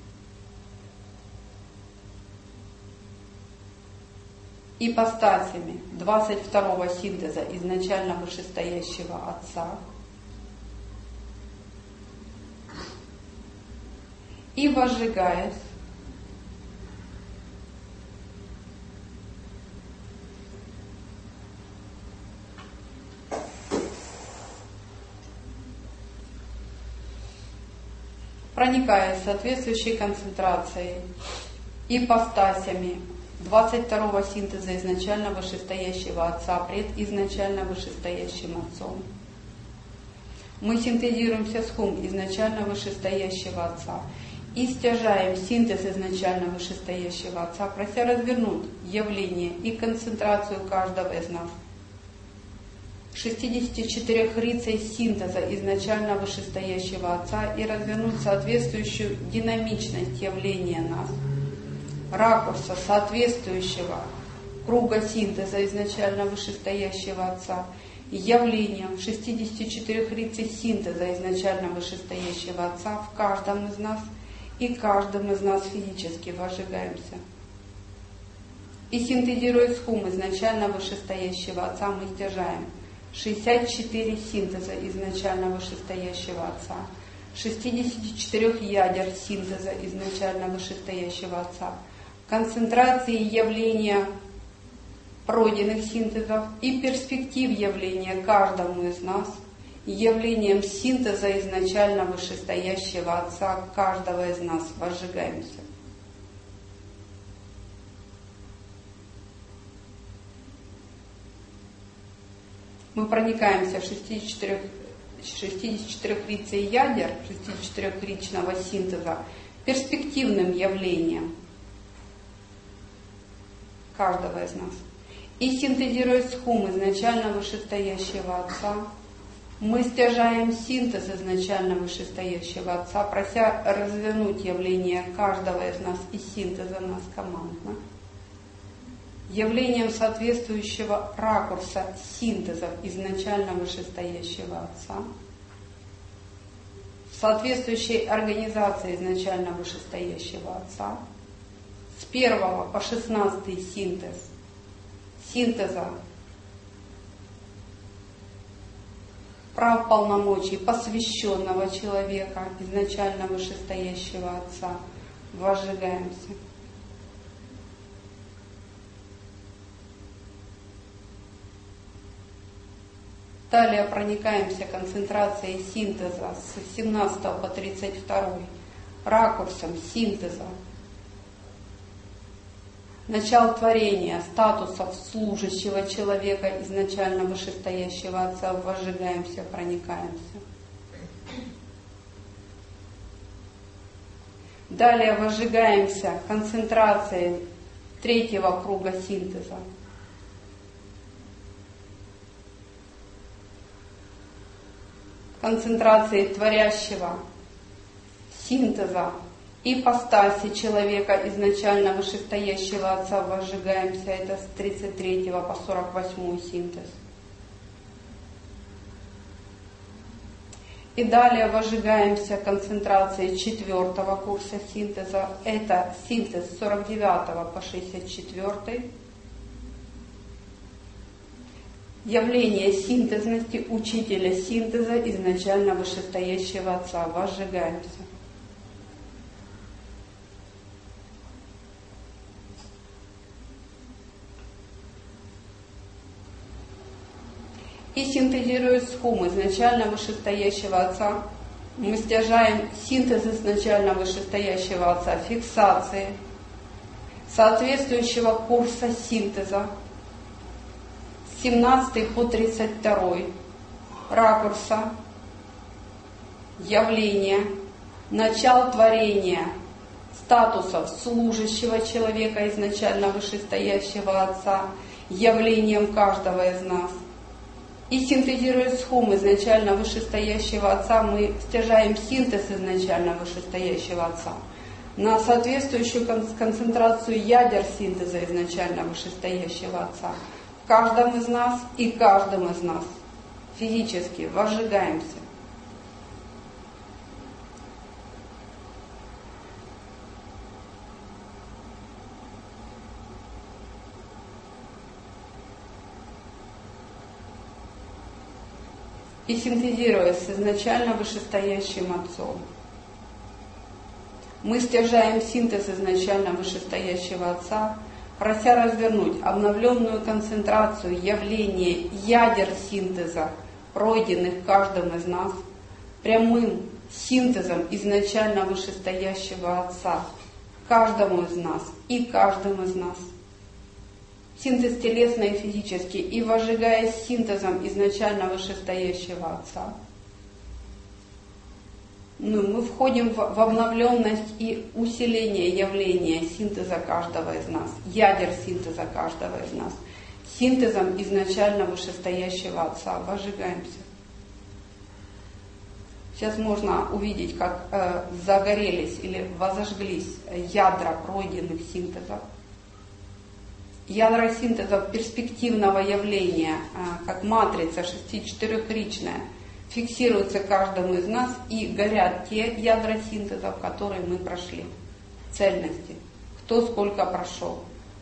ипостасями двадцать второго синтеза изначально вышестоящего Отца и возжигаясь проникая соответствующей концентрацией ипостасями двадцать второго синтеза изначально вышестоящего Отца пред изначально вышестоящим Отцом. Мы синтезируемся с Хум изначально вышестоящего Отца и стяжаем синтез изначально вышестоящего Отца, прося развернуть явление и концентрацию каждого из нас. шестидесяти четырёх рицей синтеза изначально вышестоящего Отца и развернуть соответствующую динамичность явления нас, ракурса соответствующего круга синтеза изначально вышестоящего Отца, явлением шестидесяти четырёх рицей синтеза изначально вышестоящего Отца в каждом из нас и каждом из нас физически возжигаемся. И синтезируя с Хум изначально вышестоящего Отца, мы стяжаем шестьдесят четыре синтеза изначально вышестоящего Отца, шестьдесят четыре ядер синтеза изначально вышестоящего Отца, концентрации явления пройденных синтезов и перспектив явления каждому из нас, явлением синтеза изначально вышестоящего Отца каждого из нас возжигаемся. Мы проникаемся в шестидесятичетырёхлицый ядер, шестидесятичетырёхличного синтеза, перспективным явлением каждого из нас. И синтезируя схум изначально вышестоящего Отца, мы стяжаем синтез изначально вышестоящего Отца, прося развернуть явление каждого из нас и синтеза нас командно, явлением соответствующего ракурса синтеза изначально вышестоящего Отца, соответствующей организации изначально вышестоящего Отца, с первого по шестнадцатый синтез, синтеза прав полномочий посвященного человека, изначально вышестоящего Отца, возжигаемся. Далее проникаемся концентрацией синтеза с семнадцатого по тридцать второй, ракурсом синтеза, начал творения, статусов служащего человека, изначально вышестоящего Отца, возжигаемся, проникаемся. Далее возжигаемся концентрацией третьего круга синтеза. Концентрации творящего синтеза ипостаси человека, изначально вышестоящего Отца, возжигаемся, это с тридцать третьего по сорок восьмой синтез. И далее возжигаемся концентрацией четвертого курса синтеза, это синтез с сорок девятого по шестьдесят четвёртый. Явление синтезности учителя синтеза, изначально вышестоящего Отца, возжигаемся. И синтезируя схум изначально вышестоящего Отца, мы стяжаем синтез изначально вышестоящего Отца, фиксации, соответствующего курса синтеза, с семнадцатого по тридцать второй, ракурса, явления, начал творения, статусов служащего человека, изначально вышестоящего Отца, явлением каждого из нас. И синтезируя схум изначально вышестоящего Отца, мы стяжаем синтез изначально вышестоящего Отца на соответствующую концентрацию ядер синтеза изначально вышестоящего Отца. В каждом из нас и каждом из нас физически возжигаемся. И синтезируя с изначально вышестоящим Отцом, мы стяжаем синтез изначально вышестоящего Отца, прося развернуть обновленную концентрацию явления ядер синтеза, пройденных каждым из нас, прямым синтезом изначально вышестоящего Отца, каждому из нас и каждым из нас. Синтез телесный и физический, и возжигаясь синтезом изначально вышестоящего Отца, ну, мы входим в, в обновленность и усиление явления синтеза каждого из нас, ядер синтеза каждого из нас, синтезом изначально вышестоящего Отца, возжигаемся. Сейчас можно увидеть, как э, загорелись или возожглись ядра пройденных синтезов. Ядра синтеза перспективного явления, как матрица шестичетырехличная, фиксируются каждому из нас и горят те ядра синтезов, которые мы прошли, цельности, кто сколько прошел.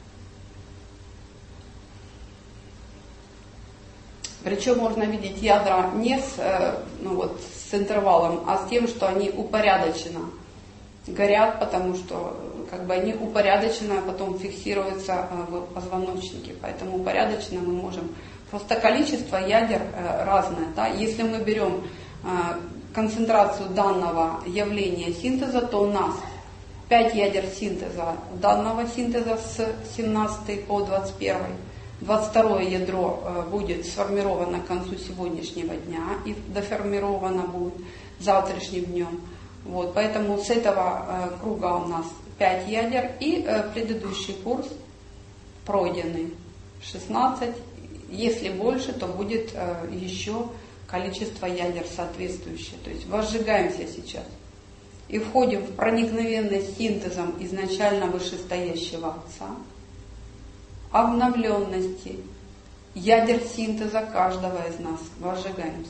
Причем можно видеть ядра не с, ну вот, с интервалом, а с тем, что они упорядоченно горят, потому что как бы они упорядоченно потом фиксируются в позвоночнике. Поэтому упорядоченно мы можем. Просто количество ядер разное. Да? Если мы берем концентрацию данного явления синтеза, то у нас пять ядер синтеза данного синтеза с семнадцатой по двадцать первый. двадцать второе ядро будет сформировано к концу сегодняшнего дня и доформировано будет завтрашним днем. Вот, поэтому с этого круга у нас пять ядер и предыдущий курс пройденный шестнадцать. Если больше, то будет еще количество ядер соответствующее. То есть возжигаемся сейчас и входим в проникновенность синтезом изначально вышестоящего Отца, обновленности ядер синтеза каждого из нас. Возжигаемся.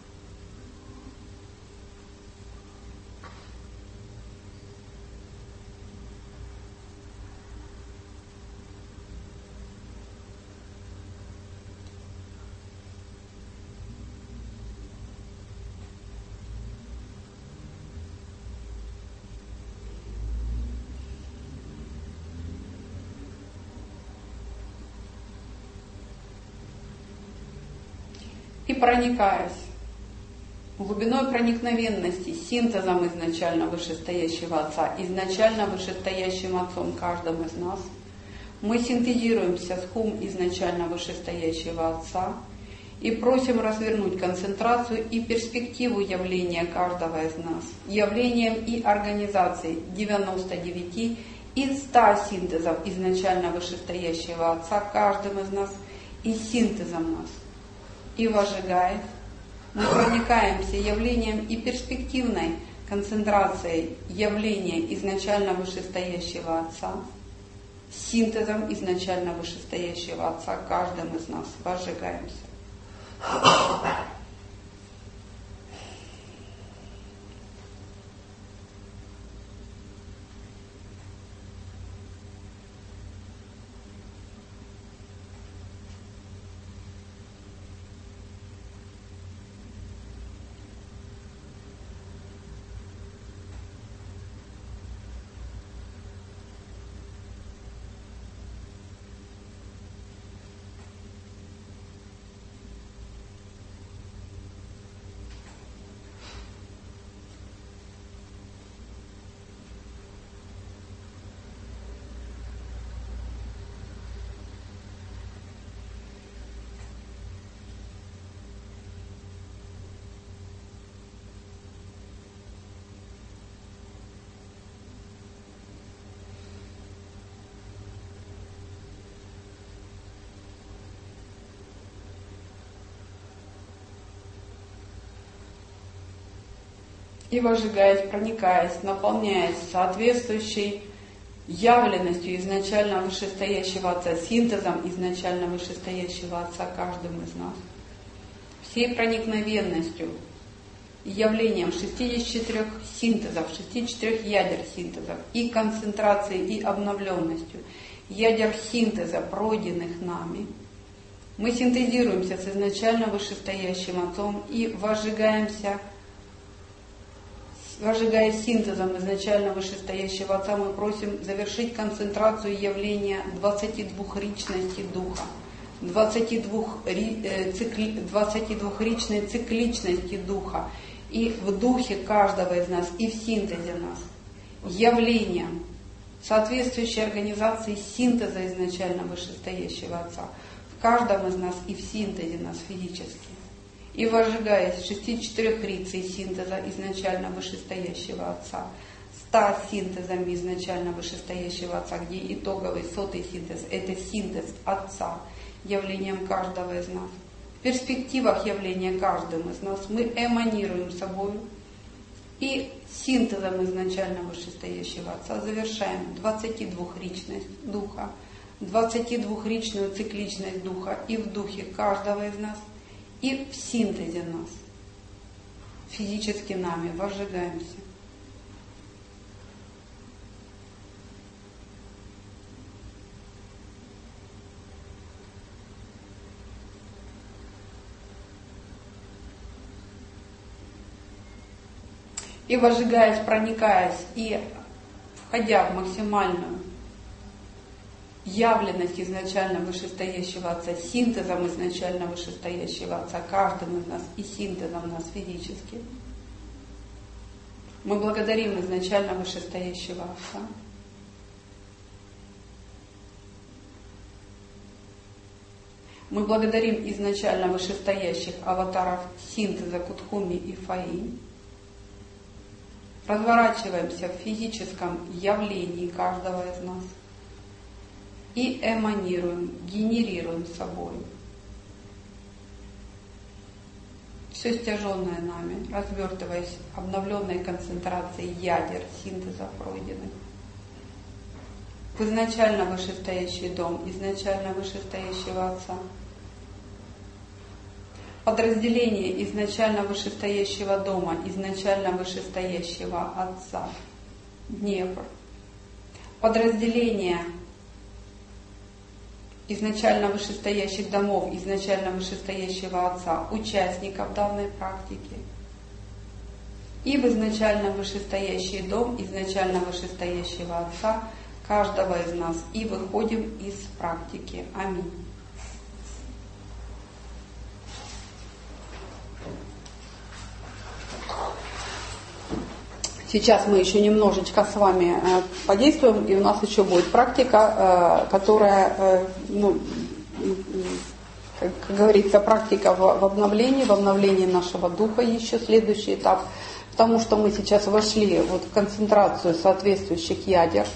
И проникаясь глубиной проникновенности, синтезом изначально вышестоящего Отца, изначально вышестоящим Отцом каждым из нас, мы синтезируемся с хум изначально вышестоящего Отца и просим развернуть концентрацию и перспективу явления каждого из нас, явлением и организацией девяноста девяти из ста синтезов изначально вышестоящего Отца каждым из нас и синтезом нас. И возжигая, мы проникаемся явлением и перспективной концентрацией явления изначально вышестоящего Отца, синтезом изначально вышестоящего Отца каждым из нас. Возжигаемся. И возжигаясь, проникаясь, наполняясь соответствующей явленностью изначально вышестоящего Отца, синтезом изначально вышестоящего Отца каждым из нас, всей проникновенностью и явлением шестидесяти четырёх синтезов, шестидесяти четырёх ядер синтезов и концентрацией и обновленностью ядер синтеза, пройденных нами, мы синтезируемся с изначально вышестоящим Отцом и возжигаемся. Возжигая синтезом изначально вышестоящего Отца, мы просим завершить концентрацию явления двадцати двух ричностей Духа, двадцати двух, э, цикли, двадцати двухричной цикличности Духа, и в Духе каждого из нас, и в синтезе нас, явлением соответствующей организации синтеза изначально вышестоящего Отца, в каждом из нас и в синтезе нас физически. И возжигаясь шестидесяти четырёх рицей синтеза изначально вышестоящего Отца, ста синтезами изначально вышестоящего Отца, где итоговый сотый синтез – это синтез Отца, явлением каждого из нас. В перспективах явления каждым из нас мы эманируем собой и синтезом изначально вышестоящего Отца завершаем двадцатидвухричность Духа, двадцатидвухричную цикличность Духа и в Духе каждого из нас, и в синтезе нас, физически нами, возжигаемся. И возжигаясь, проникаясь и входя в максимальную явленность изначально вышестоящего Отца, синтезом изначально вышестоящего Отца, каждым из нас и синтезом нас физически, мы благодарим изначально вышестоящего Отца. Мы благодарим изначально вышестоящих аватаров синтеза Кутхуми и Фаи. Разворачиваемся в физическом явлении каждого из нас и эманируем, генерируем собой все стяженное нами, развертываясь обновленной концентрацией ядер синтеза пройденных в изначально вышестоящий дом, изначально вышестоящего Отца. Подразделение изначально вышестоящего дома, изначально вышестоящего Отца, Днепр. Подразделение изначально вышестоящих домов, изначально вышестоящего Отца, участников данной практики. И в изначально вышестоящий дом, изначально вышестоящего Отца, каждого из нас. И выходим из практики. Аминь. Сейчас мы еще немножечко с вами подействуем, и у нас еще будет практика, которая, ну, как говорится, практика в обновлении, в обновлении нашего духа, еще следующий этап, потому что мы сейчас вошли вот в концентрацию соответствующих ядер,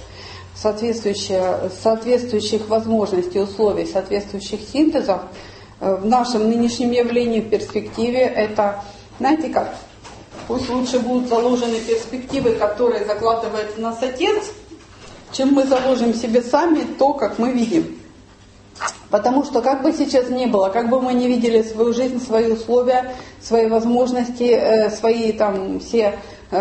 соответствующих возможностей, условий, соответствующих синтезов. В нашем нынешнем явлении, в перспективе, это, знаете как, пусть лучше будут заложены перспективы, которые закладывает в нас Отец, чем мы заложим себе сами то, как мы видим. Потому что как бы сейчас ни было, как бы мы не видели свою жизнь, свои условия, свои возможности, свои там все,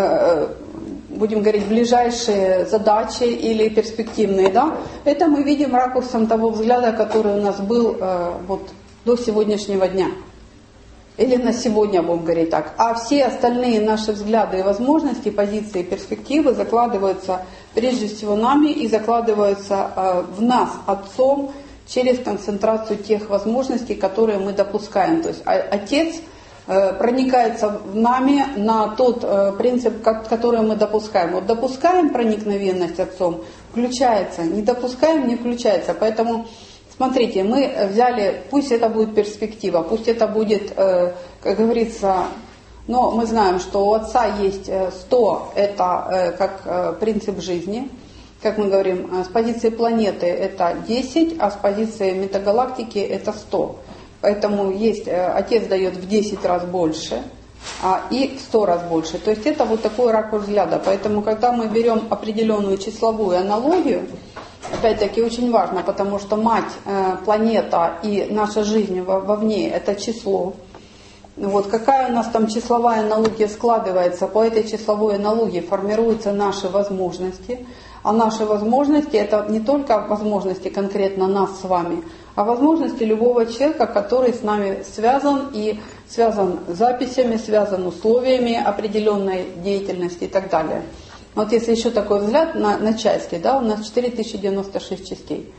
будем говорить, ближайшие задачи или перспективные, да, это мы видим ракурсом того взгляда, который у нас был вот до сегодняшнего дня. Или на сегодня, будем говорить так. А все остальные наши взгляды и возможности, позиции, перспективы закладываются прежде всего нами и закладываются в нас, Отцом, через концентрацию тех возможностей, которые мы допускаем. То есть Отец проникается в нами на тот принцип, который мы допускаем. Вот допускаем проникновенность Отцом, включается. Не допускаем, не включается. Поэтому смотрите, мы взяли, пусть это будет перспектива, пусть это будет, как говорится, но мы знаем, что у Отца есть сто, это как принцип жизни. Как мы говорим, с позиции планеты это десять, а с позиции метагалактики это сто. Поэтому есть, Отец дает в десять раз больше, а и в сто раз больше. То есть это вот такой ракурс взгляда. Поэтому когда мы берем определенную числовую аналогию, опять-таки очень важно, потому что мать, планета и наша жизнь вовне это число. Вот какая у нас там числовая аналогия складывается, по этой числовой аналогии формируются наши возможности. А наши возможности это не только возможности конкретно нас с вами, а возможности любого человека, который с нами связан и связан с записями, связан условиями определенной деятельности и так далее. Вот если еще такой взгляд на, на части, да, у нас четыре тысячи девяносто шесть частей,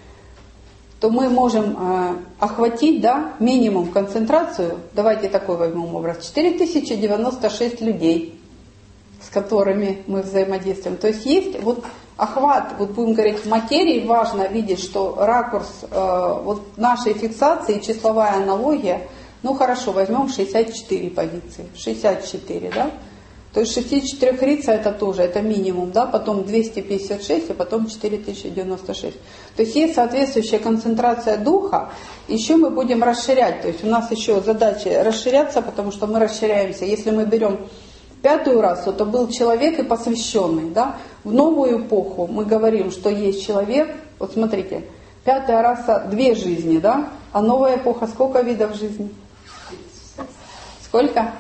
то мы можем э, охватить, да, минимум концентрацию, давайте такой возьмем образ, четыре тысячи девяносто шесть людей, с которыми мы взаимодействуем. То есть есть вот охват, вот будем говорить, в материи, важно видеть, что ракурс э, вот нашей фиксации, числовая аналогия, ну хорошо, возьмем шестьдесят четыре позиции, шестьдесят четыре, да? То есть шестидесятичетырёхрица это тоже, это минимум, да, потом двести пятьдесят шесть, и потом четыре тысячи девяносто шесть. То есть есть соответствующая концентрация духа, еще мы будем расширять, то есть у нас еще задача расширяться, потому что мы расширяемся. Если мы берем пятую расу, то был человек и посвященный, да. В новую эпоху мы говорим, что есть человек, вот смотрите, пятая раса две жизни, да, а новая эпоха сколько видов жизни? Сколько?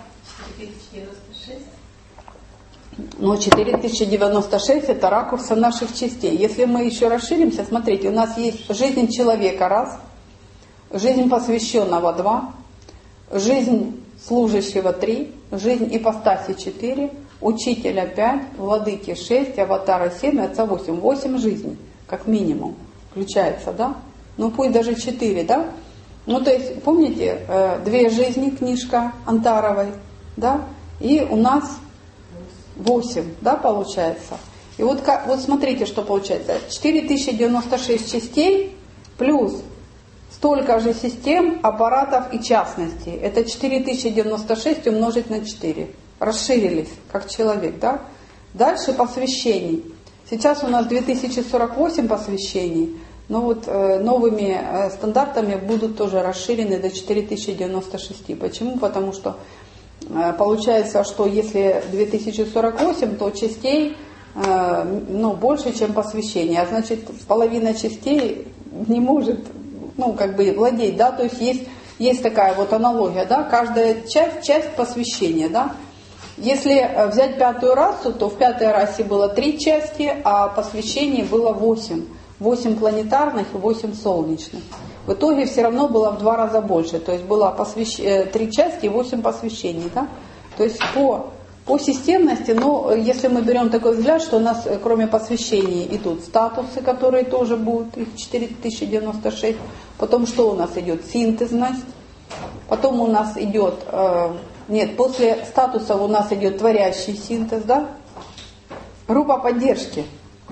Но четыре тысячи девяносто шесть это ракурсы наших частей. Если мы еще расширимся, смотрите, у нас есть жизнь человека раз, жизнь посвященного два, жизнь служащего три, жизнь ипостаси четыре, учителя пять, владыки шесть, аватара семь, отца восемь. восемь жизней, как минимум, включается, да? Ну пусть даже четыре, да? Ну то есть, помните, две жизни, книжка Антаровой, да? И у нас восемь, да, получается? И вот, вот смотрите, что получается. четыре тысячи девяносто шесть частей плюс столько же систем, аппаратов и частностей. Это четыре тысячи девяносто шесть умножить на четыре. Расширились, как человек, да? Дальше посвящений. Сейчас у нас две тысячи сорок восемь посвящений, но вот э, новыми э, стандартами будут тоже расширены до четыре тысячи девяносто шесть. Почему? Потому что э, получается, что если две тысячи сорок восемь, то частей э, ну, больше, чем посвящений. А значит, половина частей не может, ну, как бы владеть, да, то есть есть, есть такая вот аналогия, да, каждая часть, часть посвящения, да. Если взять пятую расу, то в пятой расе было три части, а посвящений было восемь. восемь планетарных и восемь солнечных. В итоге все равно было в два раза больше, то есть было посвящ... три части и восемь посвящений, да. То есть по, по системности, но если мы берем такой взгляд, что у нас кроме посвящений идут статусы, которые тоже будут, их четыре тысячи девяносто шесть, потом что у нас идет? Синтезность, потом у нас идет, э, нет, после статусов у нас идет творящий синтез, да, группа поддержки,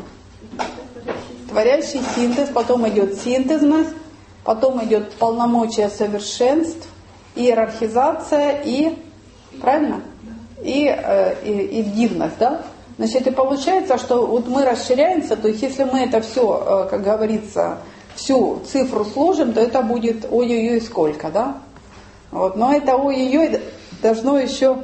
творящий синтез, потом идет синтезность, потом идет полномочия совершенств, иерархизация и, правильно? И, и, и дивность, да? Значит, и получается, что вот мы расширяемся, то есть если мы это все, как говорится, всю цифру сложим, то это будет ой-ой-ой сколько, да? Вот, но это ой-ой-ой должно еще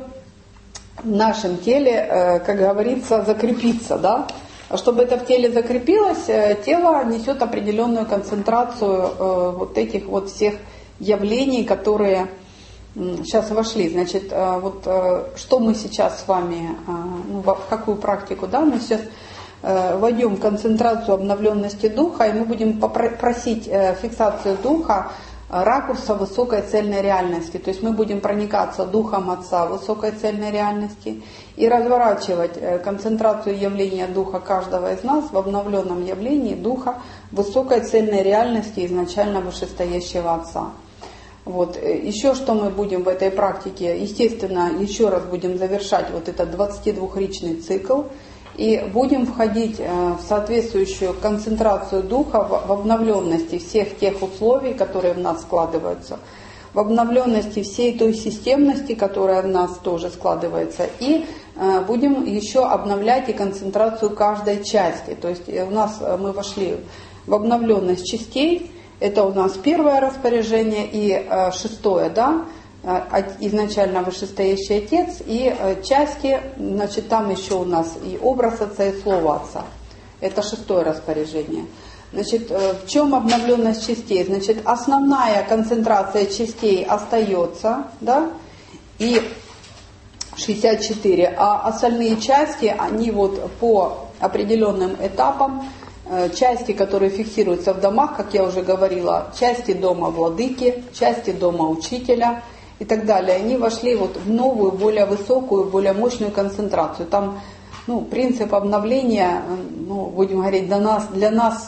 в нашем теле, как говорится, закрепиться, да? А чтобы это в теле закрепилось, тело несет определенную концентрацию вот этих вот всех явлений, которые сейчас вошли. Значит, вот что мы сейчас с вами, ну, в какую практику, да, мы сейчас войдем в концентрацию обновленности духа, и мы будем просить фиксацию духа, ракурса высокой цельной реальности. То есть мы будем проникаться духом Отца высокой цельной реальности и разворачивать концентрацию явления духа каждого из нас в обновленном явлении духа высокой цельной реальности изначально вышестоящего Отца. Вот. Еще что мы будем в этой практике, естественно, еще раз будем завершать вот этот двадцатидвухричный цикл и будем входить в соответствующую концентрацию духа в обновленности всех тех условий, которые в нас складываются, в обновленности всей той системности, которая в нас тоже складывается, и будем еще обновлять и концентрацию каждой части. То есть у нас мы вошли в обновленность частей. Это у нас первое распоряжение и э, шестое, да, изначально вышестоящий Отец, и э, части, значит, там еще у нас и образ Отца, и Слово Отца. Это шестое распоряжение. Значит, э, в чем обновленность частей? Значит, основная концентрация частей остается, да, и шестьдесят четыре, а остальные части, они вот по определенным этапам, части, которые фиксируются в домах, как я уже говорила, части дома владыки, части дома учителя и так далее, они вошли вот в новую, более высокую, более мощную концентрацию. Там, ну, принцип обновления, ну, будем говорить, для нас, для нас,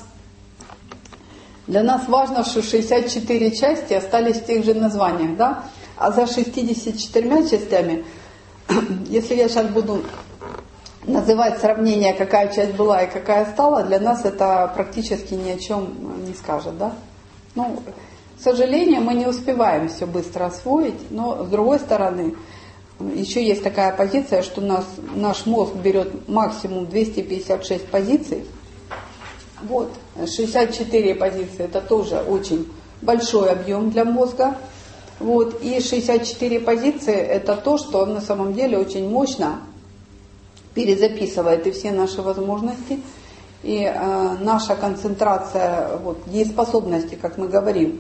для нас важно, что шестьдесят четыре части остались в тех же названиях, да, а за шестьюдесятью четырьмя частями, если я сейчас буду называть сравнение, какая часть была и какая стала, для нас это практически ни о чем не скажет, да? Ну, к сожалению, мы не успеваем все быстро освоить, но с другой стороны, еще есть такая позиция, что нас, наш мозг берет максимум двести пятьдесят шесть позиций. Вот, шестьдесят четыре позиции, это тоже очень большой объем для мозга. Вот, и шестьдесят четыре позиции, это то, что на самом деле очень мощно перезаписывает и все наши возможности, и э, наша концентрация вот, дееспособности, как мы говорим,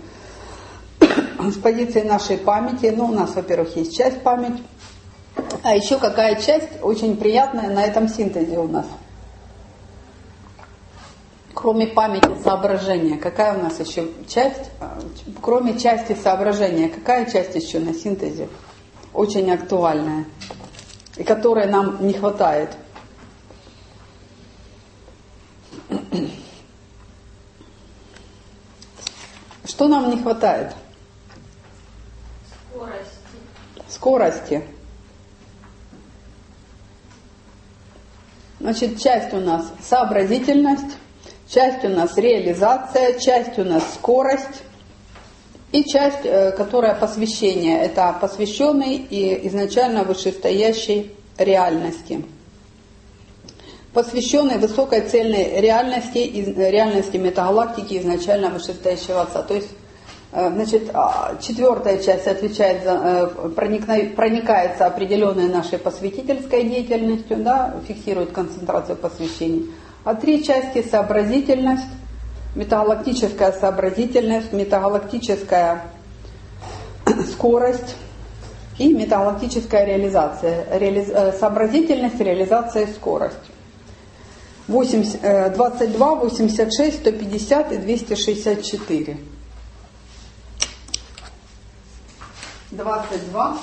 с позиции нашей памяти. Ну, у нас, во-первых, есть часть память, а еще какая часть очень приятная на этом синтезе у нас. Кроме памяти соображения, какая у нас еще часть, кроме части соображения, какая часть еще на синтезе? очень актуальное, и которой нам не хватает. Что нам не хватает? Скорости. Скорости. Значит, часть у нас сообразительность, часть у нас реализация, часть у нас скорость и часть, которая посвящение. Это посвященный и изначально вышестоящей реальности. Посвященной высокой цельной реальности, реальности метагалактики изначально вышестоящего Отца. То есть, значит, четвертая часть отвечает за, проникается определенной нашей посвятительской деятельностью, да, фиксирует концентрацию посвящений. А три части — сообразительность, метагалактическая сообразительность, метагалактическая скорость и метагалактическая реализация. Реали... Сообразительность, реализация и скорость. двадцать два, восемьдесят шесть, сто пятьдесят и двести шестьдесят четыре. двадцать два,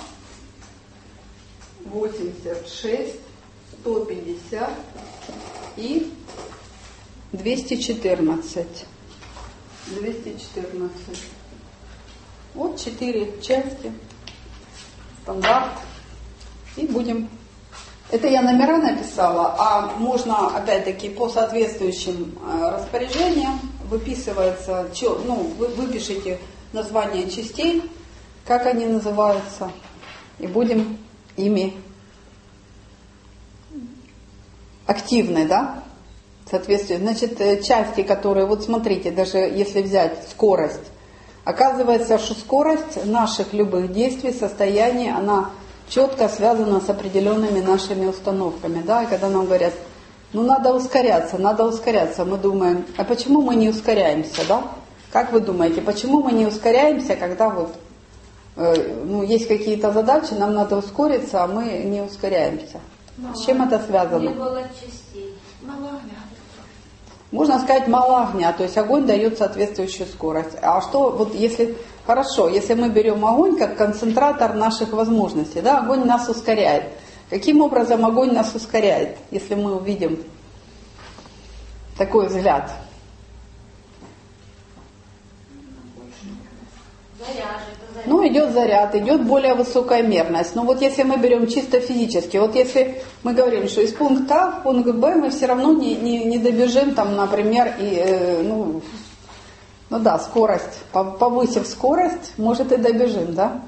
восемьдесят шесть, сто пятьдесят и двести четырнадцать. двести четырнадцать. Вот четыре части. Стандарт. И будем... Это я номера написала, а можно, опять-таки, по соответствующим распоряжениям выписывается, ну, вы выпишите название частей, как они называются, и будем ими активны, да, в соответствии. Значит, части, которые, вот смотрите, даже если взять скорость, оказывается, что скорость наших любых действий, состояний, она четко связана с определенными нашими установками, да, и когда нам говорят, ну надо ускоряться, надо ускоряться, мы думаем, а почему мы не ускоряемся, да? Как вы думаете, почему мы не ускоряемся, когда вот, э, ну, есть какие-то задачи, нам надо ускориться, а мы не ускоряемся? Мало. С чем это связано? Не было частей. Мало огня. Можно сказать, мало огня, то есть огонь дает соответствующую скорость. А что, вот если, хорошо, если мы берем огонь как концентратор наших возможностей, да, огонь нас ускоряет. Каким образом огонь нас ускоряет, если мы увидим такой взгляд? Ну, идет заряд, идет более высокая мерность. Но вот если мы берем чисто физически, вот если мы говорим, что из пункта А в пункт Б мы все равно не, не, не добежим, там, например, и, э, ну, ну да, скорость, повысив скорость, может и добежим, да?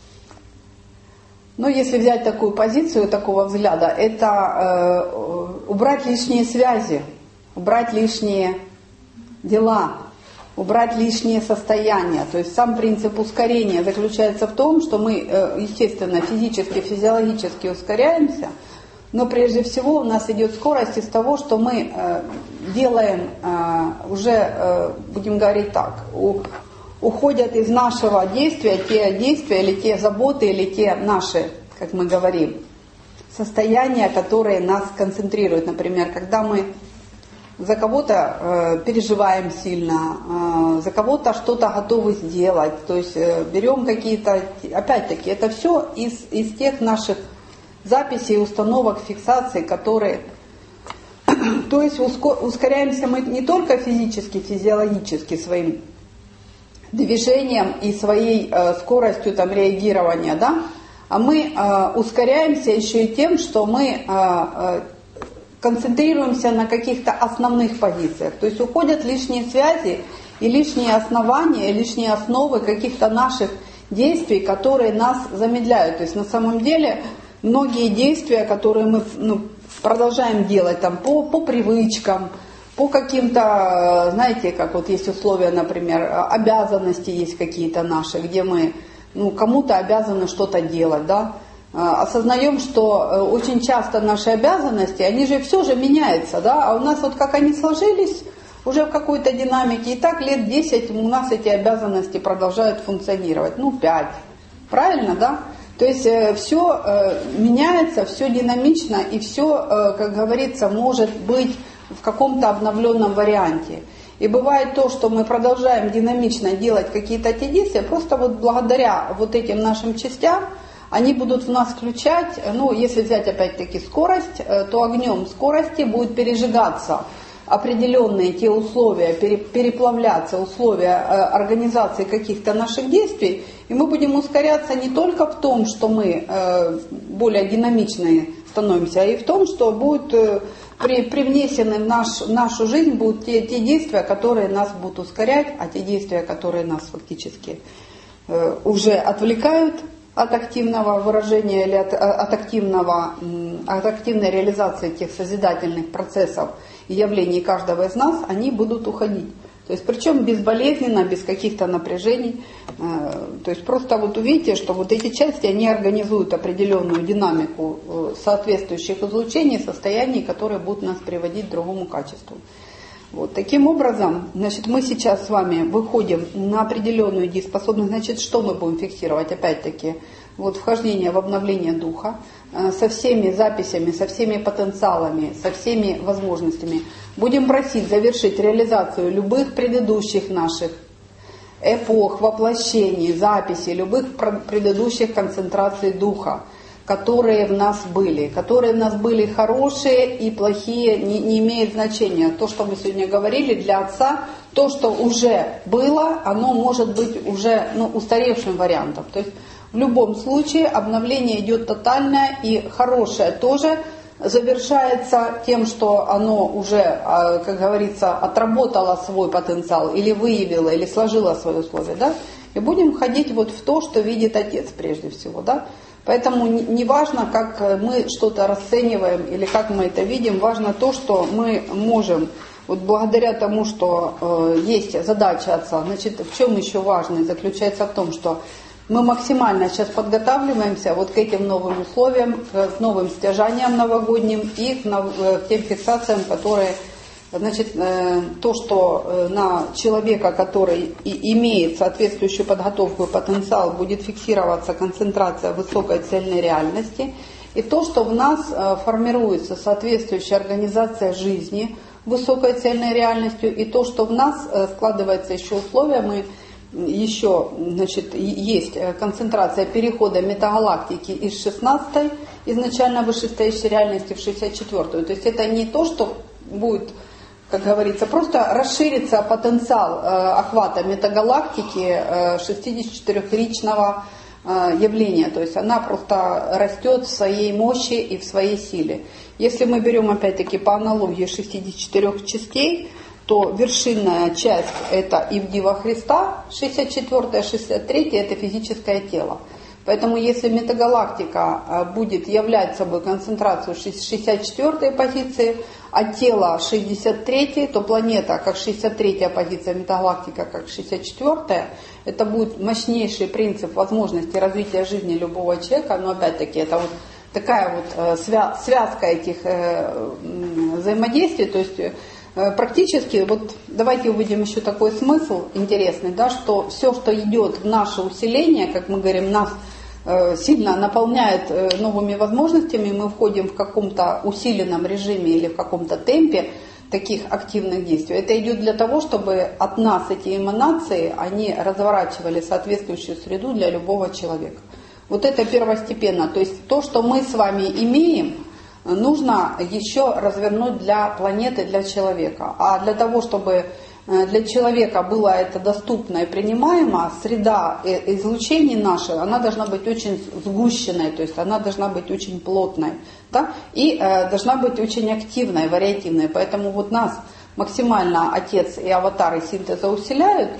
Но если взять такую позицию, такого взгляда, это э, убрать лишние связи, убрать лишние дела, убрать лишние состояния. То есть сам принцип ускорения заключается в том, что мы, естественно, физически, физиологически ускоряемся, но прежде всего у нас идет скорость из того, что мы делаем уже, будем говорить так, уходят из нашего действия те действия или те заботы, или те наши, как мы говорим, состояния, которые нас концентрируют. Например, когда мы за кого-то э, переживаем сильно, э, за кого-то что-то готовы сделать. То есть э, берем какие-то, опять-таки, это все из, из тех наших записей, установок, фиксаций, которые... То есть ускоряемся мы не только физически, физиологически своим движением и своей э, скоростью там, реагирования, да, а мы э, ускоряемся еще и тем, что мы... Э, э, концентрируемся на каких-то основных позициях. То есть уходят лишние связи и лишние основания, и лишние основы каких-то наших действий, которые нас замедляют. То есть на самом деле многие действия, которые мы ну, продолжаем делать там, по, по привычкам, по каким-то, знаете, как вот есть условия, например, обязанности есть какие-то наши, где мы ну, кому-то обязаны что-то делать, да, осознаем, что очень часто наши обязанности, они же все же меняются, да, а у нас вот как они сложились уже в какой-то динамике, и так лет десять у нас эти обязанности продолжают функционировать, ну пять, правильно, да? То есть все меняется, все динамично, и все, как говорится, может быть в каком-то обновленном варианте. И бывает то, что мы продолжаем динамично делать какие-то те действия, просто вот благодаря вот этим нашим частям, они будут в нас включать, ну, если взять опять-таки скорость, то огнем скорости будет пережигаться определенные те условия, переплавляться условия организации каких-то наших действий, и мы будем ускоряться не только в том, что мы более динамичные становимся, а и в том, что будут при, привнесены в наш, нашу жизнь будут те, те действия, которые нас будут ускорять, а те действия, которые нас фактически уже отвлекают от активного выражения или от, от, активного, от активной реализации тех созидательных процессов и явлений каждого из нас, они будут уходить. То есть причем безболезненно, без каких-то напряжений. То есть просто вот увидите, что вот эти части, они организуют определенную динамику соответствующих излучений, состояний, которые будут нас приводить к другому качеству. Вот. Таким образом, значит, мы сейчас с вами выходим на определенную дееспособность. Значит, что мы будем фиксировать? Опять-таки, вот вхождение в обновление духа э, со всеми записями, со всеми потенциалами, со всеми возможностями. Будем просить завершить реализацию любых предыдущих наших эпох, воплощений, записей, любых предыдущих концентраций духа, которые в нас были, которые в нас были хорошие и плохие, не, не имеет значения. То, что мы сегодня говорили, для Отца, то, что уже было, оно может быть уже ну, устаревшим вариантом. То есть в любом случае обновление идет тотальное, и хорошее тоже завершается тем, что оно уже, как говорится, отработало свой потенциал, или выявило, или сложило свои условия. Да? И будем ходить вот в то, что видит Отец прежде всего. Да? Поэтому не важно, как мы что-то расцениваем или как мы это видим, важно то, что мы можем, вот благодаря тому, что э, есть задача Отца, значит, в чем еще важно, заключается в том, что мы максимально сейчас подготавливаемся вот к этим новым условиям, к новым стяжаниям новогодним и к, нов, к тем фиксациям, которые... Значит, то, что на человека, который и имеет соответствующую подготовку и потенциал, будет фиксироваться концентрация высокой цельной реальности, и то, что в нас формируется соответствующая организация жизни высокой цельной реальностью, и то, что в нас складывается еще условия, мы еще, значит, есть концентрация перехода метагалактики из шестнадцатой изначально вышестоящей реальности в шестьдесят четвёртую. То есть это не то, что будет, как говорится, просто расширится потенциал э, охвата метагалактики э, шестидесятичетырёхричного э, явления. То есть она просто растет в своей мощи и в своей силе. Если мы берем опять-таки по аналогии шестьдесят четыре частей, то вершинная часть это Ивдива Христа, шестьдесят четвёртая, шестьдесят третья это физическое тело. Поэтому если метагалактика будет являть собой концентрацию шестьдесят четвёртой позиции, а тело шестьдесят третьей, то планета как шестьдесят третья позиция, метагалактика как шестьдесят четвёртая, это будет мощнейший принцип возможности развития жизни любого человека, но опять-таки это вот такая вот связка этих взаимодействий, то есть практически, вот давайте увидим еще такой смысл интересный, да, что все, что идет в наше усиление, как мы говорим, нас э, сильно наполняет э, новыми возможностями, мы входим в каком-то усиленном режиме или в каком-то темпе таких активных действий. Это идет для того, чтобы от нас эти эманации, они разворачивали соответствующую среду для любого человека. Вот это первостепенно, то есть то, что мы с вами имеем, нужно еще развернуть для планеты, для человека. А для того, чтобы для человека было это доступно и принимаемо, среда излучений наша, она должна быть очень сгущенной, то есть она должна быть очень плотной, да? И э, должна быть очень активной, вариативной. Поэтому вот нас максимально Отец и аватары синтеза усиляют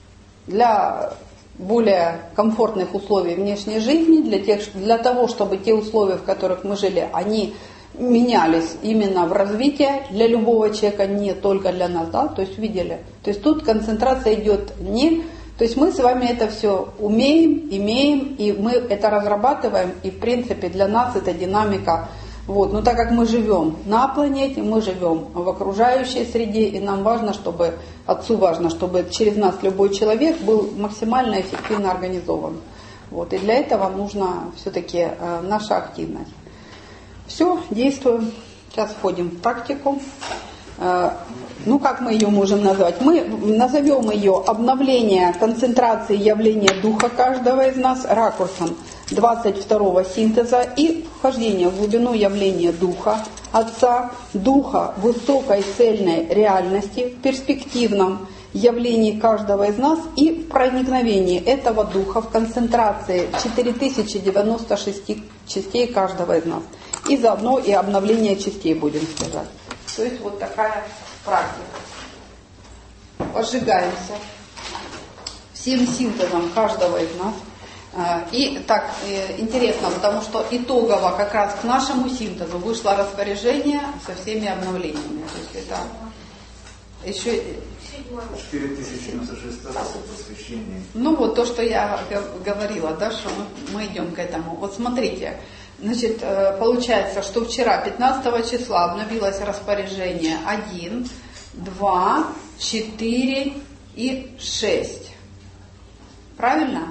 для более комфортных условий внешней жизни, для, тех, для того, чтобы те условия, в которых мы жили, они менялись именно в развитие для любого человека, не только для нас, да, то есть видели. То есть тут концентрация идет не... То есть мы с вами это все умеем, имеем, и мы это разрабатываем, и в принципе для нас это динамика. Вот. Но так как мы живем на планете, мы живем в окружающей среде, и нам важно, чтобы, Отцу важно, чтобы через нас любой человек был максимально эффективно организован. Вот. И для этого нужна все-таки э, наша активность. Все, действуем. Сейчас входим в практику. ну как мы ее можем назвать? Мы назовем ее обновление концентрации явления духа каждого из нас ракурсом двадцать второго синтеза и вхождение в глубину явления духа Отца, духа высокой цельной реальности в перспективном явлении каждого из нас и в проникновении этого духа в концентрации четыре тысячи девяносто шесть частей каждого из нас. И заодно и обновление частей будем сказать. То есть вот такая практика. Пожигаемся всем синтезом каждого из нас. И так интересно, потому что итогово как раз к нашему синтезу вышло распоряжение со всеми обновлениями. То есть это еще... четыре тысячи девяносто шесть раз посвящение. Ну вот то, что я говорила, да, что мы, мы идем к этому. Вот смотрите, значит, получается, что вчера, пятнадцатого числа, обновилось распоряжение один, два, четыре и шесть. Правильно?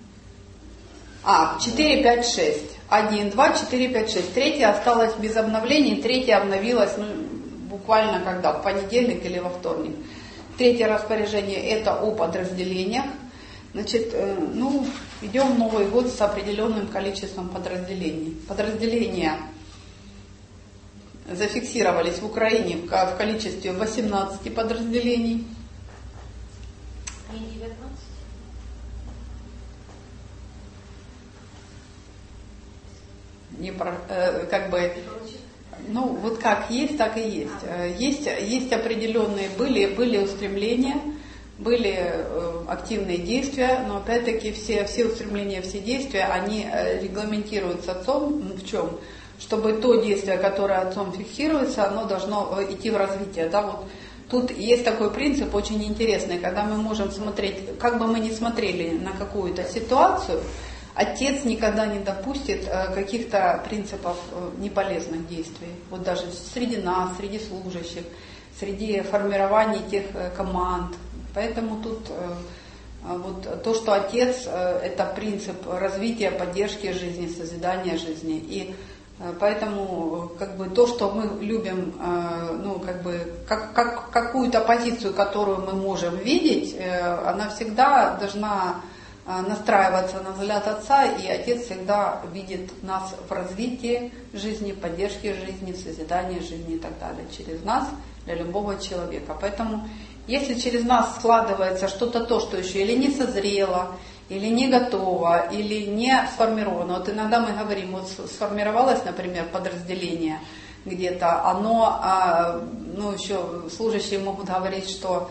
А, четыре, пять, шесть. один, два, четыре, пять, шесть. Третья осталась без обновлений, третья обновилась, ну, буквально когда? В понедельник или во вторник. Третье распоряжение – это о подразделениях. Значит, ну, идем в Новый год с определенным количеством подразделений. Подразделения зафиксировались в Украине в количестве восемнадцати подразделений. Не девятнадцать? Не про, э, как бы, ну вот как есть, так и есть. Есть, есть определенные, были, были устремления, были э, активные действия, но опять-таки все, все устремления, все действия, они регламентируются отцом в чем? Чтобы то действие, которое отцом фиксируется, оно должно идти в развитие. Да? Вот тут есть такой принцип очень интересный, когда мы можем смотреть, как бы мы ни смотрели на какую-то ситуацию, отец никогда не допустит каких-то принципов неполезных действий. Вот даже среди нас, среди служащих, среди формирования тех команд. Поэтому тут вот то, что отец – это принцип развития, поддержки жизни, созидания жизни. И поэтому как бы то, что мы любим, ну как бы как, как, какую-то позицию, которую мы можем видеть, она всегда должна настраиваться на взгляд отца, и отец всегда видит нас в развитии жизни, поддержке жизни, созидании жизни и так далее, через нас, для любого человека. Поэтому, если через нас складывается что-то то, что еще или не созрело, или не готово, или не сформировано, вот иногда мы говорим, вот сформировалось, например, подразделение где-то, оно, ну еще служащие могут говорить, что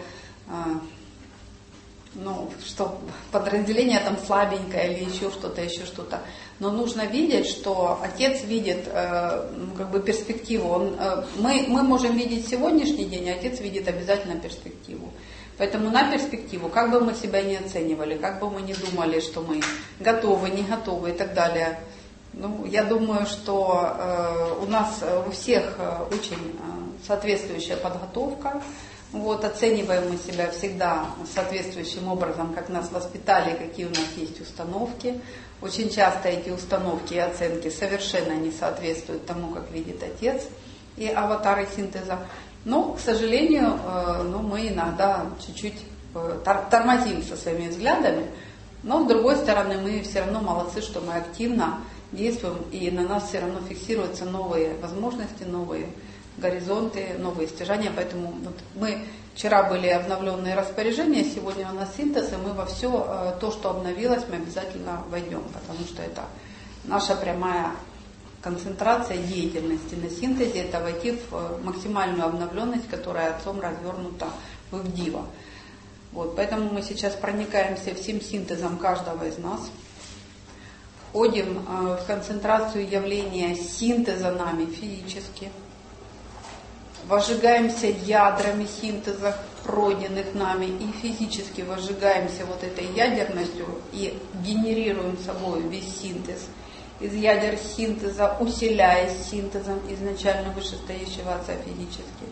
ну, что подразделение там слабенькое или еще что-то, еще что-то. Но нужно видеть, что отец видит э, как бы перспективу. Он, э, мы, мы можем видеть сегодняшний день, а отец видит обязательно перспективу. Поэтому на перспективу, как бы мы себя не оценивали, как бы мы не думали, что мы готовы, не готовы и так далее. Ну, я думаю, что э, у нас у всех очень э, соответствующая подготовка. Вот, оцениваем мы себя всегда соответствующим образом, как нас воспитали, какие у нас есть установки. Очень часто эти установки и оценки совершенно не соответствуют тому, как видит отец и аватары синтеза. Но, к сожалению, ну, мы иногда чуть-чуть тормозим со своими взглядами, но с другой стороны мы все равно молодцы, что мы активно действуем, и на нас все равно фиксируются новые возможности, новые горизонты, новые стяжания, поэтому вот мы вчера были обновленные распоряжения, сегодня у нас синтез, и мы во все то, что обновилось, мы обязательно войдем, потому что это наша прямая концентрация деятельности на синтезе, это войти в максимальную обновленность, которая отцом развернута в дива. Вот, поэтому мы сейчас проникаемся всем синтезом каждого из нас, входим в концентрацию явления синтеза нами физически, возжигаемся ядрами синтеза, пройденных нами, и физически возжигаемся вот этой ядерностью и генерируем собой весь синтез. Из ядер синтеза, усиляясь синтезом изначально вышестоящего отца физически.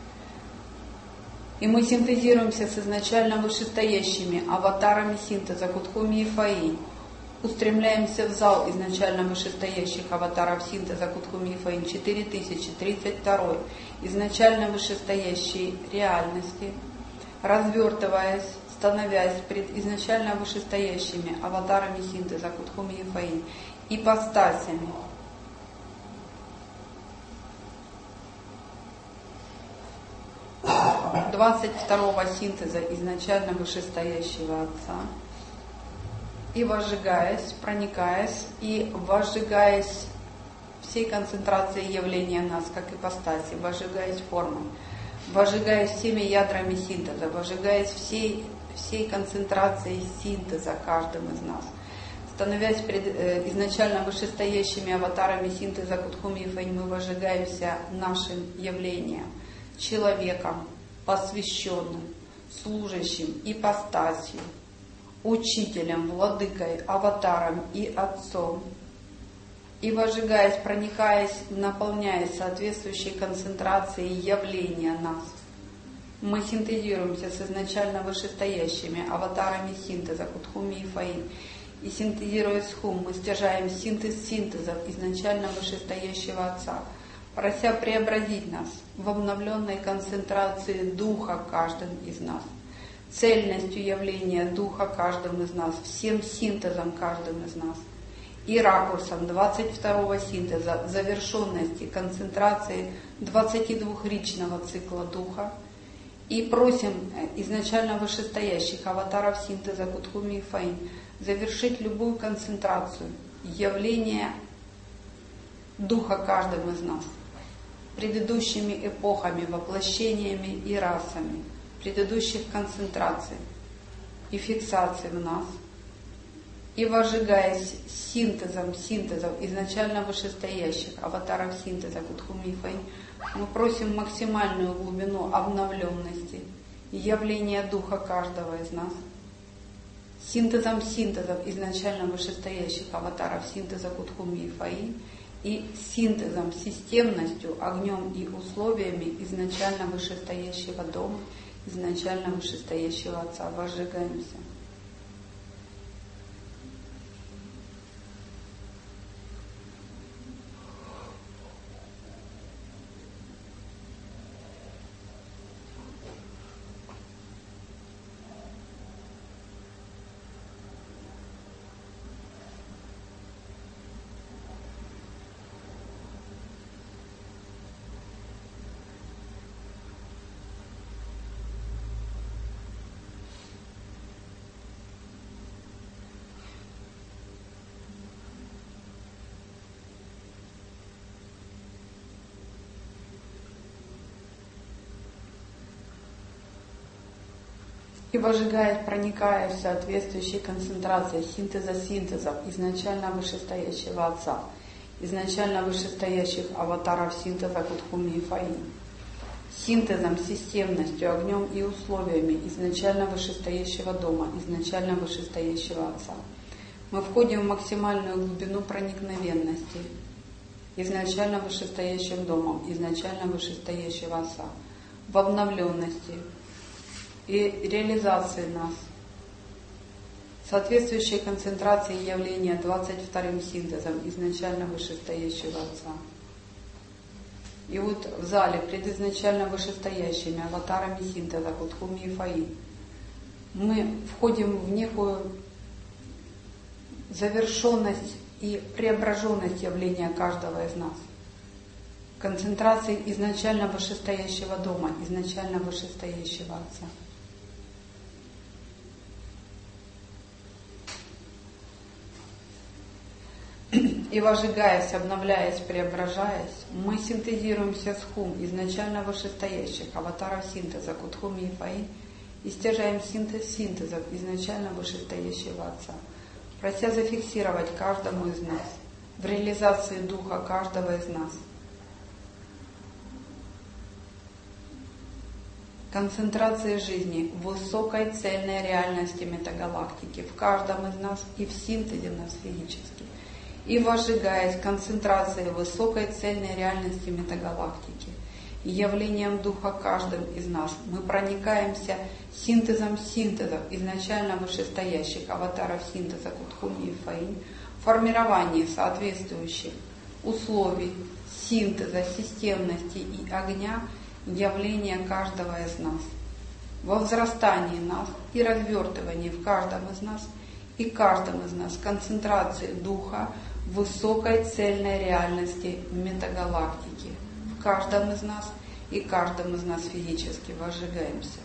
И мы синтезируемся с изначально вышестоящими аватарами синтеза Кутхуми и Фаинь. Устремляемся в зал изначально вышестоящих аватаров синтеза Кутхуми и Фаин четыре тысячи тридцать два изначально вышестоящей реальности, развертываясь, становясь пред изначально вышестоящими аватарами синтеза Кутхуми и Фаин, ипостасями, двадцать второго синтеза изначально вышестоящего Отца, и возжигаясь, проникаясь и возжигаясь всей концентрацией явления нас, как ипостаси, возжигаясь формой, возжигаясь всеми ядрами синтеза, возжигаясь всей, всей концентрацией синтеза каждым из нас, становясь пред, э, изначально вышестоящими аватарами синтеза Кутхуми и Фаин, мы возжигаемся нашим явлением, человеком, посвященным, служащим ипостасью, учителем, владыкой, аватаром и отцом. И возжигаясь, проникаясь, наполняясь соответствующей концентрацией явления нас, мы синтезируемся с изначально вышестоящими аватарами синтеза Кутхуми и Фаин. И синтезируя с Хум, мы стяжаем синтез синтезов изначально вышестоящего Отца, прося преобразить нас в обновленной концентрации Духа каждым из нас, цельностью явления Духа каждым из нас, всем синтезом каждым из нас, и ракурсом двадцать второго синтеза, завершенности концентрации двадцатидвухричного цикла Духа, и просим изначально вышестоящих аватаров синтеза Кутхуми и Фаин завершить любую концентрацию явления Духа каждым из нас, предыдущими эпохами, воплощениями и расами, предыдущих концентраций и фиксаций в нас, и возжигаясь синтезом синтезов изначально вышестоящих аватаров синтеза Кутхуми и Фаин, мы просим максимальную глубину обновленности явления Духа каждого из нас, синтезом синтезов изначально вышестоящих аватаров синтеза Кутхуми и Фаин, и синтезом, системностью, огнем и условиями изначально вышестоящего дома, изначально вышестоящего Отца. Возжигаемся. И возжигаясь, проникая в соответствующей концентрации синтеза синтезов изначально вышестоящего Отца, изначально вышестоящих аватаров синтеза Кутхуми и Фаин, синтезом, системностью, огнем и условиями изначально вышестоящего дома, изначально вышестоящего Отца, мы входим в максимальную глубину проникновенности изначально вышестоящим домом, изначально вышестоящего Отца, в обновленности и реализации нас, соответствующей концентрации явления двадцать вторым синтезом изначально вышестоящего Отца. И вот в зале пред изначально вышестоящими аватарами синтеза Кутхуми и Фаин мы входим в некую завершенность и преображенность явления каждого из нас, концентрации изначально вышестоящего дома, изначально вышестоящего Отца. И возжигаясь, обновляясь, преображаясь, мы синтезируемся с Хум, изначально вышестоящих аватаров синтеза Кутхуми и Фаин, и стяжаем синтез синтезов изначально вышестоящего Отца, прося зафиксировать каждому из нас в реализации Духа каждого из нас концентрации жизни в высокой цельной реальности метагалактики в каждом из нас и в синтезе нас физически. И возжигаясь концентрацией высокой цельной реальности метагалактики, явлением Духа каждым из нас. Мы проникаемся синтезом синтезов изначально вышестоящих аватаров синтеза Кутхуми и Фаинь в формировании соответствующих условий синтеза, системности и огня явления каждого из нас, во взрастании нас и развертывании в каждом из нас и каждом из нас концентрации Духа высокой цельной реальности метагалактики. В каждом из нас и каждом из нас физически возжигаемся.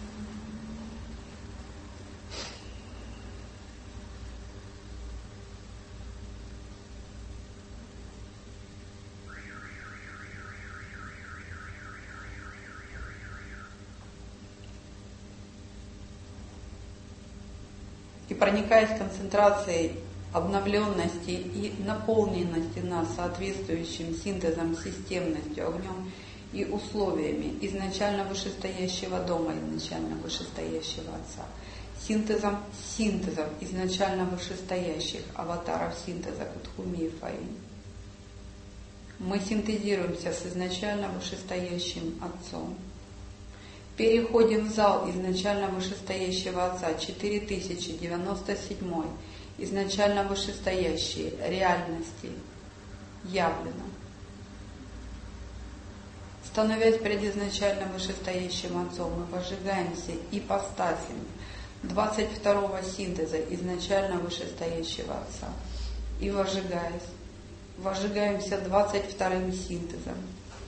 И проникаясь концентрацией обновленности и наполненности нас соответствующим синтезом, системностью, огнем и условиями изначально вышестоящего дома, изначально вышестоящего Отца, синтезом синтезов изначально вышестоящих аватаров синтеза Кутхуми и Фаинь, мы синтезируемся с изначально вышестоящим Отцом. Переходим в зал изначально вышестоящего Отца четыре тысячи девяносто семь, изначально вышестоящие реальности явлено. Становясь пред изначально вышестоящим Отцом, мы возжигаемся ипостасями двадцать второго синтеза изначально вышестоящего Отца. И возжигаясь, возжигаемся двадцать вторым синтезом.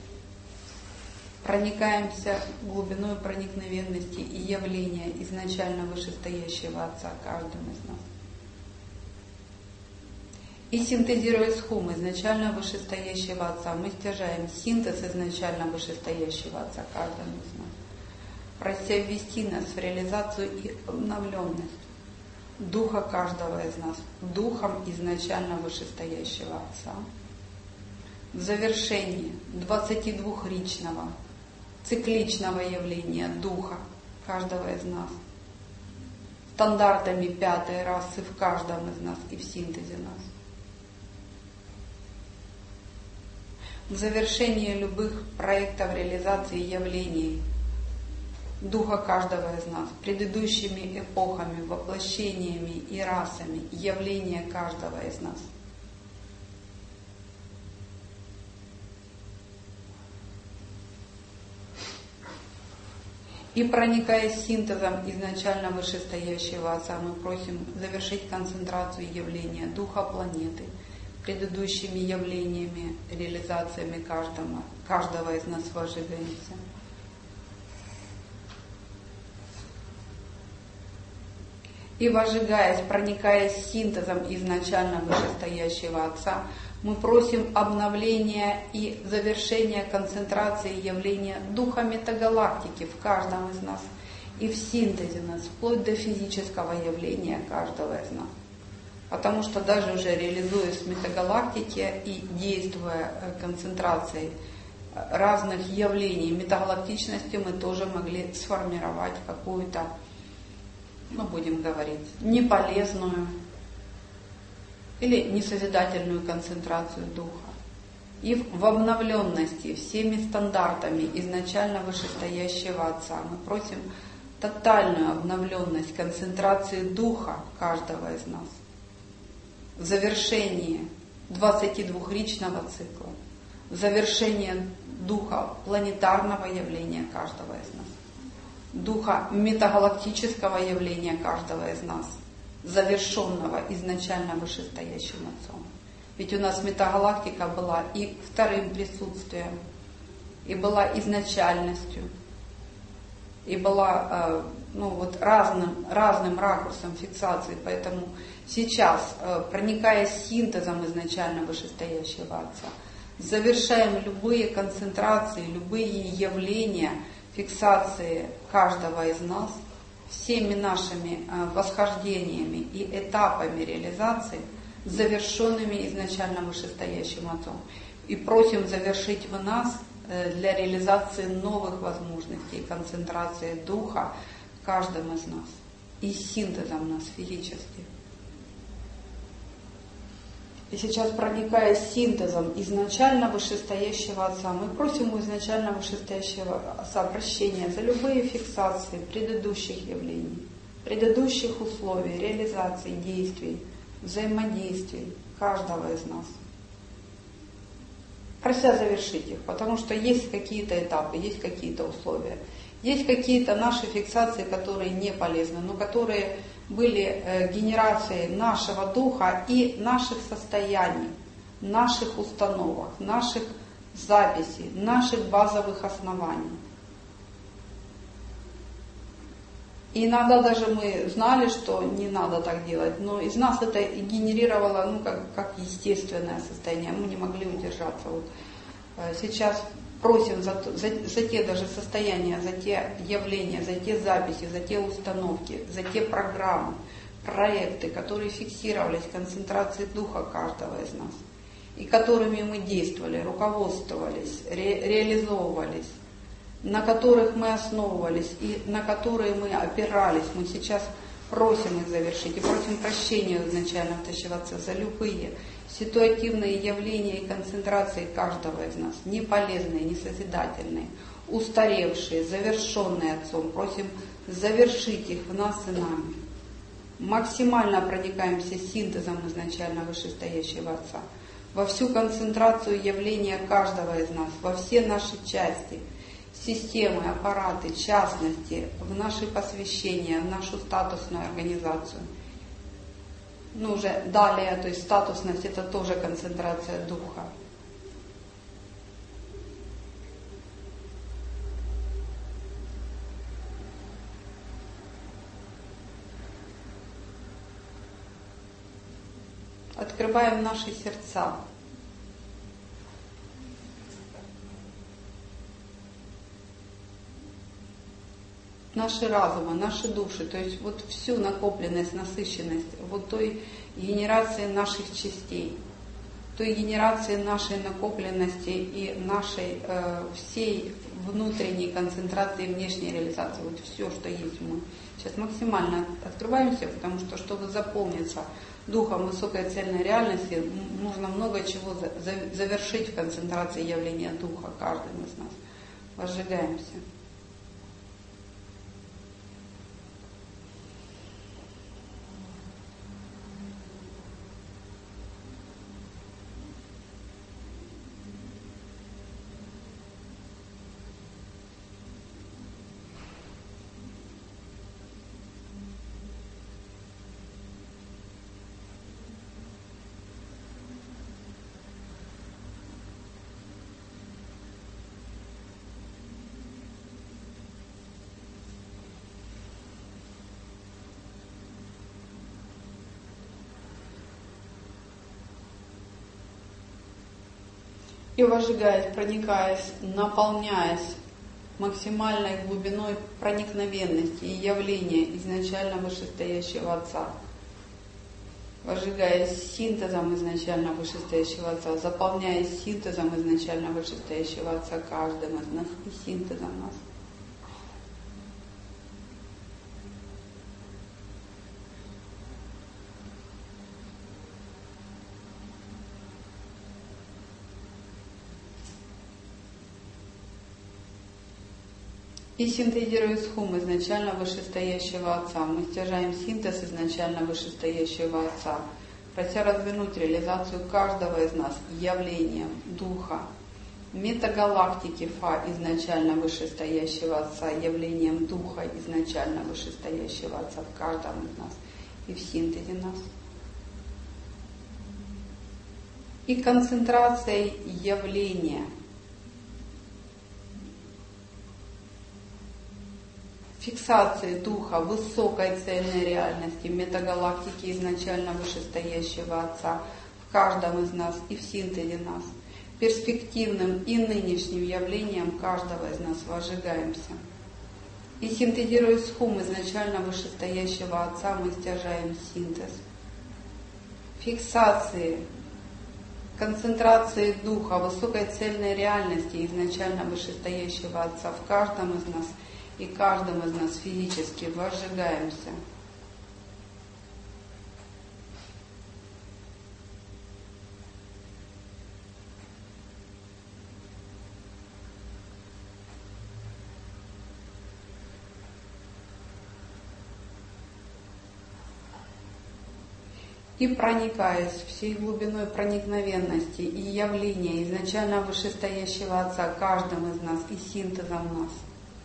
Проникаемся глубиной проникновенности и явления изначально вышестоящего Отца каждым из нас. И синтезируя схум изначально вышестоящего Отца, мы стяжаем синтез изначально вышестоящего Отца каждым из нас, прося ввести нас в реализацию и обновленность Духа каждого из нас, Духом изначально вышестоящего Отца. В завершении двадцатидвухричного цикличного явления Духа каждого из нас, стандартами пятой расы в каждом из нас и в синтезе нас. В завершении любых проектов реализации явлений Духа каждого из нас, предыдущими эпохами, воплощениями и расами явления каждого из нас. И проникая синтезом изначально вышестоящего Отца, мы просим завершить концентрацию явления Духа планеты, предыдущими явлениями, реализациями каждого, каждого из нас возжигаемся. И возжигаясь, проникаясь синтезом изначально вышестоящего Отца, мы просим обновления и завершения концентрации явления Духа метагалактики в каждом из нас и в синтезе нас, вплоть до физического явления каждого из нас. Потому что даже уже реализуясь в метагалактике и действуя концентрацией разных явлений метагалактичности, мы тоже могли сформировать какую-то, ну будем говорить, неполезную или несозидательную концентрацию Духа. И в обновленности всеми стандартами изначально вышестоящего Отца мы просим тотальную обновленность концентрации Духа каждого из нас. В завершении двадцатидвухричного цикла, в завершении Духа планетарного явления каждого из нас, Духа метагалактического явления каждого из нас, завершенного изначально вышестоящим Отцом. Ведь у нас метагалактика была и вторым присутствием, и была изначальностью, и была ну, вот разным, разным ракурсом фиксации. Поэтому сейчас, проникая синтезом изначально вышестоящего Отца, завершаем любые концентрации, любые явления фиксации каждого из нас всеми нашими восхождениями и этапами реализации, завершенными изначально вышестоящим Отцом. И просим завершить в нас для реализации новых возможностей, концентрации Духа каждым из нас и синтезом нас физически. И сейчас, проникая синтезом изначально вышестоящего Отца, мы просим у изначально вышестоящего Отца прощения за любые фиксации предыдущих явлений, предыдущих условий, реализации действий, взаимодействий каждого из нас. Прося завершить их, потому что есть какие-то этапы, есть какие-то условия, есть какие-то наши фиксации, которые не полезны, но которые были генерацией нашего духа и наших состояний, наших установок, наших записей, наших базовых оснований. И иногда даже мы знали, что не надо так делать, но из нас это генерировало, ну, как, как естественное состояние, мы не могли удержаться. Вот сейчас просим за, за, за те даже состояния, за те явления, за те записи, за те установки, за те программы, проекты, которые фиксировались в концентрации духа каждого из нас, и которыми мы действовали, руководствовались, ре, реализовывались, на которых мы основывались и на которые мы опирались. Мы сейчас просим их завершить и просим прощения изначально втащиваться за любые ситуативные явления и концентрации каждого из нас, не полезные, не созидательные, устаревшие, завершенные Отцом. Просим завершить их в нас и нами. Максимально проникаемся синтезом изначально вышестоящего Отца во всю концентрацию явления каждого из нас, во все наши части, системы, аппараты, частности, в наши посвящения, в нашу статусную организацию. Ну, уже далее, то есть статусность — это тоже концентрация духа. Открываем наши сердца. Наши разумы, наши души, то есть вот всю накопленность, насыщенность вот той генерации наших частей, той генерации нашей накопленности и нашей э, всей внутренней концентрации, внешней реализации, вот все, что есть мы. Сейчас максимально открываемся, потому что, чтобы заполниться духом высокой цельной реальности, нужно много чего завершить в концентрации явления духа каждым из нас. Возжигаемся. И вожигаясь, проникаясь, наполняясь максимальной глубиной проникновенности и явления изначально вышестоящего Отца, вожигаясь синтезом изначально вышестоящего Отца, заполняясь синтезом изначально вышестоящего Отца каждым из нас и синтезом нас. И синтезируя схум изначально вышестоящего Отца, мы стяжаем синтез изначально вышестоящего Отца, прося развернуть реализацию каждого из нас явлением Духа, метагалактики Фа изначально вышестоящего Отца, явлением Духа изначально вышестоящего Отца в каждом из нас и в синтезе нас. И концентрацией явления, фиксации духа высокой цельной реальности, метагалактики изначально вышестоящего Отца в каждом из нас и в синтезе нас, перспективным и нынешним явлением каждого из нас возжигаемся. И синтезируя схум изначально вышестоящего Отца, мы стяжаем синтез. Фиксации, концентрации духа высокой цельной реальности изначально вышестоящего Отца в каждом из нас и каждым из нас физически возжигаемся. и проникаясь всей глубиной проникновенности и явления изначально вышестоящего Отца каждым из нас и синтезом нас,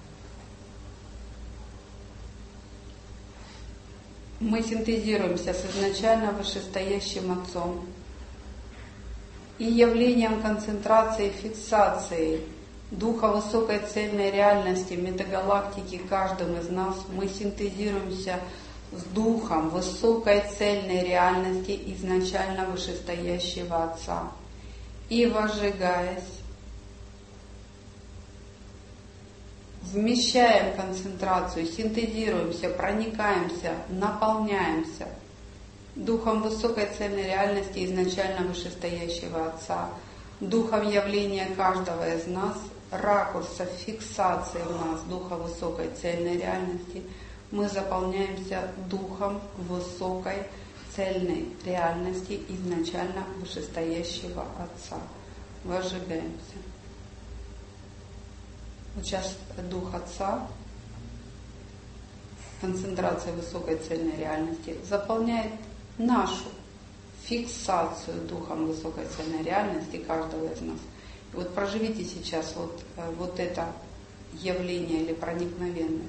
мы синтезируемся с изначально вышестоящим Отцом и явлением концентрации, фиксации Духа высокой цельной реальности метагалактики каждым из нас мы синтезируемся с Духом высокой цельной реальности изначально вышестоящего Отца и, возжигаясь, вмещаем концентрацию, синтезируемся, проникаемся, наполняемся Духом высокой цельной реальности изначально вышестоящего Отца, Духом явления каждого из нас, ракурса фиксации в нас Духа высокой цельной реальности, мы заполняемся Духом высокой цельной реальности изначально вышестоящего Отца. Возжигаемся. Вот сейчас Дух Отца, концентрация высокой цельной реальности, заполняет нашу фиксацию Духом высокой цельной реальности каждого из нас. И вот проживите сейчас вот, вот это явление или проникновенность.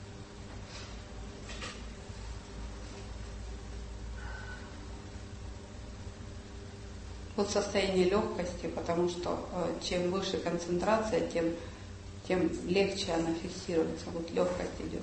Вот состояние легкости, потому что э, чем выше концентрация, тем, тем легче она фиксируется. Вот легкость идет.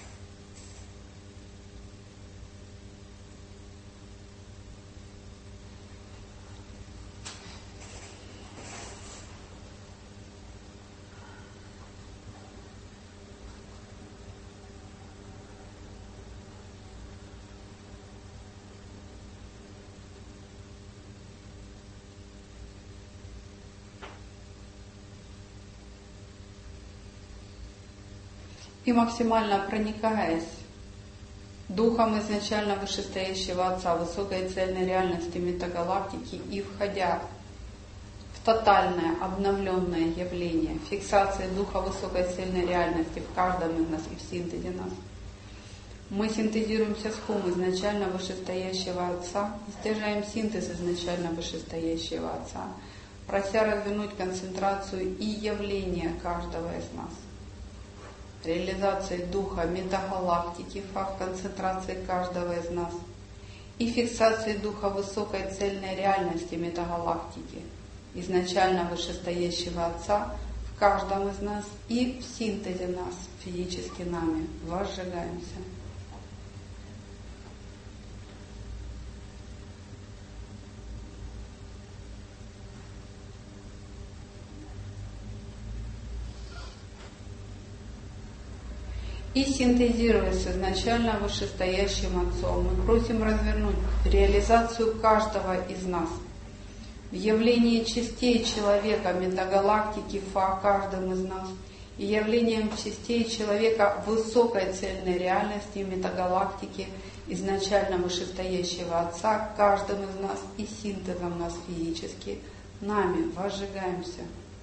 И максимально проникаясь Духом изначально вышестоящего Отца, высокой цельной реальности метагалактики и входя в тотальное обновленное явление фиксации Духа высокой цельной реальности в каждом из нас и в синтезе нас, мы синтезируемся с Хум изначально вышестоящего Отца и стяжаем синтез изначально вышестоящего Отца, прося развернуть концентрацию и явление каждого из нас. Реализации Духа метагалактики в концентрации каждого из нас и фиксации Духа высокой цельной реальности метагалактики изначально вышестоящего Отца в каждом из нас и в синтезе нас, физически нами, возжигаемся. И синтезируясь с изначально вышестоящим Отцом, мы просим развернуть реализацию каждого из нас в явлении частей человека метагалактики Фа каждым из нас и явлением частей человека высокой цельной реальности метагалактики изначально вышестоящего Отца каждым из нас и синтезом нас физически нами возжигаемся.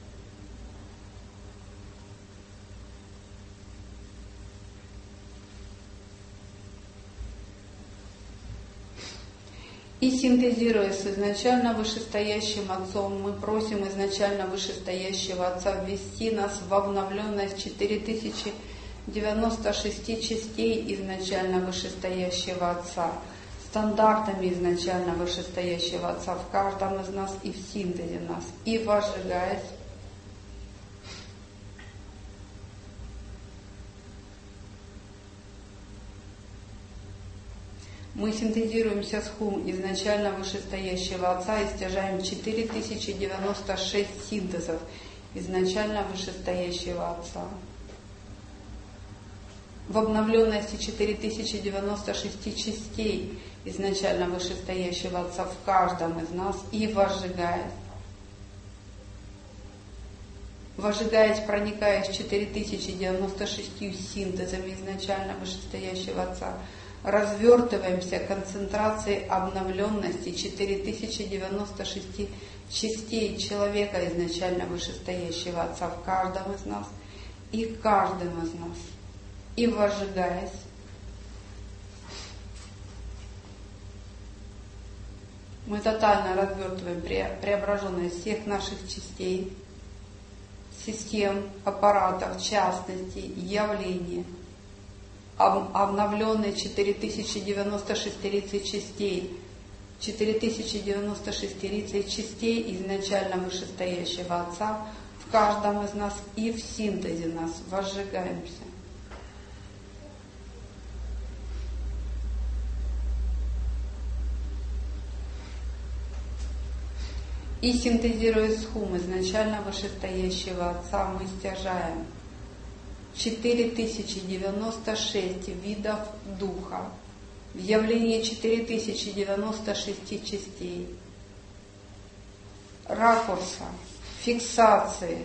И синтезируясь с изначально вышестоящим Отцом, мы просим изначально вышестоящего Отца ввести нас в обновленность четыре тысячи девяносто шесть частей изначально вышестоящего Отца, стандартами изначально вышестоящего Отца в каждом из нас и в синтезе нас, и возжигаясь мы синтезируемся с Хум изначально вышестоящего Отца и стяжаем четыре тысячи девяносто шесть синтезов изначально вышестоящего Отца. В обновленности четыре тысячи девяносто шесть частей изначально вышестоящего Отца в каждом из нас и возжигаясь. Возжигаясь, проникаясь четыре тысячи девяносто шесть синтезами изначально вышестоящего Отца, развертываемся концентрацией обновленности четыре тысячи девяносто шесть частей человека изначально вышестоящего Отца в каждом из нас и каждым из нас. И возжигаясь, Мы тотально развертываем преображенность всех наших частей, систем, аппаратов, частностей, явлений, обновленные четыре тысячи девяносто шестерицей частей, четыре тысячи девяносто шестерицей частей изначально вышестоящего Отца в каждом из нас и в синтезе нас возжигаемся. И синтезируя схум изначально вышестоящего Отца, мы стяжаем четыре тысячи девяносто шесть видов Духа в явлении четыре тысячи девяносто шесть частей, ракурса, фиксации,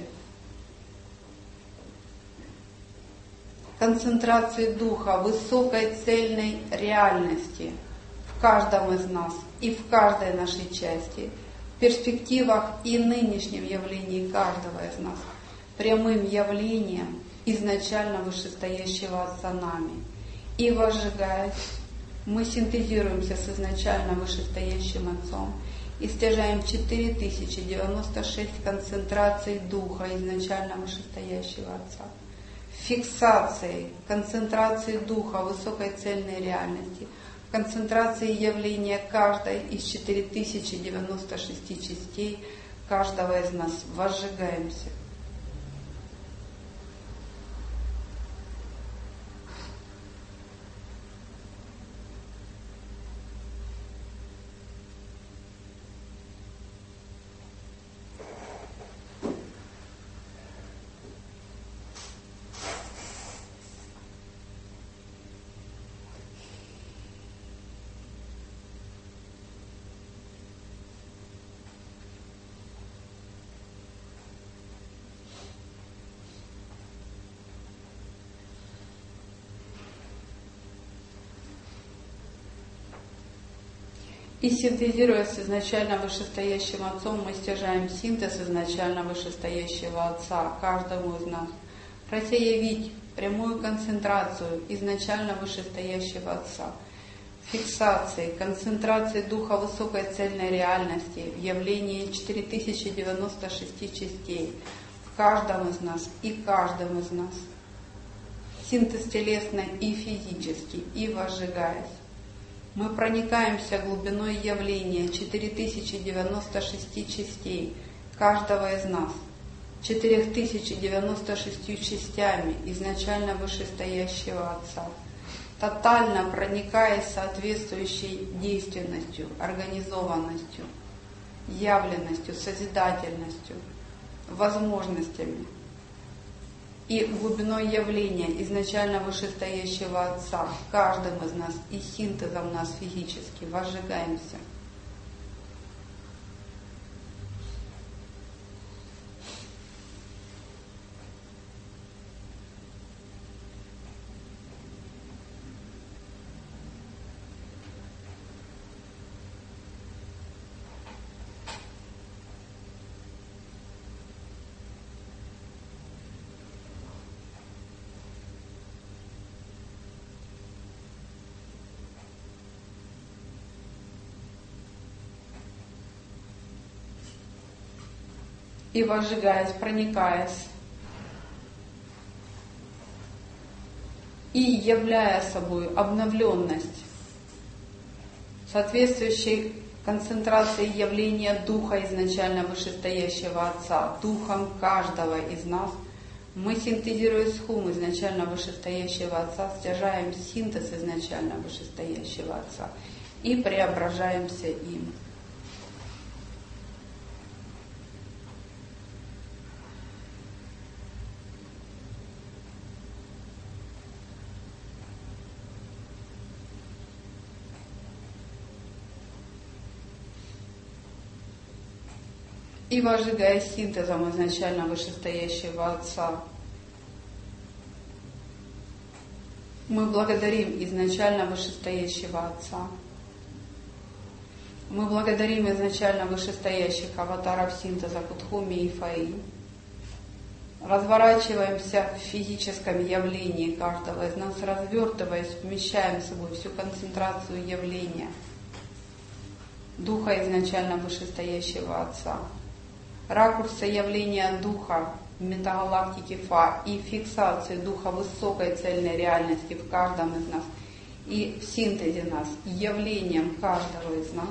концентрации Духа, высокой цельной реальности в каждом из нас и в каждой нашей части, в перспективах и нынешнем явлении каждого из нас, прямым явлением изначально вышестоящего Отца нами. И возжигаясь, мы синтезируемся с изначально вышестоящим Отцом и стяжаем четыре тысячи девяносто шесть концентраций Духа изначально вышестоящего Отца. Фиксации, концентрации Духа высокой цельной реальности, концентрации явления каждой из четыре тысячи девяносто шесть частей каждого из нас возжигаемся. И синтезируя с изначально вышестоящим Отцом, мы стяжаем синтез изначально вышестоящего Отца каждому из нас, прося явить прямую концентрацию изначально вышестоящего Отца, фиксации, концентрации Духа высокой цельной реальности в явлении четыре тысячи девяносто шесть частей в каждом из нас и каждом из нас, синтез телесный и физический, и возжигаясь. Мы проникаемся глубиной явления четыре тысячи девяносто шесть частей каждого из нас, четыре тысячи девяносто шесть частями изначально вышестоящего Отца, тотально проникаясь соответствующей действенностью, организованностью, явленностью, созидательностью, возможностями и глубиной явления изначально вышестоящего Отца каждым из нас и синтезом нас физически возжигаемся. И возжигаясь, проникаясь, и являя собой обновленность, соответствующей концентрации явления Духа изначально вышестоящего Отца, Духом каждого из нас, мы, синтезируя схум изначально вышестоящего Отца, стяжаем синтез изначально вышестоящего Отца и преображаемся им. И возжигая синтезом изначально вышестоящего Отца, мы благодарим изначально вышестоящего Отца. Мы благодарим изначально вышестоящих аватаров синтеза Кудхуми и Фаи. Разворачиваемся в физическом явлении каждого из нас, развертываясь, вмещаем в собой всю концентрацию явления Духа изначально вышестоящего Отца. Ракурсы явления Духа в метагалактике Фа и фиксации Духа высокой цельной реальности в каждом из нас и в синтезе нас, явлением каждого из нас.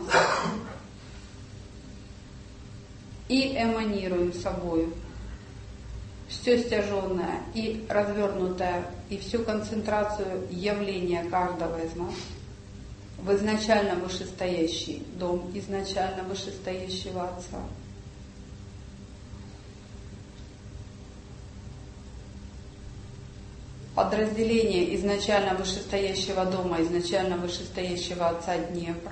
И эманируем собой все стяженное и развернутое, и всю концентрацию явления каждого из нас в изначально вышестоящий дом, изначально вышестоящего Отца. Подразделение изначально вышестоящего дома, изначально вышестоящего Отца Днепр.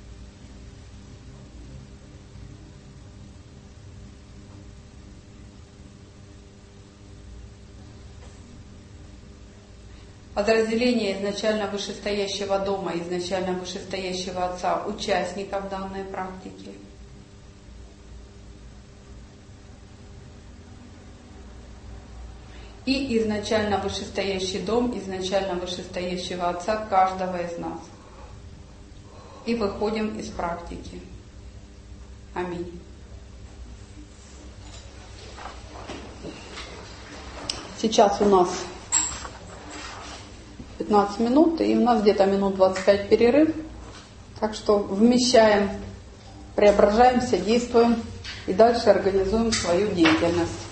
Подразделение изначально вышестоящего дома, изначально вышестоящего Отца, участников данной практики. И изначально вышестоящий дом, изначально вышестоящего Отца каждого из нас. И выходим из практики. Аминь. Сейчас у нас пятнадцать минут, и у нас где-то минут двадцать пять перерыв. Так что вмещаем, преображаемся, действуем и дальше организуем свою деятельность.